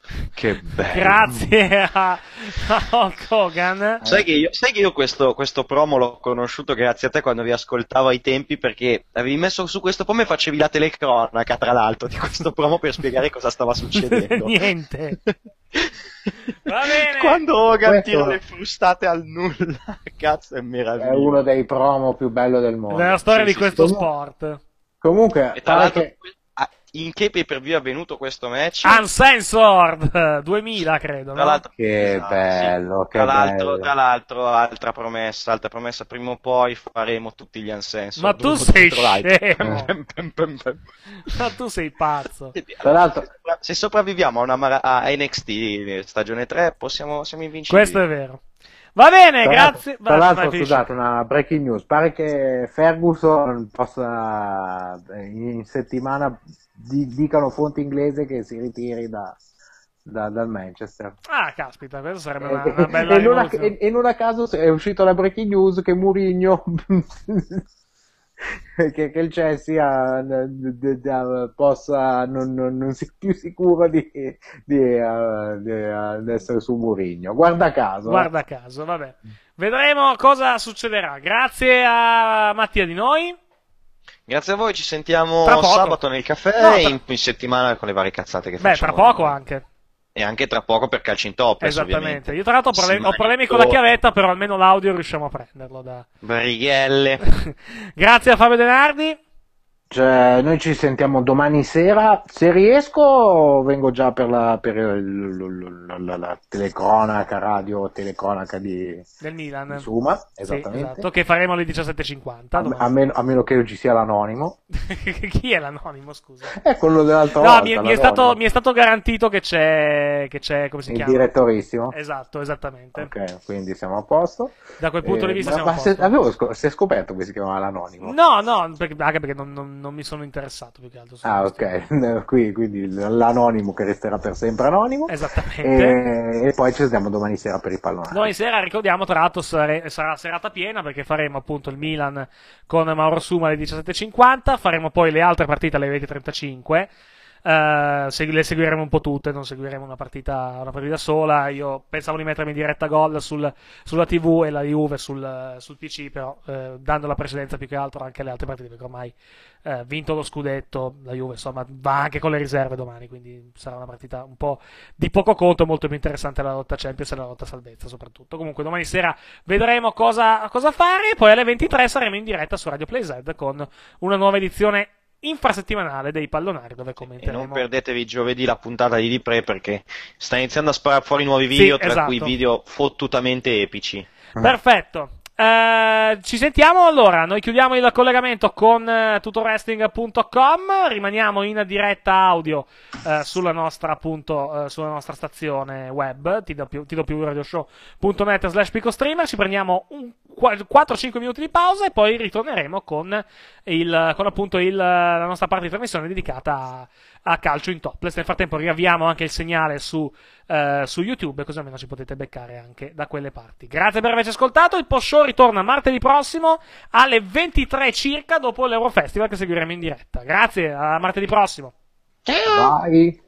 Che bello. Grazie a, a Hulk Hogan. Sai che io, sai che io questo, questo promo l'ho conosciuto grazie a te quando vi ascoltavo ai tempi, perché avevi messo su questo promo e facevi la telecronaca, tra l'altro, di questo promo per spiegare cosa stava succedendo. Niente. Va bene. Quando Hogan Questo- tira le frustate al nulla, cazzo, è meraviglioso. È uno dei promo più bello del mondo. Nella storia Sì, di sì, questo sì. sport. Comunque, E tra pare l'altro, che- ah, in che pay per view è avvenuto questo match? Uncensored duemila, credo. Tra No? l'altro, Che esatto, bello, sì. che tra l'altro, bello. tra l'altro, altra promessa, altra promessa, prima o poi faremo tutti gli uncensored. Ma tu uno sei contro l'altro. scemo. Pem, pem, pem, pem. Ma tu sei pazzo. Tra l'altro, Se sopravviviamo a, una mara- a N X T stagione tre, possiamo, siamo invincibili. Questo è vero. Va bene, tra grazie. l'altro, tra Vai, l'altro, vai, finisci. scusate, una breaking news. Pare che Ferguson possa in settimana di- dicano fonti inglesi che si ritiri da, da- dal Manchester. Ah, caspita, questo sarebbe E, una, una bella e non a, rivoluzione. e- e non a caso è uscita la breaking news che Mourinho che, che il Chelsea eh, d- d- d- possa non, non, non sia più sicuro di, di, eh, di, eh, di essere su Mourinho. Guarda caso. eh. Guarda caso, vabbè. Vedremo cosa succederà. Grazie a Mattia di noi. Grazie a voi, ci sentiamo Tra poco. sabato nel caffè No, e tra- in, in settimana con le varie cazzate che Beh, facciamo. tra poco anche. E anche tra poco per Calcio in Topless, Esattamente. ovviamente. Io tra l'altro ho problemi, ho problemi con la chiavetta, però almeno l'audio riusciamo a prenderlo. Da... Brighelle. Grazie a Fabio De Nardi. Cioè, noi ci sentiamo domani sera, se riesco vengo già per la, per il- la, la- la telecronaca, radio telecronaca di, Del Milan. di Suma, Sì, esattamente. esatto, che faremo alle diciassette e cinquanta. A, a meno, a meno che non ci sia l'anonimo. Chi è l'anonimo, scusa? È quello dell'altra No, volta. mi, mi è l'anonimo. stato, mi è stato garantito che c'è, che c'è, come si Il chiama? direttorissimo. Esatto, esattamente. Ok, quindi siamo a posto. Da quel punto Eh, di vista ma, siamo a ma se, posto. avevo sco- si è scoperto che si chiamava l'anonimo. No, no, perché, anche perché non, non- non mi sono interessato più che altro. su Ah, questo. ok. Qui, quindi l'anonimo che resterà per sempre anonimo. Esattamente. E, e poi ci vediamo domani sera per il pallone. Domani sera, ricordiamo, tra l'altro sare- sarà serata piena perché faremo appunto il Milan con Mauro Suma alle diciassette e cinquanta, faremo poi le altre partite alle venti e trentacinque. Eh, segu- le seguiremo un po' tutte, non seguiremo una partita, una partita sola. Io pensavo di mettermi in diretta gol sul, sulla tivù e la Juve sul, sul P C, però eh, dando la precedenza più che altro anche alle altre partite, perché ormai eh, vinto lo scudetto, la Juve insomma va anche con le riserve domani, quindi sarà una partita un po' di poco conto, molto più interessante la lotta Champions e la lotta salvezza soprattutto. Comunque domani sera vedremo cosa, cosa fare, e poi alle ventitré saremo in diretta su Radio Play Z con una nuova edizione infrasettimanale dei pallonari, dove E commenteremo. non perdetevi giovedì la puntata di Dipre perché sta iniziando a sparare fuori nuovi video, Sì, tra esatto. cui video fottutamente epici. Perfetto. Eh, ci sentiamo allora. Noi chiudiamo il collegamento con eh, tutto wrestling punto com. Rimaniamo in diretta audio eh, sulla nostra appunto eh, sulla nostra stazione web t w radioshow punto net slash picostreamer. Ci prendiamo un quattro cinque minuti di pausa e poi ritorneremo con il con appunto il, la nostra parte di trasmissione dedicata a, a calcio in topless. Nel frattempo riavviamo anche il segnale su Uh, su YouTube, così almeno ci potete beccare anche da quelle parti. Grazie per averci ascoltato. Il post show ritorna martedì prossimo alle ventitré circa, dopo l'Eurofestival che seguiremo in diretta. Grazie, a martedì prossimo. Bye.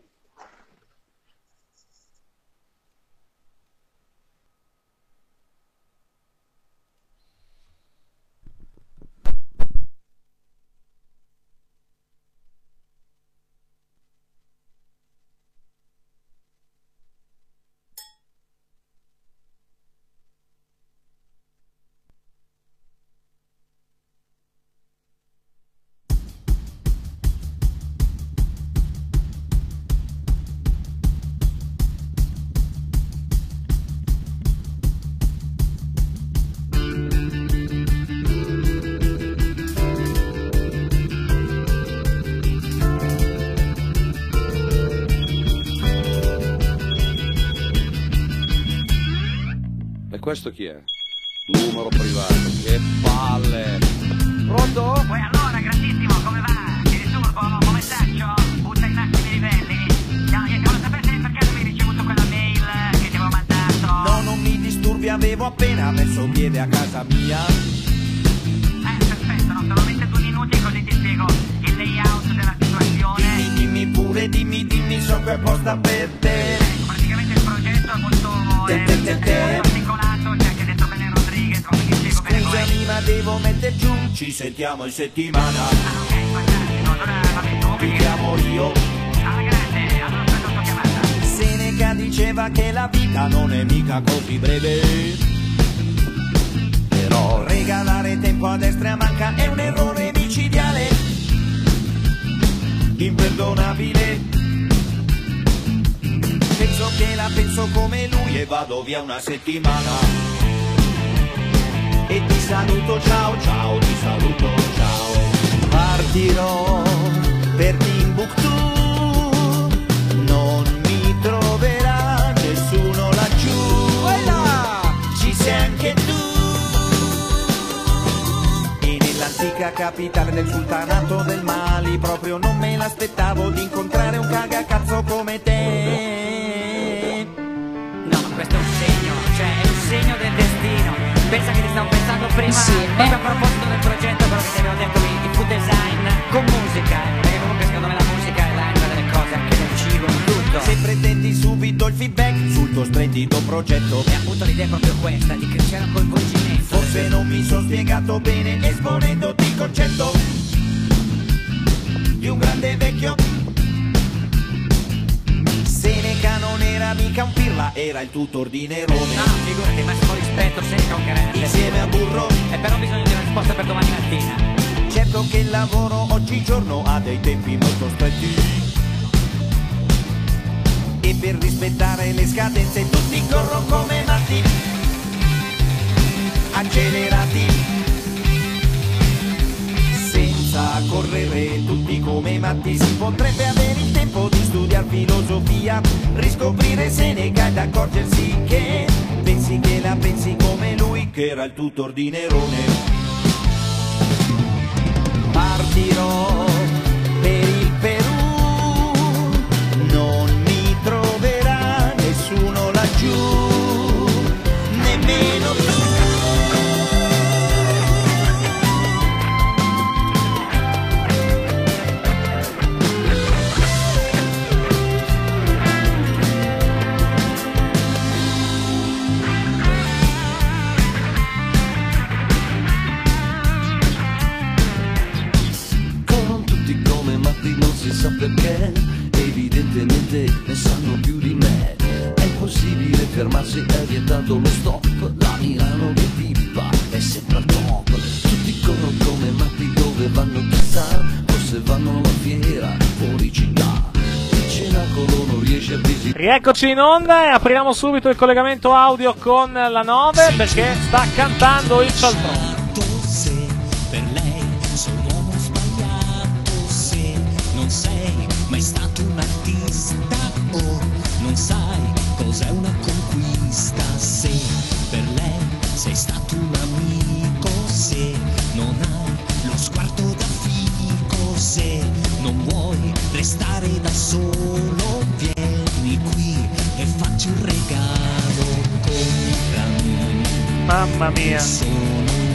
E questo chi è? Numero privato, che palle! Pronto? Poi allora, grandissimo, come va? Ti disturbo? Un messaggio? Butta in attimo i livelli. No, io volevo sapere perché non mi hai ricevuto quella mail che ti avevo mandato. No, non mi disturbi, avevo appena messo piede a casa mia. Eh, perfetto, no, solamente due minuti così ti spiego il layout della situazione. Dimmi, dimmi pure, dimmi, dimmi, so che è apposta per te. Ecco, praticamente il progetto è molto Te, te, te, te. è articolato, c'è anche dentro Bene Rodriguez, come ti spiego bene com'è. Scusami, ma devo metter giù. Ci sentiamo in settimana. Ah, ok, fantastico, allora vabbè, tu Ti chiamo io. Ah, grazie, allora aspetto la tua chiamata. Seneca diceva che la vita non è mica così breve. Però regalare tempo a destra e a manca è un errore micidiale, imperdonabile. Penso che la penso come lui e vado via una settimana. E ti saluto, ciao, ciao, ti saluto, ciao. Partirò per Timbuktu, non mi troverà nessuno laggiù. Ci sei anche tu. E nell'antica capitale del sultanato del Mali proprio non me l'aspettavo di incontrare un cagacazzo come te. No, questo è un segno, cioè è un segno del destino. Pensa che ti stavo pensando prima, proprio a proposito del progetto, quello che ti avevo detto, il il food design con musica. Perché comunque secondo me la musica è l'anima delle cose, anche nel cibo, in tutto. Se pretendi subito il feedback sul tuo splendido progetto, E appunto l'idea è proprio questa, di crescere un coinvolgimento. forse non mi sono spiegato bene esponendoti il concetto di un grande vecchio. Seneca non era mica un pirla, era il tutor di Nerone. No, figurati, massimo rispetto, Seneca un grande. Insieme a Burro E però ho bisogno di una risposta per domani mattina. c'è certo che il lavoro oggigiorno ha dei tempi molto stretti e per rispettare le scadenze tutti corrono come matti, accelerati, senza correre tutti come matti. Si potrebbe avere il tempo di studiare filosofia, riscoprire Seneca ed accorgersi che pensi che la pensi come lui, che era il tutor di Nerone. Partirò per il Perù, non mi troverà nessuno laggiù, nemmeno tu. Non si sa perché, evidentemente ne sanno più di me. È impossibile fermarsi, è vietato lo stop. La Milano che pippa è sempre al top. Tutti corrono come matti, dove vanno chissà. Forse vanno alla fiera, fuori città. Il cenacolo non riesce a visitare. Rieccoci in onda e apriamo subito il collegamento audio con la nove perché sta cantando il cialtrone. Per lei sono l'uomo sbagliato, se non sei mai stato un artista o non sai cos'è una conquista, se per lei sei stato un amico, se non hai lo sguardo da fico, se non vuoi restare da solo, vieni qui e facci un regalo, comprami. Mamma mia. Sono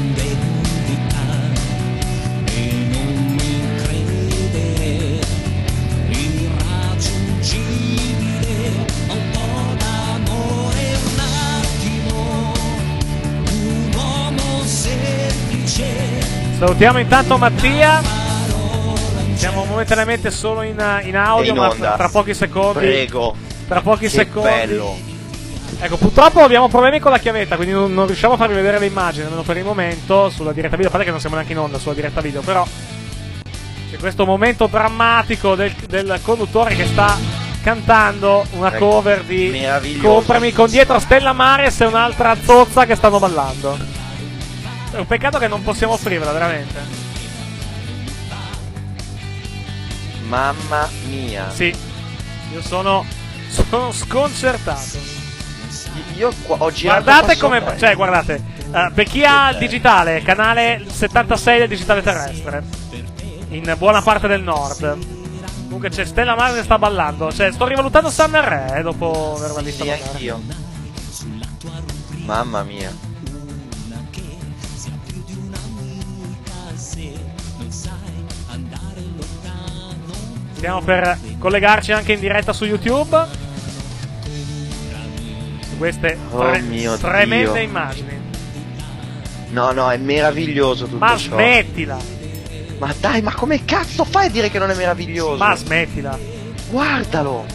salutiamo intanto Mattia. Siamo momentaneamente solo in, in audio, in ma onda. tra pochi secondi. Prego. Tra pochi che secondi. Bello. Ecco, purtroppo abbiamo problemi con la chiavetta, quindi non, non riusciamo a farvi vedere le immagini, almeno per il momento, sulla diretta video. A parte che non siamo neanche in onda sulla diretta video, però c'è questo momento drammatico del, del conduttore che sta cantando una ecco, cover di meraviglioso. Comprami, con dietro Stella Maris e un'altra zozza che stanno ballando. È un peccato che non possiamo offrirvela, veramente. Mamma mia. Sì, io sono, sono sconcertato. Io qua, ho girato. Guardate come, cioè guardate, uh, per chi ha il digitale, canale settantasei del digitale terrestre, in buona parte del nord. Comunque c'è Stella Maris che sta ballando. Cioè sto rivalutando Summer Re eh, dopo averla vista. Sì, anch'io. Mamma mia. Stiamo per collegarci anche in diretta su YouTube. Su queste oh tre mio tremende Dio. immagini. No, no, è meraviglioso tutto Ma ciò. smettila. Ma dai, ma come cazzo fai a dire che non è meraviglioso? Ma smettila. Guardalo.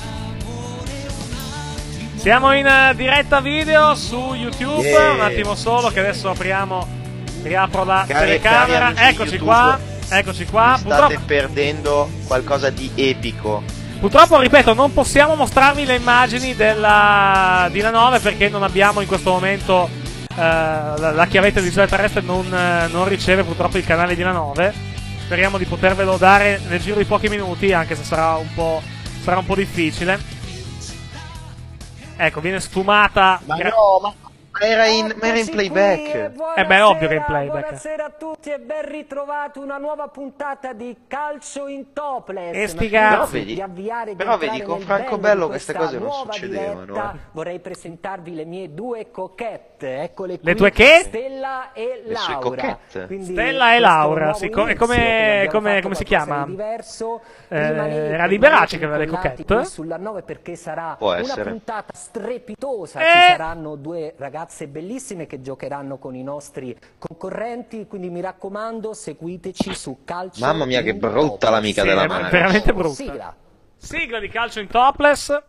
Siamo in uh, diretta video su YouTube. Yeah. Un attimo solo che adesso apriamo. Riapro la Care, telecamera. cari Eccoci YouTube, qua. Eccoci qua. State Purtroppo, perdendo qualcosa di epico. purtroppo, ripeto, non possiamo mostrarvi le immagini della di La nove perché non abbiamo in questo momento uh, la, la chiavetta di digitale terrestre non, uh, non riceve purtroppo il canale di La nove. Speriamo di potervelo dare nel giro di pochi minuti, anche se sarà un po', sarà un po' difficile. Ecco, viene sfumata. Ma no, ma era in, ma era in playback. Eh beh, è ovvio che è in playback. Buonasera a tutti e ben ritrovati una nuova puntata di Calcio in Topless. E sti cazzi. Però vedi, Di avviare, di però vedi con Franco Bello queste cose non succedevano. Diretta, Eh. vorrei presentarvi le mie due coquette. Eccole qui. Le tue che? Stella e Le sue Laura. coquette. Quindi Stella e questo Laura, nuovo sì, co- e inizio come- che abbiamo come- fatto come si qualcosa chiama? di diverso. Eh, Rimanete, era Liberace che aveva le rimanete coquette? qui sulla nove perché sarà Può una essere. puntata strepitosa. Eh. Ci saranno due ragazze bellissime che giocheranno con i nostri concorrenti, quindi mi raccomando seguiteci su Calcio. Mamma mia, che brutta l'amica Sì, della è mano. veramente brutta. Sigla. Sigla di Calcio in Topless.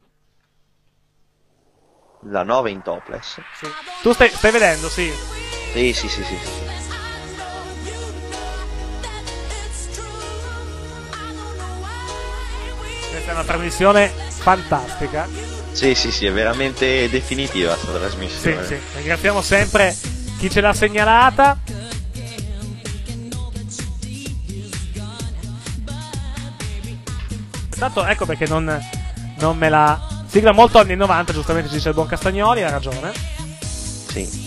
La nove in topless. Sì. Tu stai, stai vedendo, sì. Sì, sì, sì, sì. Questa è una trasmissione fantastica. Sì, sì, sì, è veramente definitiva questa trasmissione. Sì, sì. Ringraziamo sempre chi ce l'ha segnalata. Tanto ecco perché non, non me la... Sigla molto anni novanta, giustamente ci dice il buon Castagnoli, ha ragione. Sì.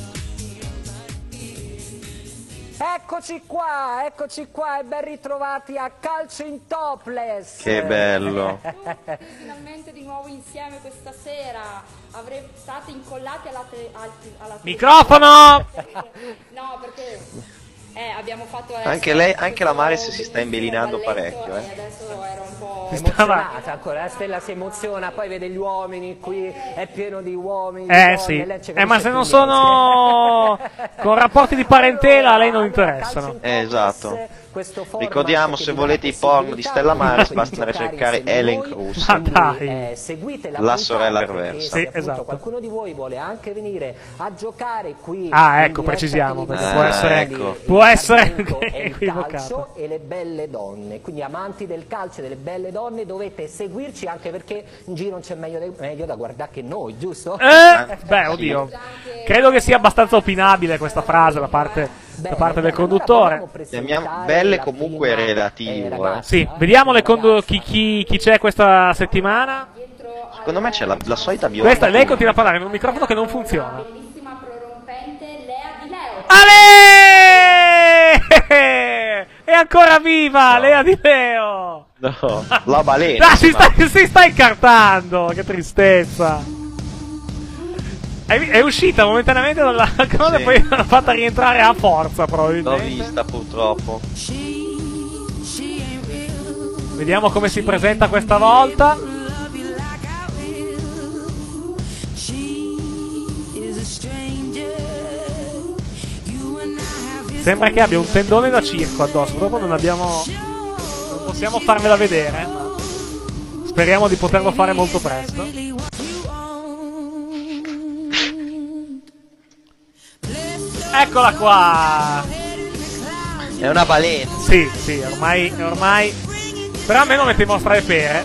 Eccoci qua, eccoci qua e ben ritrovati a Calcio in Topless. Che bello. Finalmente di nuovo insieme questa sera. Avrete state incollati alla, te- al- alla Microfono! No, perché eh, abbiamo fatto Anche lei, anche la Maris si sta imbelinando parecchio, eh. adesso ero un po' emozionata ancora, la Stella si emoziona, poi vede gli uomini qui, è pieno di uomini, di Eh donne, sì, lei ci eh, ma se capisce non più sono con rapporti di parentela a lei non interessano. Eh, esatto. Ricordiamo, se volete i porno di Stella Maris basta andare a cercare Ellen Cruz, Ah, dai. Eh, seguite la, la puntata, sorella perché perversa. se Sì, appunto esatto. qualcuno di voi vuole anche venire a giocare qui Ah, in ecco, diretta precisiamo, perché televisiva, può essere, ecco. può essere l'argomento è il equivocato. calcio e le belle donne, quindi amanti del calcio e delle belle donne dovete seguirci, anche perché in giro non c'è meglio, de- meglio da guardare che noi, giusto? Eh, beh, oddio. Credo che sia abbastanza opinabile questa frase da parte, da parte del conduttore. Chiamiamo belle comunque relativo, eh. Sì, vediamo le condu- chi, chi, chi c'è questa settimana. Secondo me c'è la, la solita bionda. Questa, lei continua a parlare in un microfono che non funziona. bellissima prorompente Lea Di Leo. Ale! È ancora viva, No. Lea Di Leo! No, la balena. Ah, si, sta, si sta incartando, che tristezza. È, è uscita momentaneamente dalla cosa e Sì. poi l'hanno fatta rientrare a forza, L'ho probabilmente. vista purtroppo. Vediamo come si presenta questa volta. Sembra che abbia un tendone da circo addosso. Dopo non abbiamo. Non possiamo farvela vedere. Ma speriamo di poterlo fare molto presto. Eccola qua. È una balena. Sì, sì, ormai. ormai. Però almeno mette in mostra le pere.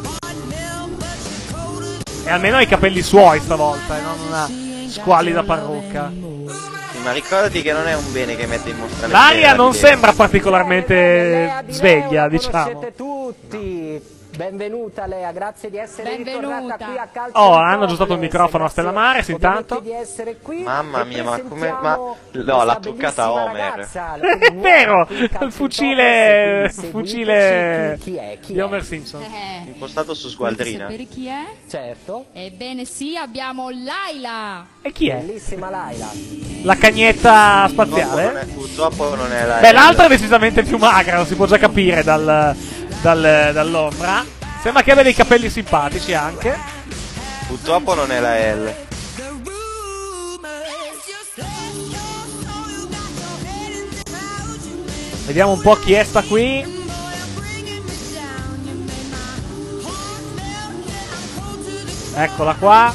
E almeno ha i capelli suoi stavolta, e non una squallida parrucca. Sì, ma ricordati che non è un bene che mette in mostra le L'aria pere, non perché- sembra particolarmente sveglia, Lo diciamo. conoscete tutti. Benvenuta Lea, grazie di essere ritornata qui a Calcio Oh, in hanno Topless. aggiustato il microfono a Stella Maris Ovviamente intanto. di essere qui. Mamma E mia, ma come. Ma. presentiamo No, l'ha questa truccata bellissima Homer. ragazza, È vero, qui in Calcio il in fucile, Topless, quindi fucile seguiteci. Chi, chi è? Chi di è? Homer Simpson. Eh, Impostato su volete Sgualdrina. sapere chi è? Certo. Ebbene sì, abbiamo Laila. E chi è? Bellissima Laila. La cagnetta Purtroppo non spaziale? è, purtroppo non è la. Beh, l'altra è decisamente più magra, lo si può già capire dal, dal- dall'ombra. Sembra che abbia dei capelli simpatici anche. Purtroppo non è la L. Vediamo un po' chi è sta qui. Eccola qua.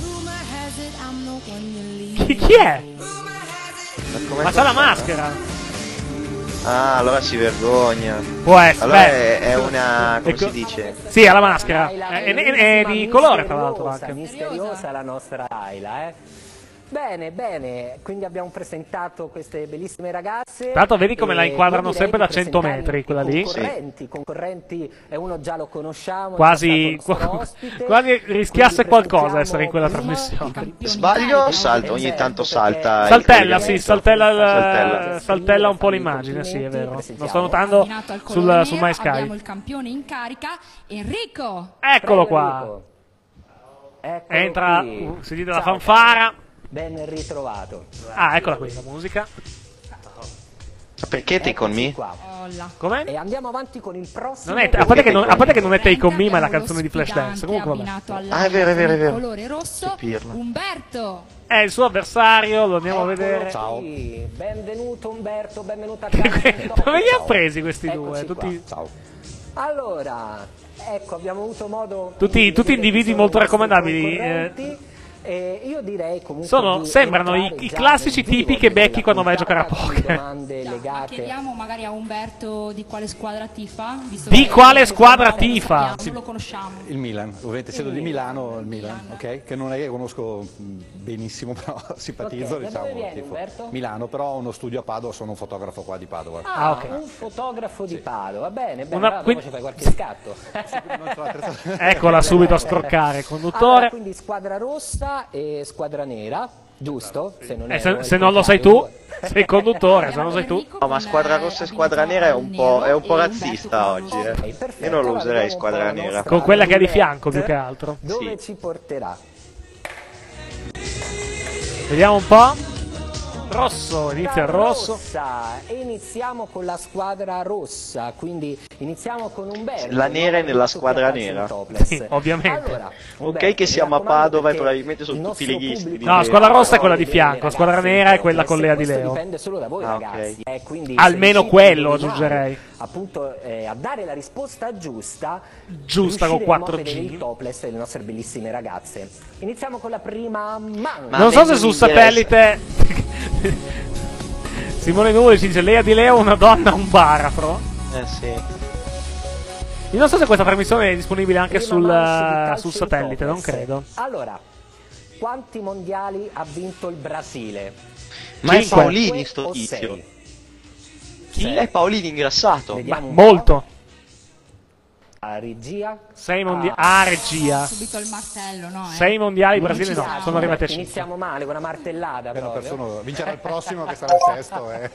Chi, chi è? com'è Ma c'ha la fatta? maschera. Ah, allora si vergogna. Può essere, Allora beh. è, è una. come Ecco. si dice? Sì, ha la maschera. Laila, È, è- è bellissima, di colore, tra l'altro, misteriosa, anche. misteriosa la nostra Laila, eh. Bene, bene, quindi abbiamo presentato queste bellissime ragazze. Tra l'altro vedi come la e inquadrano io direi sempre di da cento presentare metri, i quella lì. Concorrenti, concorrenti, e uno già lo conosciamo. Quasi, è stato il nostro qua- ospite. quasi rischiasse Quindi qualcosa essere in quella presentiamo trasmissione. Sbaglio o salta? Ogni tanto salta. il Saltella, collegamento. sì, saltella, il- Saltella. saltella un po' l'immagine, sì, è vero. Lo sto notando Combinato al colore sul, nero, su My Sky. abbiamo il campione in carica, Enrico. Eccolo Prego, qua. Enrico. Eccolo Entra, qui. uh, si dice la Ciao, fanfara. ben ritrovato. Ah, eccola qui, la musica. Perché Take On Me? Come? E andiamo avanti con il prossimo. Non è, a, parte che non, a parte che non è Take On Me, ma è la canzone di Flashdance. Comunque vabbè. Ah, è vero, è vero, è vero. Colore rosso, Pirla. Umberto. È il suo avversario, lo andiamo a Eccolo vedere. qui. Benvenuto Umberto, benvenuto a casa. Dove li ha presi questi due? Eccoci Tutti, qua. Allora, ecco, abbiamo avuto modo tutti, di tutti vedere individui chi sono molto i nostri raccomandabili. eh, concorrenti. Eh, io direi comunque Sono, di sembrano i, entrare i già classici nel vivo tipi che becchi della quando vai a giocare a puntata con poker. domande Ma legate. chiediamo magari a Umberto di quale squadra tifa. visto Di che- quale che squadra non lo tifa? sappiamo, Non lo conosciamo. Il Milan, ovviamente essendo di Milano, il Milan, ok? Che non è che conosco mh, benissimo, però simpatizzo, Ok, da diciamo. dove vieni, tifo. Umberto? Milano, però ho uno studio a Padova, sono un fotografo qua di Padova. Ah, Ah, ok. un fotografo di Padova, va bene, bene, Una- allora quindi- dopo ci fai qualche scatto. Eccola subito a storcare, Allora, conduttore. quindi squadra rossa e squadra nera, giusto? Se non, Eh, è- se, o è se il non lo sai contrario. tu, sei conduttore, se non lo sai tu. No, ma squadra rossa e squadra nera è un po', è un po' razzista oggi. Eh. Io non lo userei squadra nera. Con quella che ha di fianco più che altro. Dove ci porterà? Vediamo un po'. Rosso, inizia il rosso. Rossa. E iniziamo con la squadra rossa, quindi iniziamo con Umberto. La nera è nella squadra Calcio in nera. topless. Sì, ovviamente. Allora, Ok che siamo a Padova e probabilmente sono tutti leghisti. di No, Leo. squadra rossa è quella di fianco, squadra nera è quella con Lea di questo Leo. dipende solo da voi Ah, ok. ragazzi. eh, quindi Almeno se riuscite a quello, indovinare, aggiungerei. Appunto eh, a dare la risposta giusta, Giusta con riusciremo quattro a vedere G. il topless delle nostre bellissime ragazze. Iniziamo con la prima mano. Non so se sul satellite. Simone Nuri ci dice Lea di Leo, una donna, un baratro. Eh sì. Io non so se questa trasmissione è disponibile anche Prima sul, manche di calcio sul in satellite, non topless. credo. Allora, quanti mondiali ha vinto il Brasile? Ma è Cinque. Paolini sto O tizio. sei? Chi? È Paolini ingrassato. Vediamo un Molto. A regia. Sei mondiali. Ah, regia. Subito il martello, no? eh? Sei mondiali, Non Brasile ci no. siamo, Sono arrivati a Umberto, cinque. Iniziamo male con una martellata Piano proprio. persona, vincerà il prossimo che sarà il sesto. Eh.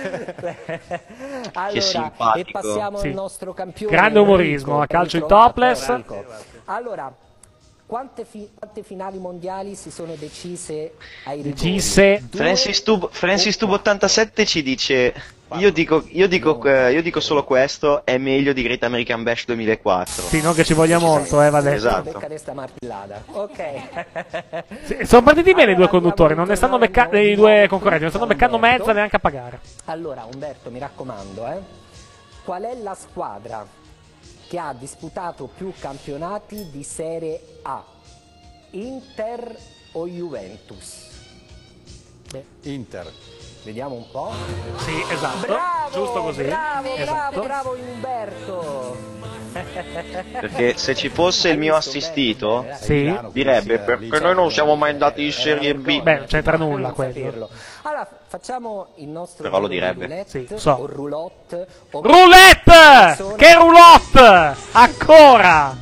Allora, simpatico. e passiamo Sì. al nostro campione. Grande umorismo, Enrico, a calcio in ritrovato, topless. Enrico. Allora, quante, fi- quante finali mondiali si sono decise ai rigori? Decise. Due Francis Tube, Francis o Tube ottantasette ci dice io dico, io, dico, eh, io dico solo questo, è meglio di Great American Bash duemilaquattro. Sì, non che ci voglia molto, eh, va detto. Esatto. Becca questa martellata. Ok. Sì, sono partiti bene i due Allora, conduttori, non ne stanno beccando i due concorrenti, non stanno beccando Umberto. mezza neanche a pagare. Allora, Umberto, mi raccomando, eh. Qual è la squadra che ha disputato più campionati di Serie A? Inter o Juventus? Beh, Inter. vediamo un po'. Sì, esatto. Bravo, Giusto così. bravo, Esatto. bravo, bravo Umberto. Perché se ci fosse il mio assistito, Sì. direbbe perché noi non siamo mai andati in Serie B. Beh, non c'entra nulla Non quello. saperlo. Allora, facciamo il nostro Però lo gioco di direbbe. roulette Sì, so. o roulotte o Roulette! Che roulotte! Ancora!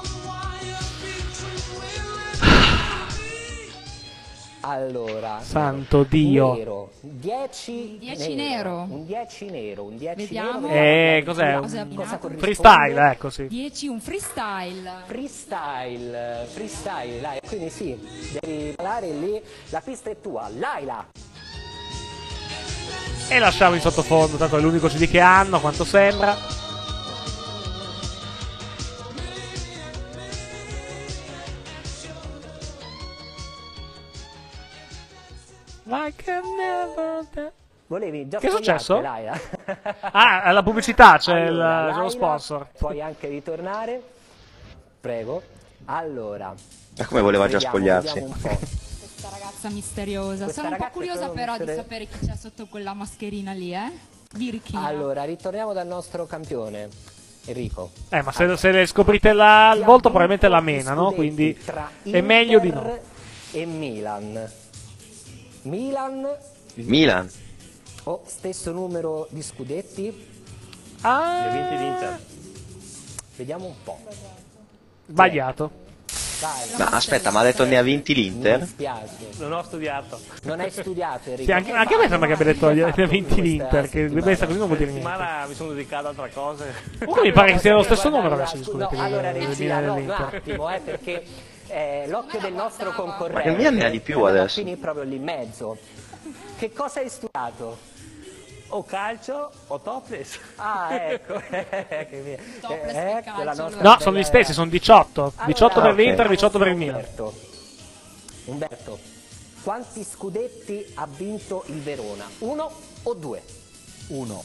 Allora, Santo Dio. nero, dieci, dieci nero. un dieci nero, un dieci Vediamo. nero. Eh, cos'è? Cosa- Un cosa corrisponde? freestyle, ecco, sì. dieci, un freestyle. Freestyle, freestyle, dai, quindi sì, devi parlare lì, la pista è tua, Laila. E lasciamo in sottofondo, tanto è l'unico C D che hanno, a quanto sembra. Like I've never done. Volevi già Che è spogliarti, successo? Laila? Ah, alla pubblicità c'è Allora, il, c'è lo Laila, sponsor. Puoi anche ritornare, prego. Allora, Ma come voleva già vediamo, spogliarsi? vediamo un po'. Questa ragazza misteriosa. Questa Sono un po' ragazza curiosa sono però di mister- sapere chi c'è sotto quella mascherina lì, eh? Birichina. Allora, ritorniamo dal nostro campione, Enrico. Eh, ma se, se le scoprite la, il volto probabilmente la menano, quindi Tra è meglio di no. Inter e Milan. Milan Milan. o stesso numero di scudetti? Ah, Le ha vinti l'Inter. Vediamo un po'. sbagliato. Dai, Ma aspetta, ma ha detto ne ha vinti mi l'Inter? dispiace. Non ho studiato. Non hai studiato, Enrico. Sì, anche, anche a me sembra che abbia detto gli ha vinti l'Inter, che settimana. questa così non vuol dire La niente. settimana mi sono dedicato a altre cose. Comunque mi pare che sia lo stesso Guarda, numero adesso, scu- scusate, no, allora del regia, Milan e no, un dell'Inter. attimo, eh, perché eh, l'occhio del nostro concorrente Ma il Milan ne ha di più andava a adesso. finire proprio lì in mezzo. Che cosa hai studiato? O calcio o topless. Ah, ecco. Che mi- Topless eh, e ecco calcio, la nostra No, sono gli bella- stessi, sono diciotto. diciotto per ok. l'Inter, diciotto per il Milan. Umberto. Umberto, quanti scudetti ha vinto il Verona? Uno o due? Uno.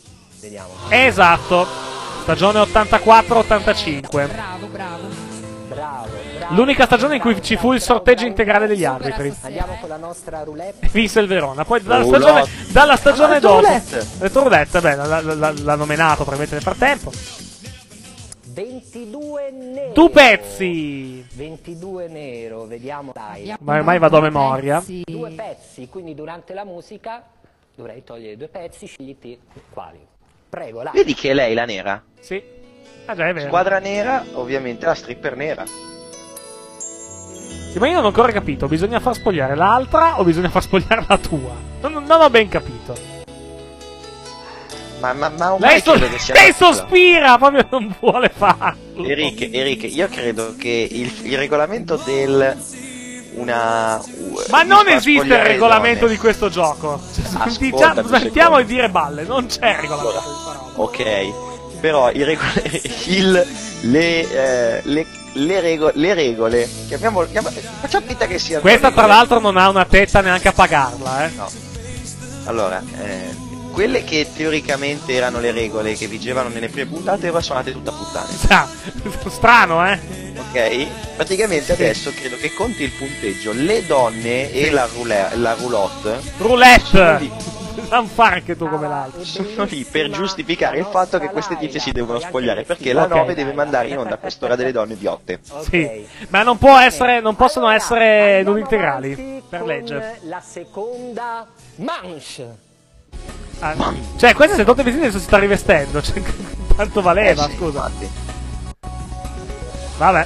Vediamo. Esatto. Stagione ottantaquattro ottantacinque. Bravo, bravo. Bravo, bravo. L'unica stagione in cui ci fu il sorteggio integrale degli arbitri. Andiamo con la nostra roulette. Vinse il Verona. Poi dalla Roulette. stagione, dalla stagione Ah, il dopo. roulette. Il roulette, beh, l- l- l- l'hanno menato probabilmente nel frattempo. ventidue nero. Tu pezzi! ventidue nero, vediamo. Dai. Ma ormai vado a memoria. Due pezzi, quindi durante la musica dovrei togliere due pezzi, scegli te quali. Prego, là. Vedi che è lei la nera? Sì. Ah già, è vero. Squadra nera, ovviamente la stripper nera. Sì, ma io non ho ancora capito, bisogna far spogliare l'altra o bisogna far spogliare la tua? Non, non ho ben capito. Ma, ma, ma ormai Lei, so- credo che sia lei una cosa. sospira, proprio non vuole farlo. Eric, Eric, io credo che il, il regolamento del una Ma di non far esiste il spogliare le regolamento donne. di questo gioco. Ascoltami Diciamo, un smettiamo secondo. di dire balle, non c'è il regolamento di questa roba. Ok, però il rego- il, le, eh, le, le, rego- le regole che abbiamo, che abbiamo- facciamo finta che siano Questa tra regole. l'altro non ha una tetta neanche a pagarla, eh. No. Allora, eh, quelle che teoricamente erano le regole che vigevano nelle prime puntate ora sono andate tutte a puttane. Ah, strano, eh. Ok? Praticamente adesso credo che conti il punteggio. Le donne e la, roulette, la roulotte sono Roulette! lì, Non fare anche tu come l'altro. sono lì per giustificare il fatto che queste tizie si devono spogliare, perché la Ok. nove deve mandare in onda a quest'ora delle donne idiotte. Sì, ma non può essere, non possono essere non integrali per legge. La seconda manche. Ah, cioè, queste se tutte vestite adesso si sta rivestendo. Cioè, tanto valeva, Eh sì, scusa. infatti. Vabbè.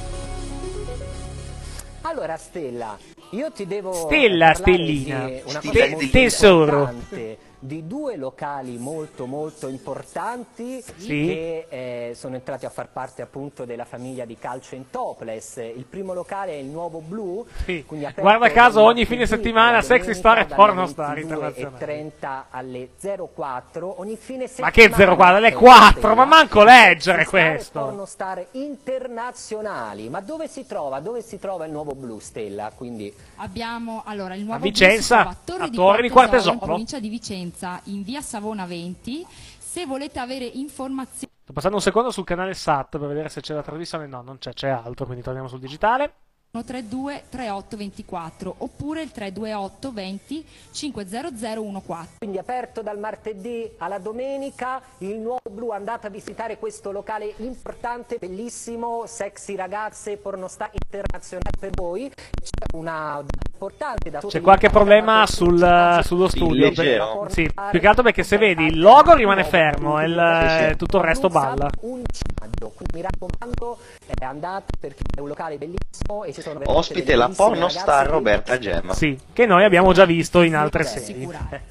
Allora, Stella, io ti devo Stella, parlare Stellina. di una Ste- cosa molto tesoro. importante, di due locali molto molto importanti Sì. che eh, sono entrati a far parte appunto della famiglia di calcio in topless. Il primo locale è il Nuovo Blu, Sì. quindi aperto Guarda caso dal ogni fine martedì settimana alla Sexy domenica Star e dalle Porno Star ventidue e internazionale. trenta alle zero quattro ogni fine Ma settimana. che zero quattro? Le eh, quattro, Stella. ma manco leggere Sexy Star e questo. Porno Star internazionali. Ma dove si trova? Dove si trova il Nuovo Blu, Stella? Quindi Abbiamo allora il nuovo A Vicenza, bus si trova a a Torri di Quartesolo, Quartesolo. in provincia di Vicenza, in via Savona venti. Se volete avere informazioni, Sto passando un secondo sul canale S A T per vedere se c'è la trasmissione. No, non c'è, c'è altro, quindi torniamo sul digitale. trentadue trentotto ventiquattro oppure il trecentodiciotto venti cinquecento quattordici. Quindi aperto dal martedì alla domenica, il Nuovo Blu, andate a visitare questo locale importante, bellissimo, sexy ragazze, pornostar internazionale per voi. C'è una importante da C'è qualche problema sul, sullo studio. leggero. per- sì, più che altro perché se vedi il logo rimane fermo e il- tutto il resto balla. undici maggio, quindi mi raccomando, eh, andate perché è un locale bellissimo e ci sono veramente Ospite delle la bellissime pornostar ragazze. Roberta Gemma. Sì, che noi abbiamo già visto in altre serie.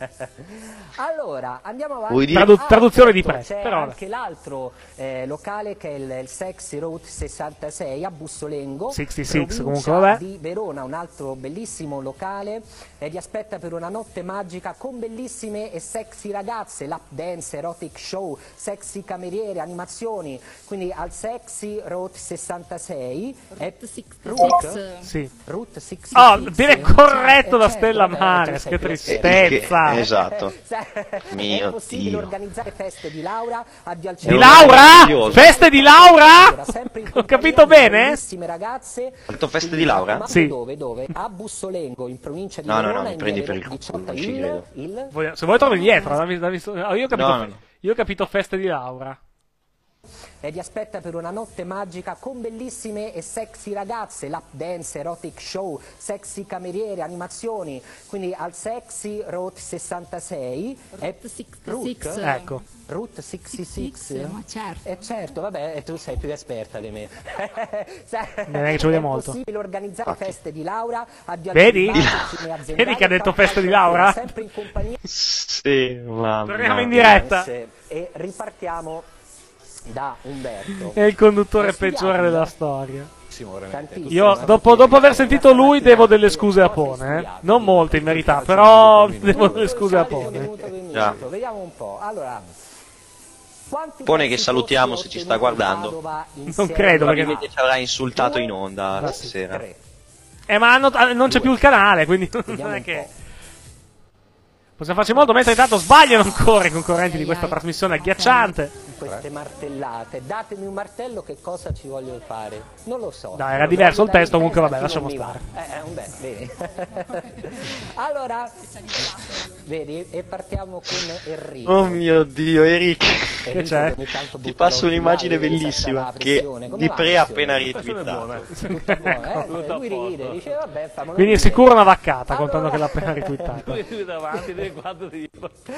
Allora, andiamo avanti. Vuoi dire- Tradu- traduzione di certo, prezzo, c'è però- anche l'altro eh, locale che è il, il Sexy Road sessantasei a Bussolengo, sessantasei provincia comunque, vabbè. di Verona, un altro bellissimo locale e vi aspetta per una notte magica con bellissime e sexy ragazze, lap dance, erotic show, sexy cameriere, animazioni, quindi al Sexy Road sessantasei è Route Sì. Route sessantasei. Oh, viene corretto Eh, da certo, Stella vabbè, Mares, tu che sei più tristezza. Eh, esatto. È Mio possibile Dio. organizzare feste di Laura a Di Laura? meraviglioso. Feste di Laura? Ho capito bene? Bellissime ragazze. Ho detto feste di Laura? Ma Sì. dove? Dove? A Bussolengo, in provincia di No, no, Verona. no, mi in prendi via per il diciotto, culo, non ci il- credo. il- Voglio- Se vuoi torni dietro. l'ha- l'ha visto- ah, io, ho capito, No, no, no. io ho capito feste di Laura. e vi aspetta per una notte magica con bellissime e sexy ragazze, lap dance, erotic show, sexy cameriere, animazioni, quindi al Sexy Route sessantasei è Route? Ecco. Route sessantasei? ma certo. Eh certo, vabbè, e tu sei più esperta di me. Non è che ci vuole È molto. possibile organizzare feste di Laura a Vedi? Vedi Vedi che ha detto feste di Laura? sempre in compagnia Sì, mamma Torniamo in mia. diretta. e ripartiamo da Umberto. È il conduttore Ho studiato, peggiore della Umberto. storia. Tantissimo. Io, dopo, dopo aver sentito lui, devo delle scuse a Pone. Eh? Non molte in verità, però devo delle scuse a Pone. Minuto, minuto. Già. Vediamo un po'. Allora, quanti Pone che pezzi salutiamo fosse se ci sta ottenuto guardando. Padova Non insieme credo, perché- Probabilmente ci avrà insultato in onda Ah, sì. stasera. tre? Eh, ma hanno- ah, non c'è più il canale, quindi Vediamo non è un che... po'. Possiamo farci molto, mentre intanto sbagliano ancora i concorrenti di questa trasmissione agghiacciante. queste martellate. Datemi un martello, che cosa ci voglio fare? Non lo so. Dai, era diverso il testo, comunque vabbè, lasciamo stare. Eh, un beh, vedi. Allora, vedi, e partiamo con Enrico. Oh mio Dio, Eric, che c'è? Ti passo un'immagine bellissima che di pre ha appena ritwittato. Eh, lui ride, dice vabbè, fammelo Quindi è dire. sicuro una vaccata, contando che l'ha appena ritwittato. Lui davanti, dei quattro di...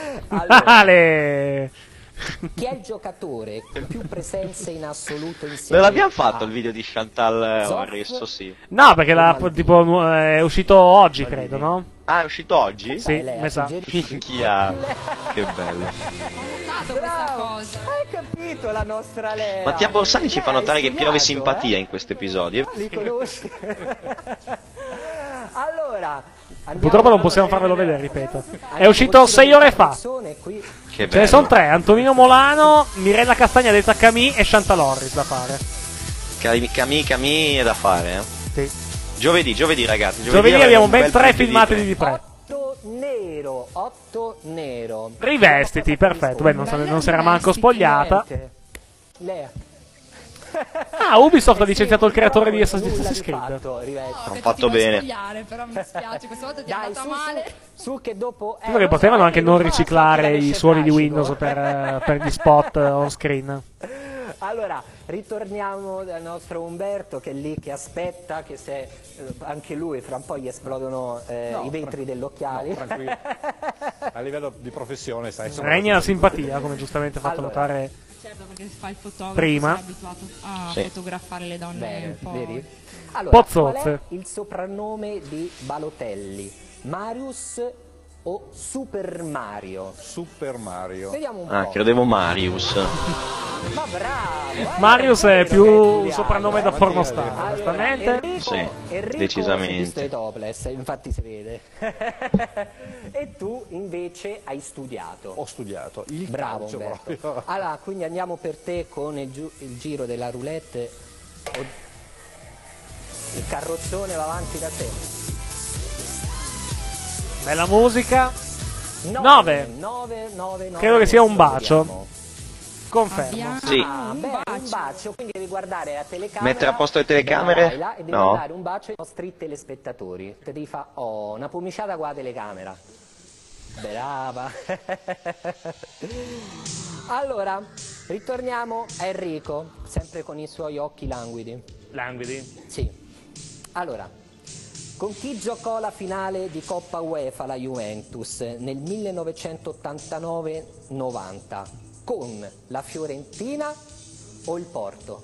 Ale! Chi è il giocatore con più presenze in assoluto in Non Serie l'abbiamo A? fatto il video di Chantal Harris, sì. No, perché la, tipo, nu- è uscito oggi, credo, no? Ah, è uscito oggi? Sì, mi sa. Minchia, che bello. Bravo, hai capito la nostra Lea? Mattia Borsani ci fa Eh, notare hai che piove studiato, simpatia eh? in questo episodio. Li conosci? Allora, andiamo Purtroppo non possiamo farvelo vedere, ripeto. È uscito sei ore fa. qui. Che Ce ne sono tre: Antonino Molano, Mirella Castagna detta Camì e Chantal Harris da fare. Cami, Camì, Camì è da fare, eh. Sì. Giovedì, giovedì ragazzi. Giovedì abbiamo un ben bel tre preview filmati di di pre. otto nero, otto nero. Rivestiti, perfetto. Beh, non, sa- non si era manco spogliata. Lea. Ah, Ubisoft ha licenziato il creatore di Assassin's Creed. Hanno fatto bene. Spogliare, però mi dispiace, questa volta ti è Dai, andata su, male. su, su che dopo Sembra che potevano anche non riciclare i suoni di Windows per, eh, per gli spot on screen. Allora, ritorniamo dal nostro Umberto che è lì che aspetta, che se eh, anche lui fra un po' gli esplodono eh, No, i vetri dell'occhiali. no, tranquillo. A livello di professione, sai. insomma, Regna la simpatia, come giustamente ha fatto Allora. notare. Certo, perché si fa il fotografo, Prima. si è abituato a Sì. fotografare le donne Bene, un po'. vedi? Allora, Pozzozze. qual è il soprannome di Balotelli? Marius o Super Mario? Super Mario. Vediamo un Ah, po'. credevo Marius. Ma bravo! eh? Marius è più un soprannome da Allora, pornostar, onestamente. Enrico, Sì, Enrico decisamente. si è visto i topless, infatti si vede. E tu invece hai studiato. Ho studiato il Bravo calcio Umberto. proprio. Allora, quindi andiamo per te con il, giu- il giro della roulette. O- Il carrozzone va avanti da te. Bella musica. Nove. nove, nove, nove. Credo che sia un bacio. Vediamo. Confermo. Sì. Ah, beh, un bacio, quindi devi guardare la telecamera. Mettere a posto le telecamere? Laila, e devi No. dare un bacio ai nostri telespettatori. Te devi fare, oh, una pomiciata con la telecamera. Brava. Allora, ritorniamo a Enrico, sempre con i suoi occhi languidi. Languidi? Sì. Allora, con chi giocò la finale di Coppa UEFA la Juventus nel millenovecentottantanove novanta? Con la Fiorentina o il Porto?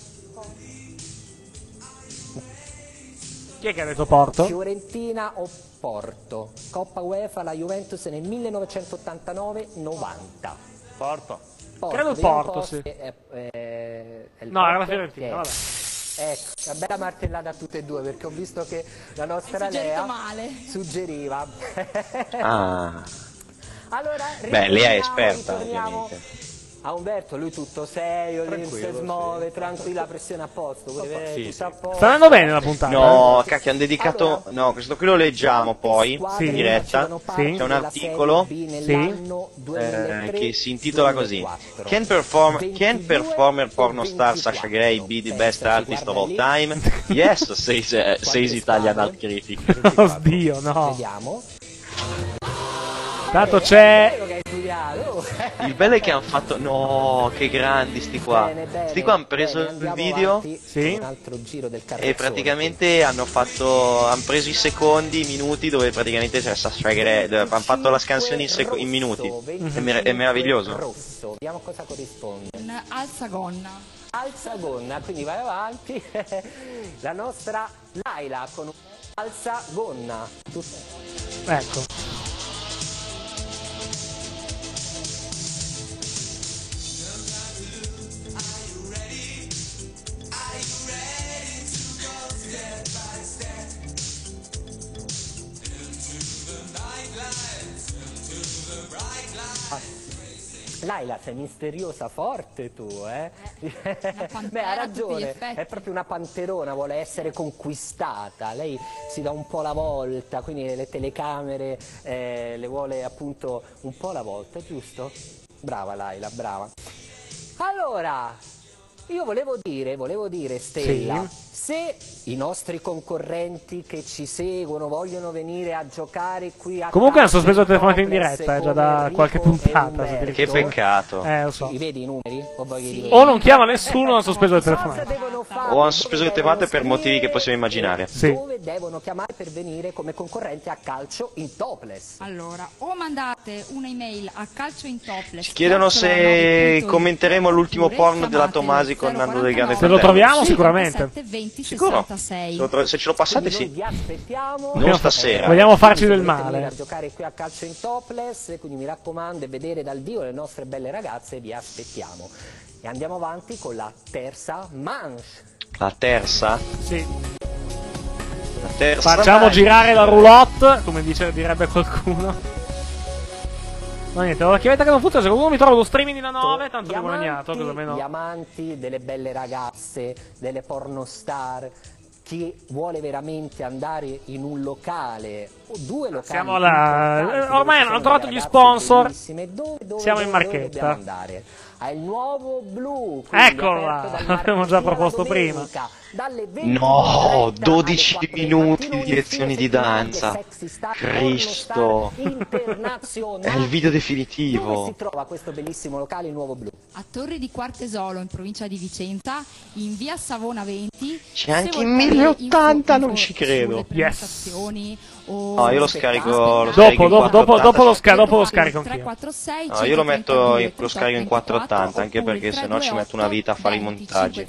Chi è che ha detto Porto? Fiorentina o Porto? Coppa UEFA la Juventus nel millenovecentottantanove novanta. Porto. Porto, Credo il vediamo un Porto, po' sì. se è- è- è il No, era la Porto. Fiorentina, Sì. vabbè. Ecco, una bella martellata a tutte e due perché ho visto che la nostra Hai suggerito Lea male. suggeriva. Ah. Allora, Beh, Lea è ritorniamo- esperta, ritorniamo ovviamente. A Umberto, lui tutto serio, lì si Tranquillo, smuove, tranquilla, pressione a posto, vuoi vedere Sì, tutto sì. a posto. Sta andando bene la puntata. No, cacchio, hanno dedicato... No, questo qui lo leggiamo poi, Squadre in che diretta. facevano parte Sì. C'è un della articolo Serie B Sì. nell'anno duemilatré eh, che si intitola così: duemilaquattro. Can, perform- can ventidue performer o porno star Sasha Grey be the best Pensaci, artist of guarda all lì. time? Yes, says, uh, says Italian squadre? Art Critic. Oddio, no. Vediamo. Tanto È c'è. vero che hai studiato. Il bello è che hanno fatto... No, che grandi sti qua. Bene, bene, Sti qua hanno preso bene, il andiamo video avanti Sì. con un altro giro del e carrozzone. praticamente hanno fatto... Hanno preso i secondi, i minuti dove praticamente c'è Sasha Grey. Hanno fatto la scansione in, seco- in minuti. È, mer- è meraviglioso. Rosso, vediamo cosa corrisponde. Un alzagonna. Alza gonna, quindi vai avanti. La nostra Laila con un alza gonna. Tut- Ecco. Laila, sei misteriosa forte tu, eh? pantera Beh, ha a tutti gli ragione, effetti. è proprio una panterona, vuole essere conquistata. Lei si dà un po' la volta, quindi le telecamere eh, le vuole appunto un po' la volta, giusto? Brava Laila, brava. Allora, io volevo dire, volevo dire, Stella, Sì. se i nostri concorrenti che ci seguono vogliono venire a giocare qui a Comunque hanno calcio sospeso le telefonate in complesso diretta, eh, già come da Enrico qualche e puntata. Umberto, Che peccato. Eh, lo so. Li vedi i numeri? O, voglio dire- O non chiama nessuno o hanno sospeso le telefonate. devono fare? O hanno sospeso le telefonate per motivi che possiamo immaginare. Sì. Dove devono chiamare per venire come concorrenti a calcio in topless? Allora, o mandate un'email a calcio in topless. Ci chiedono se commenteremo l'ultimo porno della Tomasi con Nando Del Grande Se lo Fratello. troviamo Sì. sicuramente. Sicuro? Se, lo tro- se ce lo passate sì. Vi aspettiamo. Non stasera. Vogliamo farci del Se volete venire male. a giocare qui a calcio in topless, quindi mi raccomando, e vedere dal vivo le nostre belle ragazze, vi aspettiamo. E andiamo avanti con la terza manche. La terza? Sì. La terza Facciamo manche. girare la roulotte, come dice, direbbe qualcuno. No niente, la chiavetta che non funziona, se qualcuno mi trova lo streaming di la nove, tanto Gli di guadagnato, amanti, così almeno. gli amanti delle belle ragazze, delle pornostar, chi vuole veramente andare in un locale o due locali Siamo alla... importanti, eh, dove ormai ci hanno sono trovato delle gli ragazze sponsor. bellissime, dove, dove, Siamo in dove, dove marchetta. dobbiamo andare? Al nuovo blu, quindi Eccola, aperto dal l'abbiamo già martedì alla proposto prima. domenica, dalle venti No, dodici minuti di lezioni di danza. sexy star, Cristo. internazionali. È il video Dove definitivo. si trova questo bellissimo locale, il nuovo blu? A Torri di Quartesolo, in provincia di Vicenza, in via Savona venti. C'è anche in mille ottanta, non ci credo. Yes. No, io lo scarico, lo Dopo, scarico in dopo, dopo, quattrocentottanta. dopo lo, sca- dopo lo scarico anch'io. tre quattro sei No, io lo metto, in- lo scarico in quattrocentottanta, anche perché sennò ci metto una vita a fare i montaggi.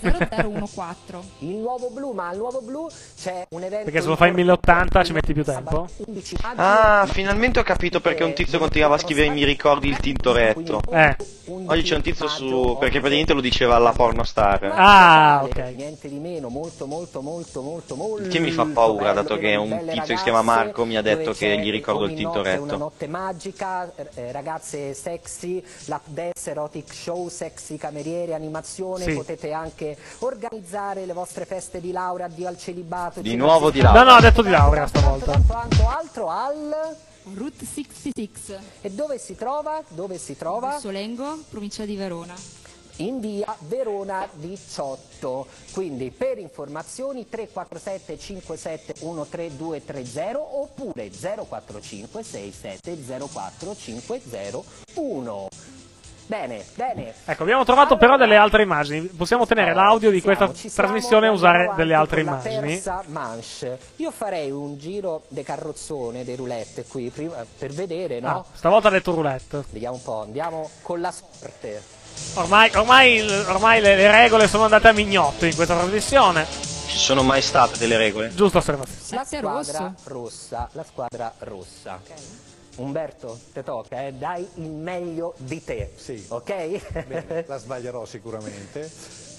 Il nuovo blu, ma al nuovo blu c'è un evento. Perché se lo fai in mille ottanta ci metti più tempo? Ah, finalmente ho capito perché un tizio continuava a scrivere mi ricordi il Tintoretto. Eh. Oggi c'è un tizio su... perché praticamente lo diceva alla pornostar. Ah, ok. Niente di meno, molto molto molto molto molto. Che mi fa paura, dato che un belle tizio che si ragazze, chiama Marco mi ha detto dove che c'è gli ricordo il ogni notte Una Tintoretto. notte magica, eh, ragazze sexy, lap dance, erotic show, sexy cameriere, animazione. Sì. Potete anche organizzare le vostre feste di laurea, addio al celibato. Di ci nuovo di No, laurea. no, ha detto di laurea stavolta. Tanto, tanto altro al Route sessantasei. e dove si trova? Dove si trova? Solengo, provincia di Verona. In via Verona diciotto. Quindi per informazioni tre quattro sette cinque sette uno tre due tre zero oppure zero quattro cinque sei sette zero quattro cinque zero uno. Bene, bene. Ecco, abbiamo trovato però delle altre immagini. Possiamo tenere l'audio di questa Siamo, ci siamo, trasmissione e andiamo usare avanti delle altre con la immagini. terza manche. Io farei un giro de carrozzone, de roulette qui prima, per vedere, no? Ah, stavolta ha detto roulette. Vediamo un po', andiamo con la sorte. Ormai, ormai, ormai le, le regole sono andate a mignotto in questa trasmissione. Ci sono mai state delle regole? Giusta osservazione. La Sette squadra rosso. rossa, la squadra rossa. Umberto, te tocca, eh? Dai il meglio di te. Sì. Ok? Bene, la sbaglierò sicuramente.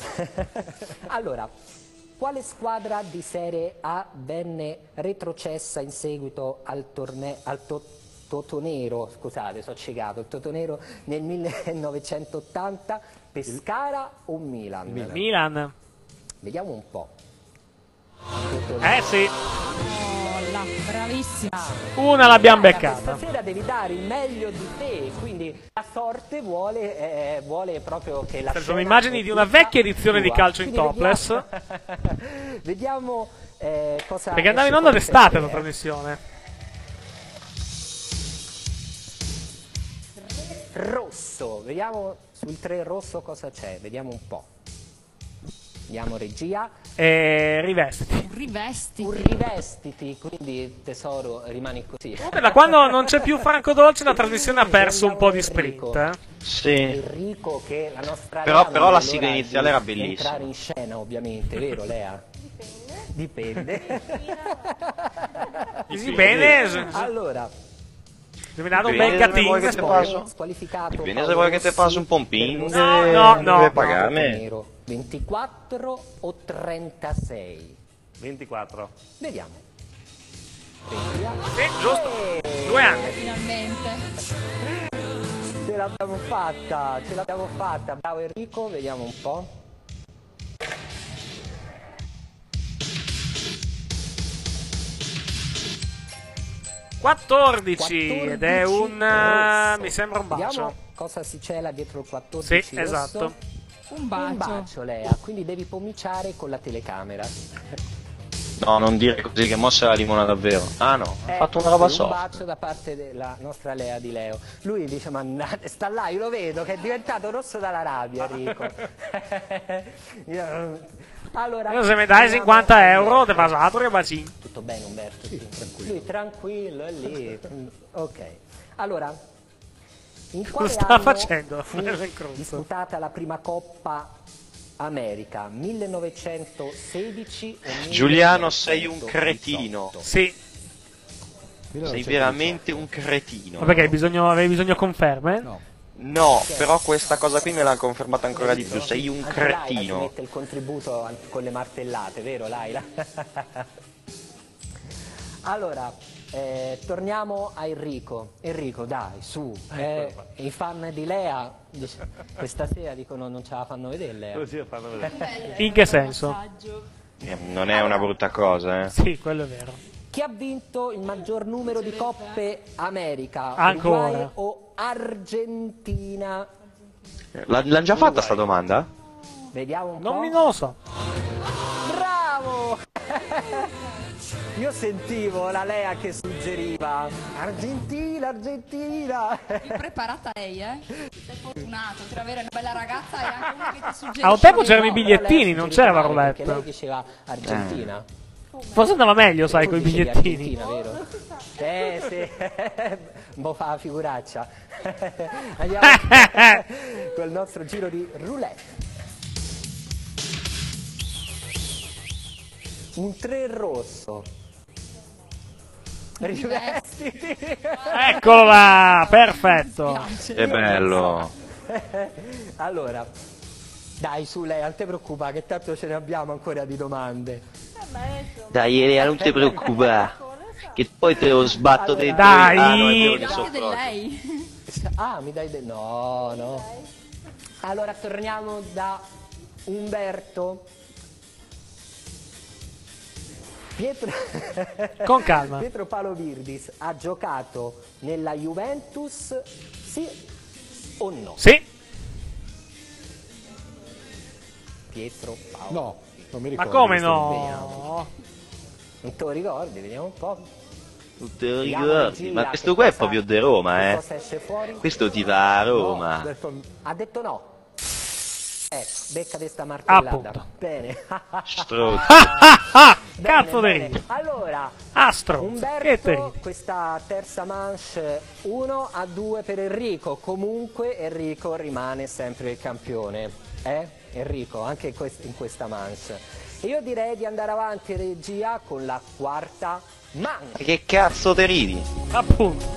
Allora, quale squadra di Serie A venne retrocessa in seguito al torneo al to- Totonero, scusate, sono ciecato, il Totonero nel millenovecentottanta, Pescara o Milan? Milan. Milan. Vediamo un po'. Eh sì. Oh, là, bravissima. Una l'abbiamo Guarda, beccata. Stasera devi dare il meglio di te, quindi la sorte vuole, eh, vuole proprio che la Sono scena immagini di una vecchia edizione di tua. calcio in Quindi topless. Vediamo, vediamo eh, cosa... Perché andava in esce onda fuori d'estate per la te. trasmissione. Rosso, vediamo sul tre rosso cosa c'è, vediamo un po'. Vediamo regia. E rivestiti. Rivestiti. Un rivestiti, quindi tesoro rimani così. Comunque da quando non c'è più Franco Dolce la trasmissione ha perso un po' di sprint. Eh? Sì. Enrico che la nostra Però- Lea però non la vede sigla l'ora iniziale di era bellissima. entrare in scena ovviamente, vero Lea? Dipende. Sì, bene. Allora, mi dato un Bene, bel se vuoi che te catino. passo. squalificato. Bene, se Paolo vuoi che te Rossi. passo un pompino. No, eh, no, non no. deve pagarmi. Nero. ventiquattro o trentasei? ventiquattro. Vediamo. Sì, giusto. Due anni. Finalmente. Ce l'abbiamo fatta, ce l'abbiamo fatta. Bravo Enrico, vediamo un po'. quattordici ed è un... uh, rosso. mi sembra un bacio. Vediamo cosa si cela dietro il quattordici Sì, rosso. esatto. Un bacio. Un bacio, Lea, quindi devi pomiciare con la telecamera. No, non dire così che mo se la limona davvero. Ah no, ha Ecco, fatto una roba sì, soft. Un bacio da parte della nostra Lea Di Leo. Lui dice, ma sta là, io lo vedo, che è diventato rosso dalla rabbia, Enrico. Io- allora, Io se mi dai cinquanta euro, te faccio altro che bacino. tutto bene, Umberto? Sì, tranquillo. Lui tranquillo, è lì. Ok. Allora, in Cosa quale sta anno facendo? fu disputata la prima Coppa America? millenovecentosedici o Giuliano, sei un cretino. Sì. Sei veramente un cretino. Ma perché hai bisogno, avevi bisogno conferme? No. No, però questa cosa qui me l'ha confermata ancora di più. Sei un Anche Laila ci cretino. mette il contributo an- con le martellate, vero Laila? Allora, eh, torniamo a Enrico. Enrico, dai, su. Eh, I fan di Lea dice- questa sera dicono non ce la fanno vedere Lea. Così la fanno vedere. In che senso? Eh, Non è una brutta cosa, eh. Sì, quello è vero. Chi ha vinto il maggior numero di Coppe America? Ancora. Uruguay o Argentina? L'ha- L'hanno già fatta sta domanda? Vediamo un Non, po'. mi, non lo so. Bravo! Io sentivo la Lea che suggeriva Argentina, Argentina. Più preparata lei, eh? Sei fortunato per avere una bella ragazza e anche una che ti suggerisce. A un tempo c'erano i No, bigliettini, però non lei c'era la suggeriva male, perché lei roulette. diceva Argentina. Forse andava meglio, sai, Tu con i dicevi bigliettini. Argentina, vero? Eh sì, un po' fa la figuraccia. Andiamo col nostro giro di roulette. Un tre rosso. Rivestiti. Eccolo là, perfetto. Che bello. Allora, dai su Lea, non ti preoccupare che tanto ce ne abbiamo ancora di domande. Dai, Elena, non ti preoccupare. Che poi te lo sbatto Allora, dentro. dai. Ah, no, è vero, di Grazie sopra. di lei. Ah, mi dai del... No, no. Allora torniamo da Umberto. Pietro... Con calma. Pietro Paolo Virdis ha giocato nella Juventus, sì o no? Sì. Pietro Paolo. No, non mi Ma ricordo. come questo no? Non te lo ricordi? Vediamo un po'. Non te lo Vediamo ricordi? regia, Ma che questo qua è cosa- proprio di Roma, che eh. cosa esce fuori? Questo ti va a No, Roma. ha detto- ha detto no. Ecco, becca di sta martellata. Appunto. Bene. Strozzo. Bene, Cazzo di bene. ridi. Allora, Astro. Che te Umberto, ridi? questa terza manche uno a due per Enrico. Comunque Enrico rimane sempre il campione. Eh? Enrico, anche in, quest- in questa manche. E io direi di andare avanti, regia, con la quarta manche. Che cazzo te ridi? Appunto.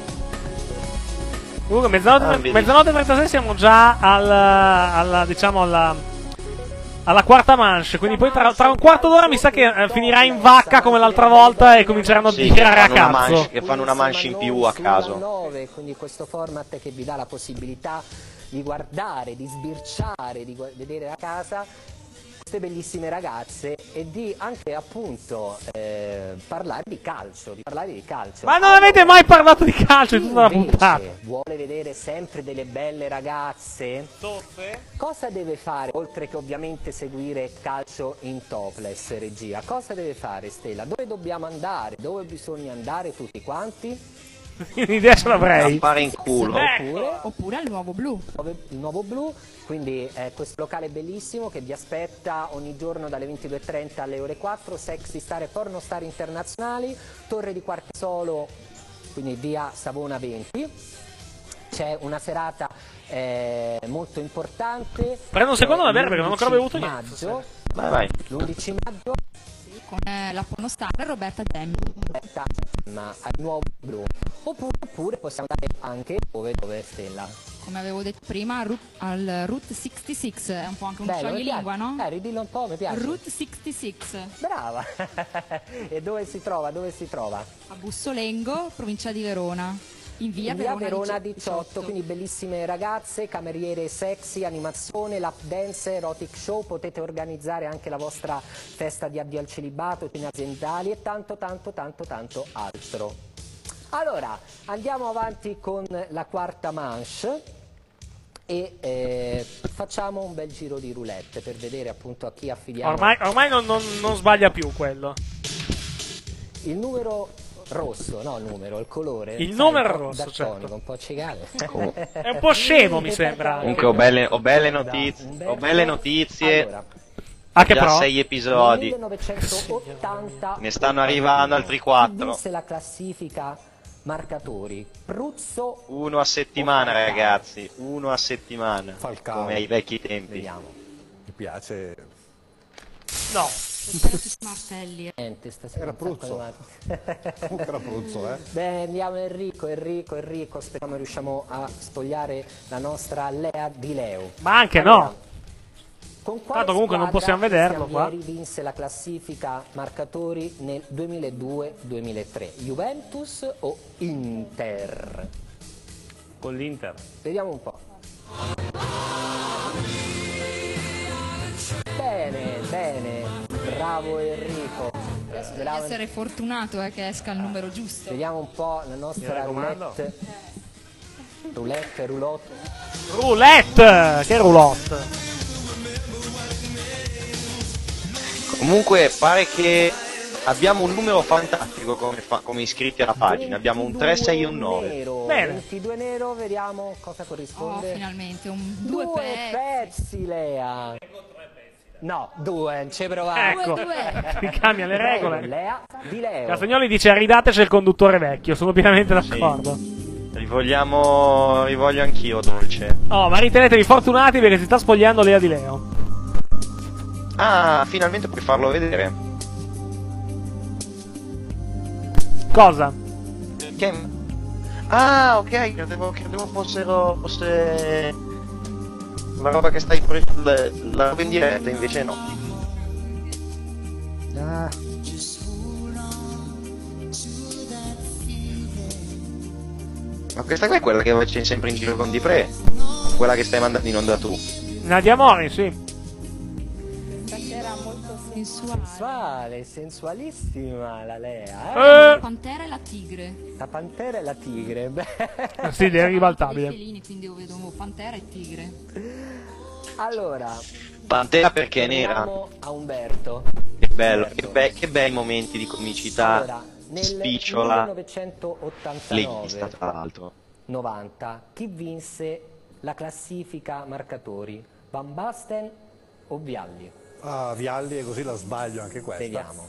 Comunque, mezzanotte, Ah, vedi. mezzanotte e trentasei siamo già al, alla, diciamo, alla, alla quarta manche, quindi poi tra, tra un quarto d'ora mi sa che eh, finirà in vacca come l'altra volta e cominceranno a Sì, che tirare a fanno una cazzo. manche- che fanno una manche in più a caso. nove, quindi questo format che vi dà la possibilità di guardare, di sbirciare, di gua- vedere a casa queste bellissime ragazze e di anche appunto eh, parlare di calcio, di parlare di calcio. Ma non avete mai parlato di calcio in tutta la Invece, puntata? vuole vedere sempre delle belle ragazze? Cosa deve fare, oltre che ovviamente seguire calcio in topless, regia? Cosa deve fare Stella? Dove dobbiamo andare? Dove bisogna andare tutti quanti? Un'idea ce l'avrei. Campare in culo. Oppure, Oppure al nuovo blu. il nuovo blu, quindi eh, questo locale bellissimo che vi aspetta ogni giorno dalle ventidue e trenta alle ore quattro, Sexy Star e Porno Star Internazionali, Torre di Quartisolo, quindi via Savona venti. C'è una serata eh, molto importante. Prendo un secondo che è da bere perché non ho ancora bevuto l'undici niente. maggio, Vai, vai. l'undici maggio Con eh, la pornostar Roberta Gemmi. aspetta, ma al nuovo blu. Oppure, oppure possiamo andare anche dove, dove Stella. Come avevo detto prima, al Route- al Route sessantasei. È un po' anche un Bello, mi scioglilingua, piace. no? Eh, ridillo un po', mi piace. Route sessantasei. Brava! E dove si trova? Dove si trova? A Bussolengo, provincia di Verona. In via, In via Verona, Verona diciotto, quindi bellissime ragazze, cameriere sexy, animazione, lap dance, erotic show, potete organizzare anche la vostra festa di addio al celibato, cene aziendali e tanto tanto tanto tanto altro. Allora, andiamo avanti con la quarta manche e eh, facciamo un bel giro di roulette per vedere appunto a chi affidiamo. Ormai, ormai non, non, non sbaglia più quello. Il numero rosso, no il numero, il colore. Il sai, numero un po' rosso, daltonico, certo. un po' ciegato. È un po' scemo, mi sembra. Comunque ho belle, ho belle notizie. Ho belle notizie. Allora, Ah, che già pro? sei episodi. nel millenovecentottanta Ne stanno arrivando altri quattro. vinse la classifica marcatori. Pruzzo Uno a settimana, ragazzi. Uno a settimana. Falcao. Come ai vecchi tempi. Vediamo. Mi piace. No. Martelli. Niente, stasera Era un sacco Pruzzo. di- Comunque era Pruzzo, eh. Beh, andiamo Enrico, Enrico, Enrico, speriamo riusciamo a spogliare la nostra Lea di Leo. Ma anche Allora, no. Con quale Tanto comunque non squadra possiamo vederlo qua. Sampieri vinse la classifica marcatori nel duemiladue duemilatré? Juventus o Inter? Con l'Inter. Vediamo un po'. Bene, bene, bravo Enrico. Devi Bravo. essere fortunato eh, che esca il numero giusto. Vediamo un po' la Mi nostra raccomando. roulette. Roulette, roulotte. Roulette! Che roulotte? Comunque pare che abbiamo un numero fantastico come, fa- come iscritti alla pagina. Abbiamo un tre, sei e un nove. Nero, Bene. ventidue nero, vediamo cosa Oh, corrisponde. finalmente, un due, Due pezzi. pezzi, Lea. No, due, non ci provare. Ecco, due. si cambia le regole. Lea di Leo. Castagnoli dice ridateci il conduttore vecchio, sono pienamente d'accordo. Rivogliamo. Rivoglio anch'io, Dolce. Oh, ma ritenetevi fortunati perché si sta spogliando Lea di Leo. Ah, finalmente puoi farlo vedere. Cosa? Che... Ah, ok, credevo, credevo fossero. fosse. La roba che stai pre- la, la roba in diretta, invece no. Ah. Ma questa qua è quella che c'è sempre in giro con Dipre. Quella che stai mandando in onda tu. Nadia Mori, sì. Stasera molto Sensuale. Sensuale, sensualissima la Lea, eh? Eh. Pantera e la tigre. La pantera e la tigre, beh. Sì, è Dei ribaltabile. felini, quindi io vedo pantera e tigre. Allora, Pantera perché è nera. torniamo a Umberto. Che bello, che, be- che bei momenti di comicità. Allora, nel Spicciola. millenovecentottantanove Leghista, tra l'altro. novanta, chi vinse la classifica marcatori? Van Basten o Vialli? Ah, Vialli e così la sbaglio anche questa. Vediamo.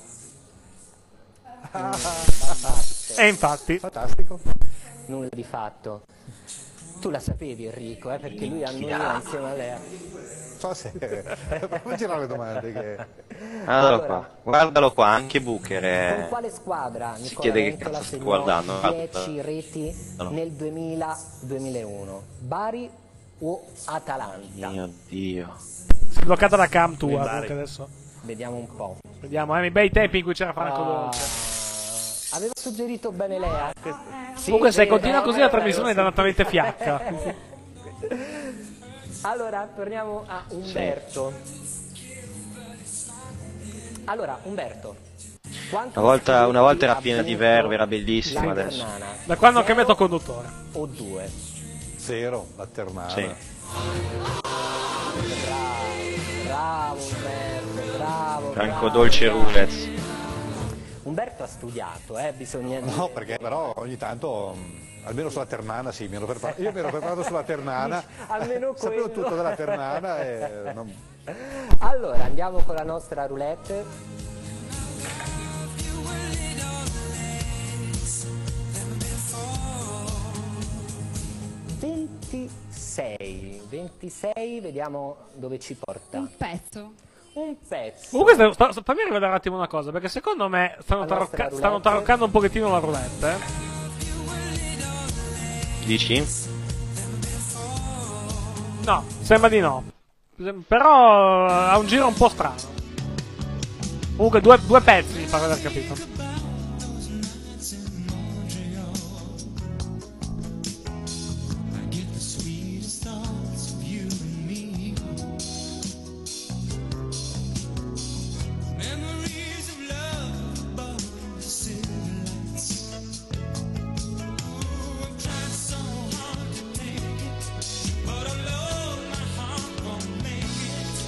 E infatti. Fantastico. Nulla di fatto. Tu la sapevi Enrico, eh, perché lui annuiva insieme a Lea. So se... Proviamo a girare le domande che... Allora, Allora. qua, guardalo qua, anche Booker Con è... quale squadra si Nicola chiede che Ventola cazzo sta segnò guardando. dieci reti No. nel duemila duemilauno? Bari o Atalanta? Mio Dio. Si è bloccata la cam tua, Bari. comunque adesso. Vediamo un po'. Vediamo, eh, i bei tempi in cui c'era Franco Ah, Dolce. aveva suggerito bene Lea. Sì, Comunque se sì, continua eh, così la eh, trasmissione è sì. dannatamente fiacca. Allora, torniamo a Umberto. Allora, Umberto. quanto Una volta, una volta era ha piena di vinto verve, era bellissima la adesso. Ternana? Da quando ho Zero cambiato conduttore. o due? Zero, la Ternana. Sì. Bravo, bravo Umberto, bravo. Franco bravo, Dolce bravo. Rulez. Umberto ha studiato, eh, bisogna dire. No, perché però ogni tanto, mh, almeno sulla Ternana, sì, mi ero preparato. Io mi ero preparato sulla Ternana, Almeno sapevo quello. tutto della Ternana e non... Allora, andiamo con la nostra roulette. ventisei, ventisei, vediamo dove ci porta. Un pezzo. Un pezzo. Comunque, sta- sta- sta- fammi ricordare un attimo una cosa, perché secondo me stanno, La nostra tarocca- roulette. stanno taroccando un pochettino la roulette, eh. Dici? No, sembra di no. Però eh, ha un giro un po' strano. Comunque due, due pezzi mi pare di aver capito. But I love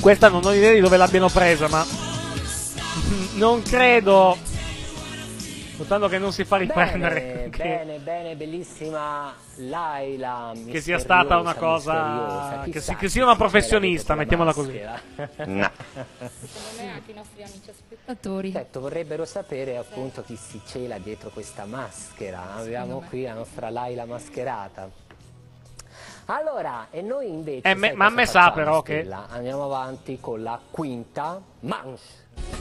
Questa non ho idea di dove l'abbiano presa, ma non credo, notando che non si fa riprendere, Bene, che, bene, bene, bellissima Laila. che sia stata una cosa, che, si, che sia una professionista, mettiamola così. No. Secondo me anche i nostri amici spettatori. Certo, vorrebbero sapere appunto chi si cela dietro questa maschera. Abbiamo qui la nostra Laila mascherata. Allora, e noi invece... Eh, me, sai ma a cosa me sa facciamo, però Stella? Andiamo avanti con la quinta manche.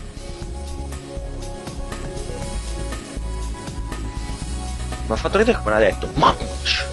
Mi ha fatto ridere come l'ha detto. Manch.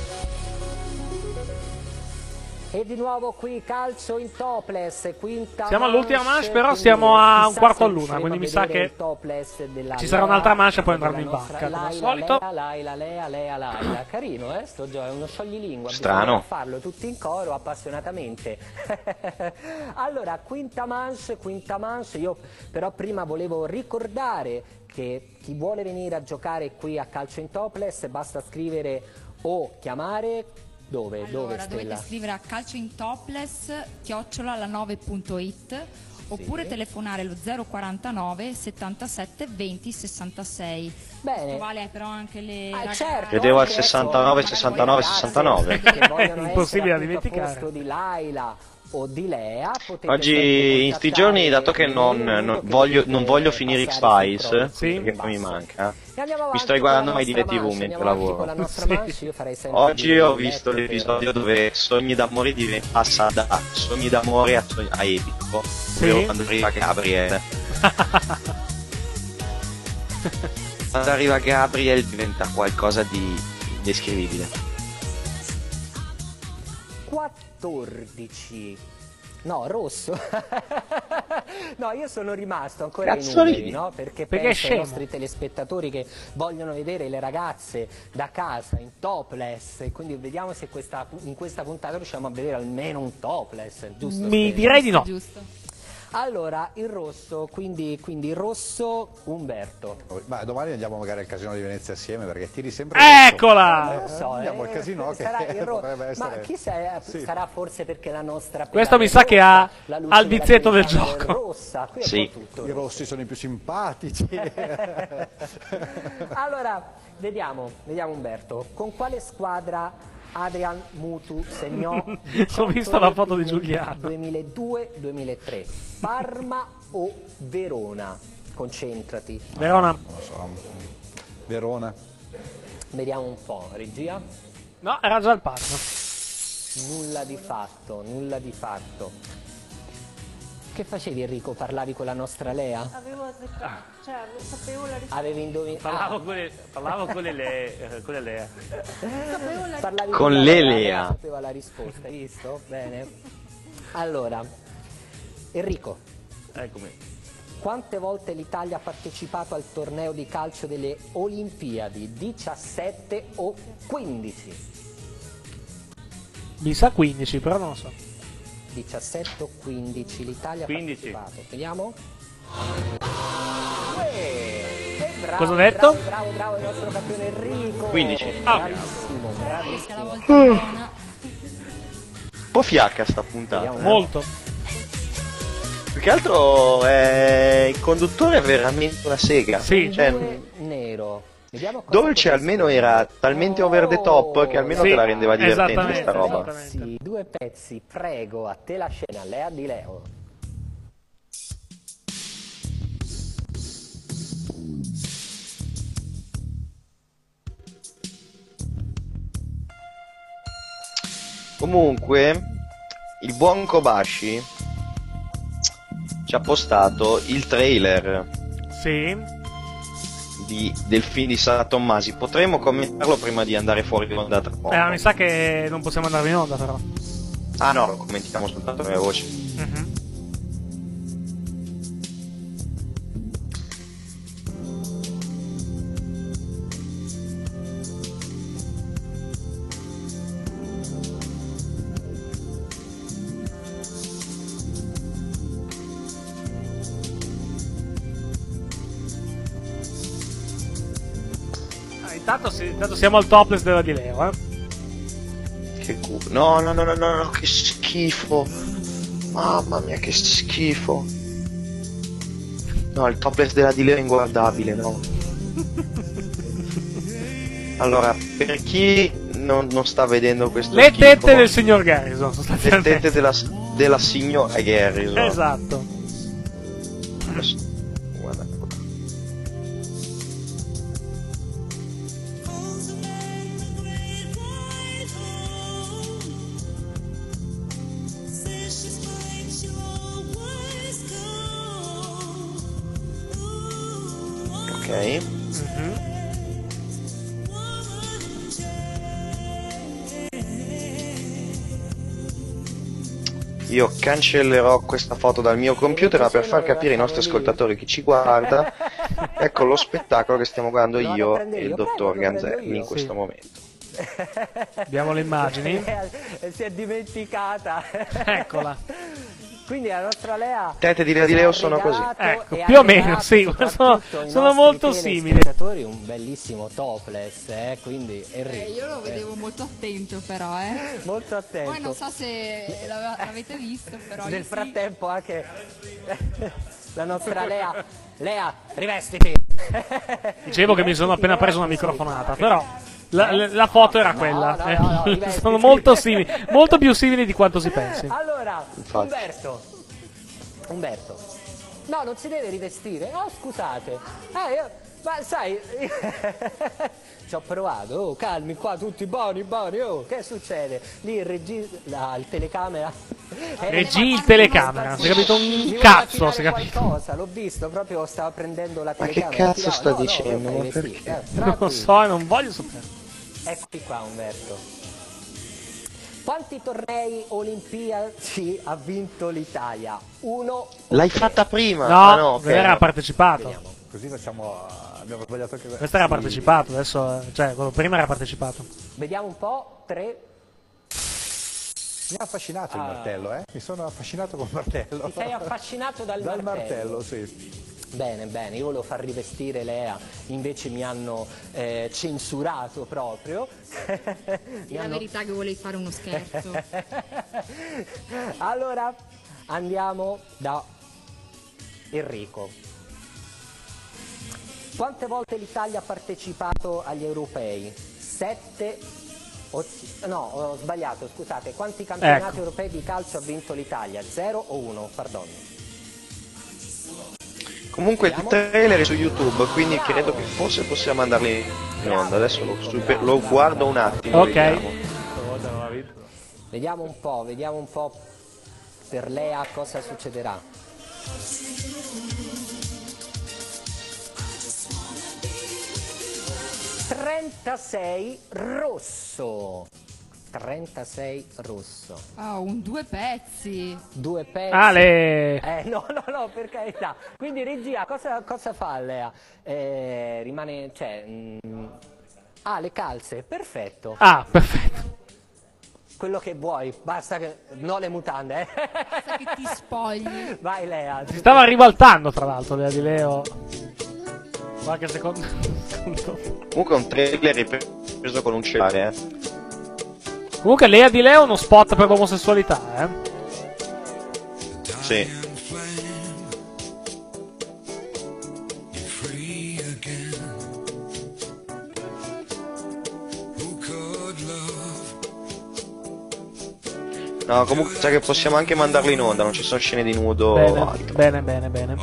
E di nuovo qui calcio in topless, quinta Siamo all'ultima manche, però quindi siamo a un chissà quarto se all'una, riusciremo quindi a mi sa vedere che il topless della ci sarà Lea, un'altra manche e poi della andremo in nostra banca, come al Laila, solito. Lea, Laila, Lea, Lea, Laila. Carino, eh, sto gioco, è uno scioglilingua. Strano. Bisogna farlo tutti in coro, appassionatamente. Allora, quinta manche, quinta manche, io però prima volevo ricordare che chi vuole venire a giocare qui a calcio in topless basta scrivere o chiamare. Dove? Allora, Dove, dovete Stella? scrivere a calcio in topless chiocciola la nove punto it oppure telefonare lo zero quarantanove settantasette venti sessantasei. Bene. Vale però anche le Ah, ragazze. certo, Credevo al anche sessantanove, adesso, sessantanove, ragazze sessantanove. che vogliono Impossibile da essere appunto dimenticare. al posto di Laila o di Lea, potete Oggi in sti giorni, dato che non, non voglio, non voglio finire X-Files, Sì. perché mi manca, E andiamo mi avanti sto con riguardando la My nostra Detective manche, mentre andiamo avanti con lavoro. la nostra Sì. manche, io farei sempre Oggi delle ho visto bollette. l'episodio dove Sogni d'amore div- passa da Sogni d'amore a, sogni- a epico, ovvero quando arriva Gabriel. Quando arriva Gabriel diventa qualcosa di indescrivibile. quattordici. No, rosso. No, io sono rimasto ancora ai Cazzo numeri, ridi? no? Perché Perché è penso ai scemo. nostri telespettatori che vogliono vedere le ragazze da casa in topless e quindi vediamo se questa, in questa puntata riusciamo a vedere almeno un topless, giusto? Mi Stella? direi di no. Giusto. Allora, il rosso, quindi, quindi rosso Umberto. Ma domani andiamo magari al Casino di Venezia assieme perché tiri sempre... Eccola! Non lo so, Andiamo eh, al casino che sarà il ro- potrebbe essere... Ma chi sa, Sì. sarà forse perché la nostra Questo mi sa che ha al vizietto del gioco. rossa, qui è Sì. un po' tutto I rossi sono i più simpatici. Allora, vediamo, vediamo Umberto, con quale squadra Adrian Mutu segnò Ho visto la foto di Giuliano. duemiladue duemilatré, Parma o Verona? Concentrati. Verona. Non lo so. Verona. Vediamo un po', regia. No, era già il Parma. Nulla di fatto, nulla di fatto. Che facevi Enrico? Parlavi con la nostra Lea? Avevo azzeccato, cioè sapevo la risposta. Avevi indovinato? Parlavo con le, parlavo con le, le, eh, con le Lea. Sapevo la Parlavi Con la le Lea, Lea. sapeva la risposta, hai visto? Bene. Allora, Enrico, Eccomi. quante volte l'Italia ha partecipato al torneo di calcio delle Olimpiadi? diciassette o quindici? Mi sa quindici, però non lo so. diciassette o quindici, l'Italia ha quindici. partecipato. Vediamo. Uè, e bravo, Cosa ho detto? Bravo, bravo, bravo il nostro campione Enrico. quindici. Ah. Bravissimo, Questa è la bravissimo. volta buona. Un po' fiacca sta puntata. Vediamo. Molto. Più che altro eh, il conduttore è veramente una sega. Sì. Cioè, Due nero. Vediamo cosa Dolce potesse- almeno era talmente over the top che almeno Sì, te la rendeva divertente esattamente, sta roba. esattamente. Sì, due pezzi, prego, a te la scena, Lea di Leo. Comunque, il buon Kobashi ci ha postato il trailer Sì. di, del film di Sara Tommasi. Potremmo commentarlo prima di andare fuori di onda tra poco. Eh, ma mi sa che non possiamo andare in onda, però. Ah no, lo commentiamo soltanto a mia voce. Mhm. Ah, intanto, sì, intanto siamo al topless della di Leo, eh. Che cu... No, no, no, no, no, no, che schifo. Mamma mia, che schifo. No, il topless della Di Leo è inguardabile, no? Allora, per chi non, non sta vedendo questo Le schifo, tette del signor Garrison, le sostanzialmente. tette della, della signora Garrison. Esatto. Adesso, guarda qua. Ok. Mhm. Io cancellerò questa foto dal mio computer, ma per far capire ai nostri ascoltatori chi ci guarda, ecco lo spettacolo che stiamo guardando io e il dottor Ganzelli in questo Sì. momento. Abbiamo le immagini. E si è dimenticata. Eccola. Quindi la nostra Lea Tette di Lea Di Leo sono così. Ecco, più o meno, sì, sono, sono molto simili. Un bellissimo topless, eh, quindi Enrico. Eh, io lo vedevo molto attento però, eh. Molto attento. Poi non so se l'ave- l'avete visto, però Nel io sì. frattempo anche la nostra Lea. Lea, rivestiti. Dicevo che mi sono appena preso una microfonata, però la, la- la foto era quella. no, eh. no, no, rivestiti. Sono molto simili, molto più simili di quanto si pensi. Allora, Infatti. Umberto. Umberto. No, non si deve rivestire. Oh, scusate. Eh, io, ma sai, ci ho provato. Oh, calmi qua, tutti buoni, buoni. Oh, che succede? Lì il regista, il telecamera. Regì il telecamera, si è capito Mi un voleva cazzo, tirare si è capito. qualcosa, l'ho visto, proprio stava prendendo la Ma che telecamera. cazzo tirava. sta No, no, dicendo? non Ma fai vestiti, perché? eh, Non lo tranquillo. so e non voglio sapere. Eccoci qua, Umberto. Quanti tornei olimpiadi ha vinto l'Italia? Uno. L'hai fatta prima? No, Ah, no, ok. quello era partecipato. Così facciamo. Abbiamo sbagliato anche Questo era partecipato, adesso, eh, cioè, quello prima era partecipato. Vediamo un po'. Tre. Mi ha affascinato il Ah. martello, eh? Mi sono affascinato col martello. Ti sei affascinato dal, Dal martello. martello, sì. Bene, bene, io volevo far rivestire Lea, invece mi hanno eh, censurato proprio. Di la verità che volevi fare uno scherzo. Allora, andiamo da Enrico. Quante volte l'Italia ha partecipato agli europei? Sette? O, no, ho sbagliato, scusate. Quanti campionati Ecco. europei di calcio ha vinto l'Italia? Zero o uno? Pardon. Comunque il trailer è su YouTube, quindi credo che forse possiamo mandarli in onda. Adesso lo, super- lo guardo un attimo. Ok. Vediamo. Vediamo un po', vediamo un po' per Lea cosa succederà. trentasei rosso. trentasei rosso. Ah, un due pezzi. Due pezzi. Ah, le- Eh, no, no, no, per carità. Quindi regia, cosa, cosa fa Lea? Eh, rimane, cioè... mm, ah, le calze, perfetto. Ah, perfetto. Quello che vuoi, basta che... No le mutande, eh. Basta che ti spogli. Vai Lea. Si stava ribaltando, tra l'altro, Lea Di Leo. Qualche secondo. Comunque è un trailer ripreso con un cellulare, eh. Comunque Lea Di Leo è uno spot per l'omosessualità, eh. Sì. No, comunque sa che possiamo anche mandarlo in onda, non ci sono scene di nudo o Bene, altro. bene, bene, bene.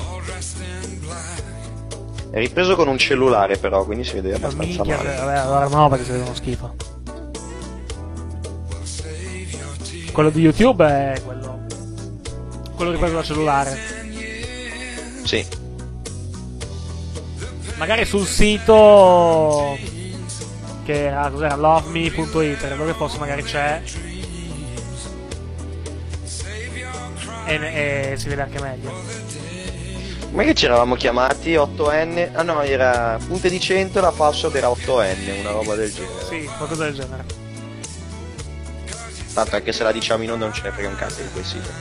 È ripreso con un cellulare però, quindi si vede abbastanza Minchia, male. vabbè, allora no, perché si vede uno schifo. Quello di YouTube è quello. Quello ripreso dal cellulare. Sì. Magari sul sito che era, cos'era, loveme punto it, credo che fosse, magari c'è. E, e si vede anche meglio. Ma che ci eravamo chiamati otto enne? Ah no, era punte di cento e la password era otto enne, una roba del genere. Sì, qualcosa del genere. Tanto anche se la diciamo in onda non ce ne frega un cazzo di quel sito.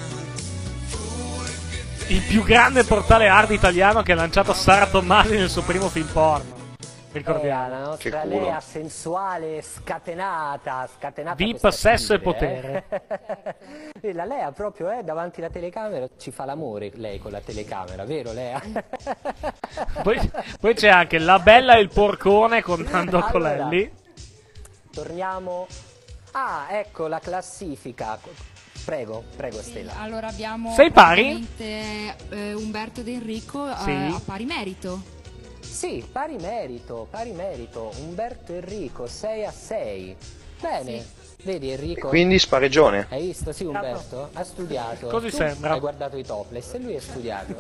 Il più grande portale hard italiano che ha lanciato Sara Tommasi nel suo primo film porno. Ricordiamo. Lea, la nostra Che culo. Lea sensuale, scatenata, scatenata. Deep, questa sesso e stile, potere. eh. La Lea proprio eh, davanti alla telecamera ci fa l'amore lei con la telecamera, vero Lea? Poi, poi c'è anche la bella e il porcone con Nando Colelli. Allora, torniamo. Ah, ecco la classifica. Prego, prego Stella. Allora abbiamo Sei pari? praticamente, eh, Umberto ed Enrico eh, Sì. a pari merito. Sì, pari merito, pari merito. Umberto Enrico, sei a sei. Bene, vedi Enrico? E quindi spareggione. Hai visto? Sì, Umberto? Ha studiato. Così Tu sembra. Hai guardato i topless e lui ha studiato.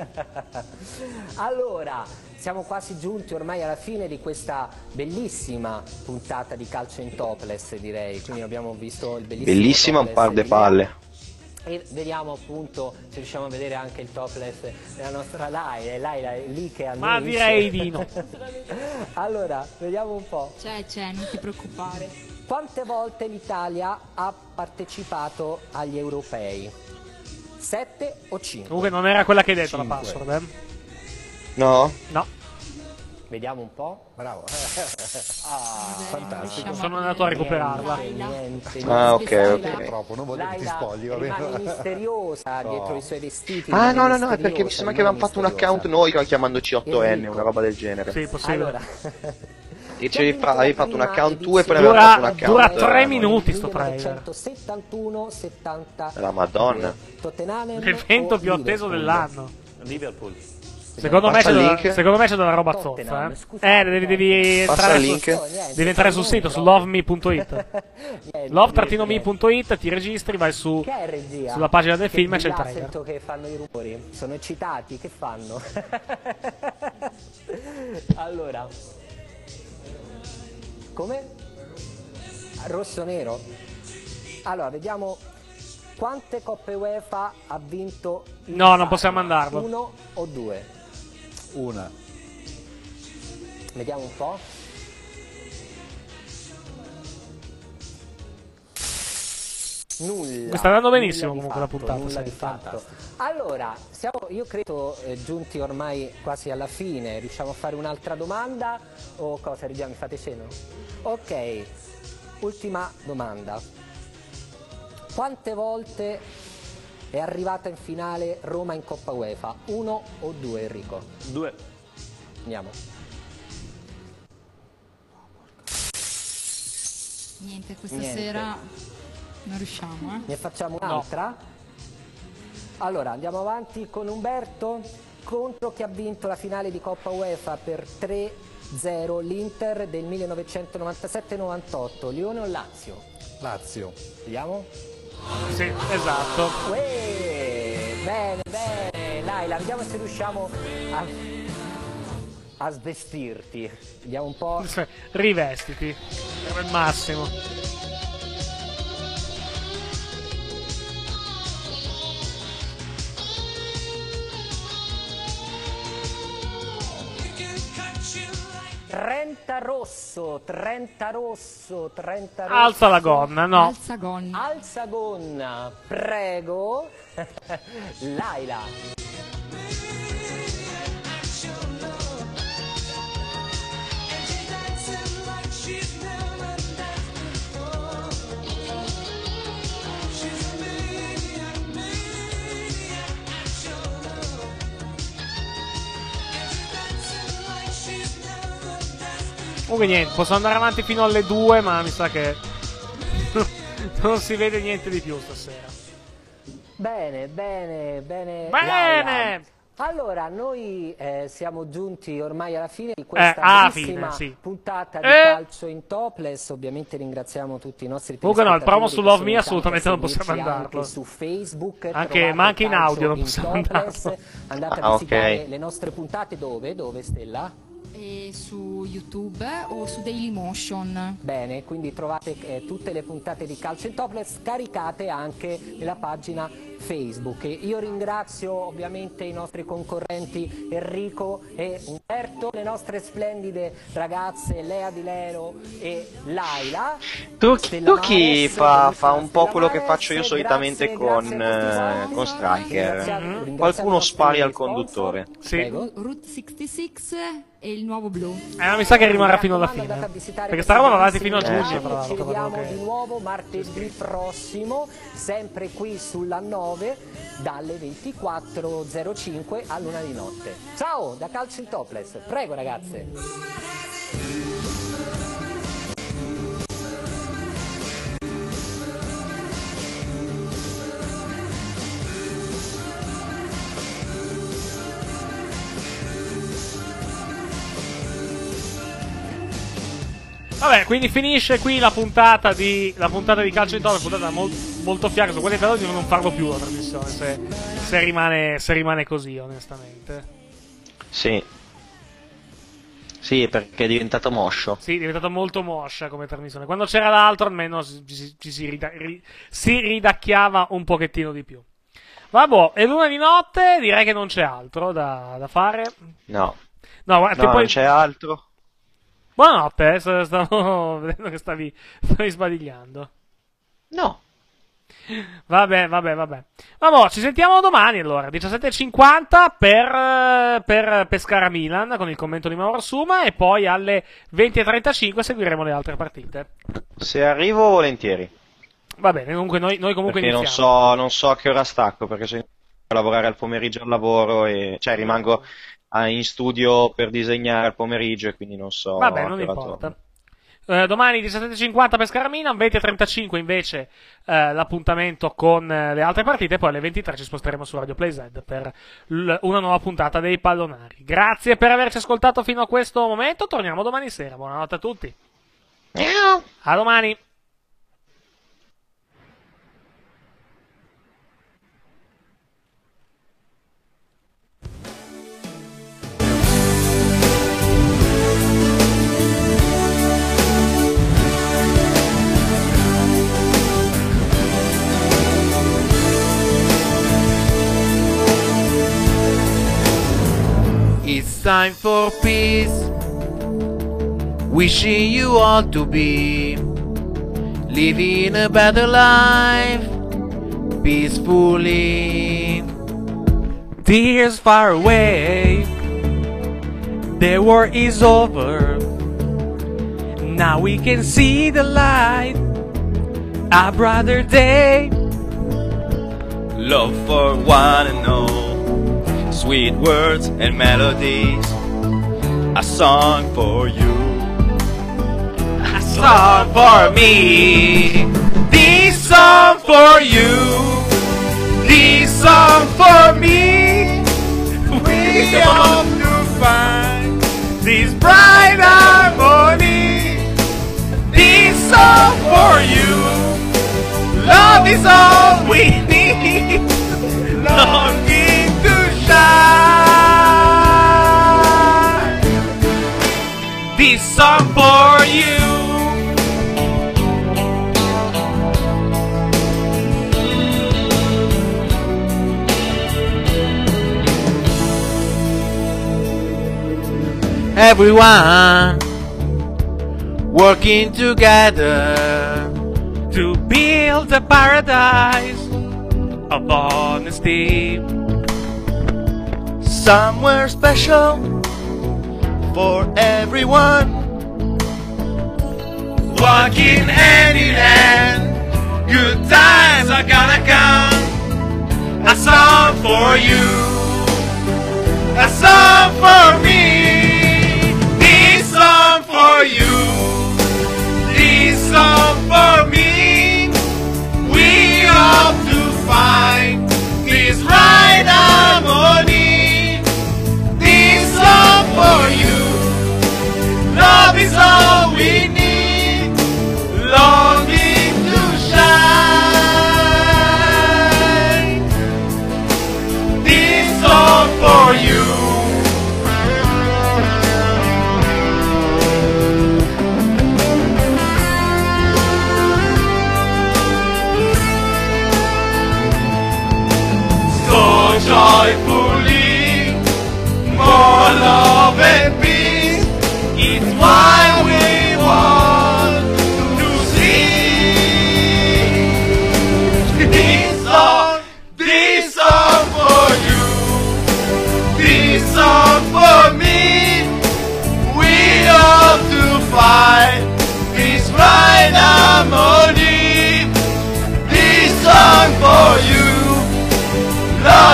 Allora, siamo quasi giunti ormai alla fine di questa bellissima puntata di calcio in topless, direi. Quindi abbiamo visto il bellissimo Bellissima, un topless par de di palle. Lea. E vediamo appunto se riusciamo a vedere anche il topless della nostra Laila. Laila è lì che annuncia. Ma direi di no. Allora, vediamo un po'. C'è, c'è, non ti preoccupare. Quante volte l'Italia ha partecipato agli europei? Sette o cinque? Comunque non era quella che hai detto Cinque. la password, eh? No? No. Vediamo un po'. Bravo. Ah, fantastico. Sono andato a recuperarla. Niente, Ah, ok, niente. ok. Purtroppo, non voglio che ti Laila spogli, va bene? rimane misteriosa No. dietro i suoi vestiti. Ah, rimane no, no, no, è perché mi misteriosa, sembra che rimane avevamo fatto un misteriosa. account noi chiamandoci otto enne, Enrico. una roba del genere. Sì, possibile. Allora, Dicevi, fa- avevi fatto un account tu e poi ne Dura- avevamo fatto un account. dura tre eh, minuti sto trailer. millenovecentosettantuno settanta. La Madonna. Tottenham L'evento o più atteso Liverpool? dell'anno. Liverpool. Secondo me, Passa c'è il della, link. secondo me c'è della roba zozza, Tottenham, eh. scusate, Eh, devi, devi Passa entrare il su- link. devi entrare sul sito, su loveme punto it. love me punto it, ti registri, vai su, Che è regia? sulla pagina del Che film e di c'è il là trailer. Sento che fanno i rumori. Sono eccitati, che fanno? Allora. Come? Rosso-nero. Allora, vediamo quante coppe UEFA ha vinto il No, non Parma. possiamo mandarlo. Uno o due? Una. Vediamo un po'. Nulla. Mi sta andando benissimo nulla di comunque la fatto, puntata, nulla sì. di fatto. Allora, siamo io credo eh, giunti ormai quasi alla fine. Riusciamo a fare un'altra domanda o cosa? Regia, mi fate cenno? Ok. Ultima domanda. Quante volte è arrivata in finale Roma in Coppa UEFA? Uno o due, Enrico? Due. Andiamo. Niente, questa Niente. sera non riusciamo, eh. Ne facciamo un'altra? Allora, andiamo avanti con Umberto. Contro chi ha vinto la finale di Coppa UEFA per tre zero l'Inter del millenovecentonovantasette novantotto? Lione o Lazio? Lazio. Vediamo. Sì, esatto. Uè, bene, bene. Laila, vediamo se riusciamo a, a svestirti. Vediamo un po'. Rivestiti. Era il massimo. trenta rosso, trenta rosso, trenta rosso. Alza la gonna, no. Alza gonna. Alza gonna, prego. Laila. Comunque niente, posso andare avanti fino alle due, ma mi sa che non si vede niente di più stasera. Bene, bene, bene. Bene! Laila. Allora, noi eh, siamo giunti ormai alla fine di questa Eh, alla bellissima fine, sì. puntata di Eh. calcio in topless. Ovviamente ringraziamo tutti i nostri Comunque no, il promo telespettatori su che Love sono Me in campo assolutamente a non possiamo seguirci mandarlo. anche su Facebook. Anche- trovate ma anche in Calcio audio non in possiamo Topless. mandarlo. Andate a Ah, visitare ok. le nostre puntate dove? Dove, Stella? E su YouTube o su Dailymotion. Bene, quindi trovate eh, tutte le puntate di Calcio in Topless caricate anche nella pagina Facebook. E io ringrazio ovviamente i nostri concorrenti Enrico e Umberto, le nostre splendide ragazze Lea Di Lero e Laila. Tu, Stella tu chi Mares, fa, bellissima fa un po' Stella quello che Mares, faccio io solitamente grazie, con, grazie a tutti eh, quanti. con Striker? Ringraziamo- ringraziamo Qualcuno i nostri spari al sponsor. conduttore. Sì. Prego. Route sessantasei e il nuovo blu. Eh, ma mi sa che rimarrà fino alla fine. Perché sta roba va avanti fino a giugno, tra l'altro. Ci vediamo di nuovo martedì prossimo, sempre qui sulla nove, dalle ventiquattro e zero cinque a luna di notte. Ciao, da Calcio in Topless. Prego, ragazze. Vabbè, quindi finisce qui la puntata di la puntata di Calcio in Topless, puntata mol, molto fiacca, su quelle di non farlo più la trasmissione, se, se, rimane, se rimane così, onestamente. Sì. Sì, perché è diventato moscio. Sì, è diventato molto moscia come trasmissione. Quando c'era l'altro almeno ci, ci, ci si, rida, ri, si ridacchiava un pochettino di più. Vabbè, è l'una di notte, direi che non c'è altro da, da fare. No. No, guarda, no poi... non c'è altro. Buonanotte, eh, stavo vedendo che stavi, stavi sbadigliando. No. Vabbè, vabbè, vabbè. Vabbè, ci sentiamo domani allora, diciassette e cinquanta per, per Pescara Milan con il commento di Mauro Suma e poi alle venti e trentacinque seguiremo le altre partite. Se arrivo, volentieri. Va bene, comunque noi, noi comunque perché iniziamo. non so, non so a che ora stacco, perché sono a lavorare al pomeriggio al lavoro e cioè rimango in studio per disegnare al pomeriggio e quindi non so. Vabbè, non importa. Eh, domani diciassette e cinquanta Pescara Milan, venti e trentacinque invece eh, l'appuntamento con eh, le altre partite, poi alle ventitré ci sposteremo su Radio Play Z per l- una nuova puntata dei Pallonari. Grazie per averci ascoltato fino a questo momento, torniamo domani sera. Buonanotte a tutti. A domani. It's time for peace. Wishing you all to be living a better life peacefully. Tears far away. The war is over. Now we can see the light. A brighter day. Love for one and all. Sweet words and melodies, a song for you, a song for me, this song for you, this song for me. We hope to find this bright harmony, this song for you. Love is all we need. Longing to shine. This song for you. Everyone working together to build a paradise of honesty, somewhere special for everyone, walking hand in hand. Good times are gonna come. A song for you, a song for me, this song for you, this song for me. We hope to find this right harmony, this song for you. Love is all we need, longing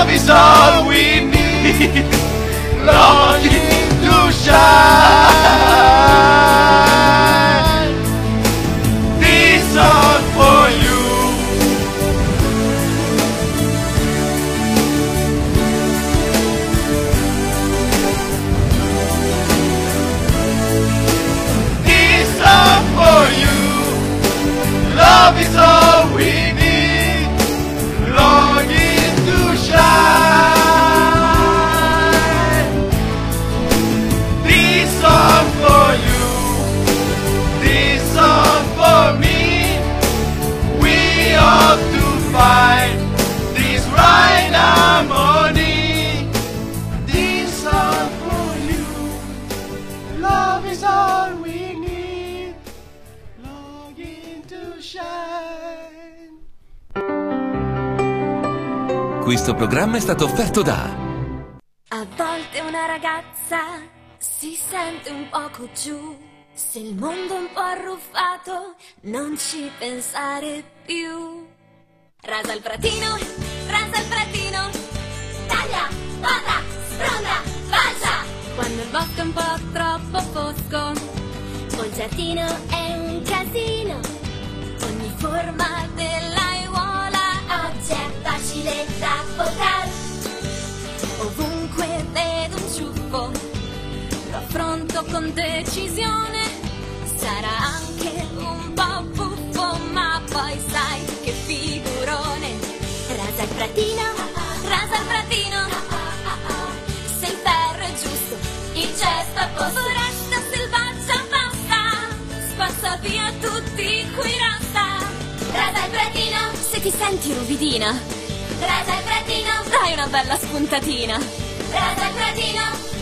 Love is all we need, longing to shine. This song for you. This song for you. Love is all we need, longing to shine. This song for you, this song for me. We ought to find this right harmony. This song for you, love is all we need, longing to shine. Questo programma è stato offerto da A volte una ragazza si sente un poco giù, se il mondo è un po' arruffato non ci pensare più. Rasa il pratino, rasa il pratino, taglia, poda, sfronda, falcia. Quando il bosco è un po' troppo fosco o il giardino è un casino, ogni forma dell'aiuola oggi è facile da potar. Ovunque vedo un ciuffo, lo affronto con decisione. Sarà anche un po' buffo, ma poi sai che figurone. Rasa il pratino, rasa il pratino, se il ferro è giusto, il gesto a posto. Foresta selvaggia basta, spazza via tutti qui rasta. Rasa il pratino, se ti senti ruvidina, rasa il pratino, dai una bella spuntatina. Rasa il pratino,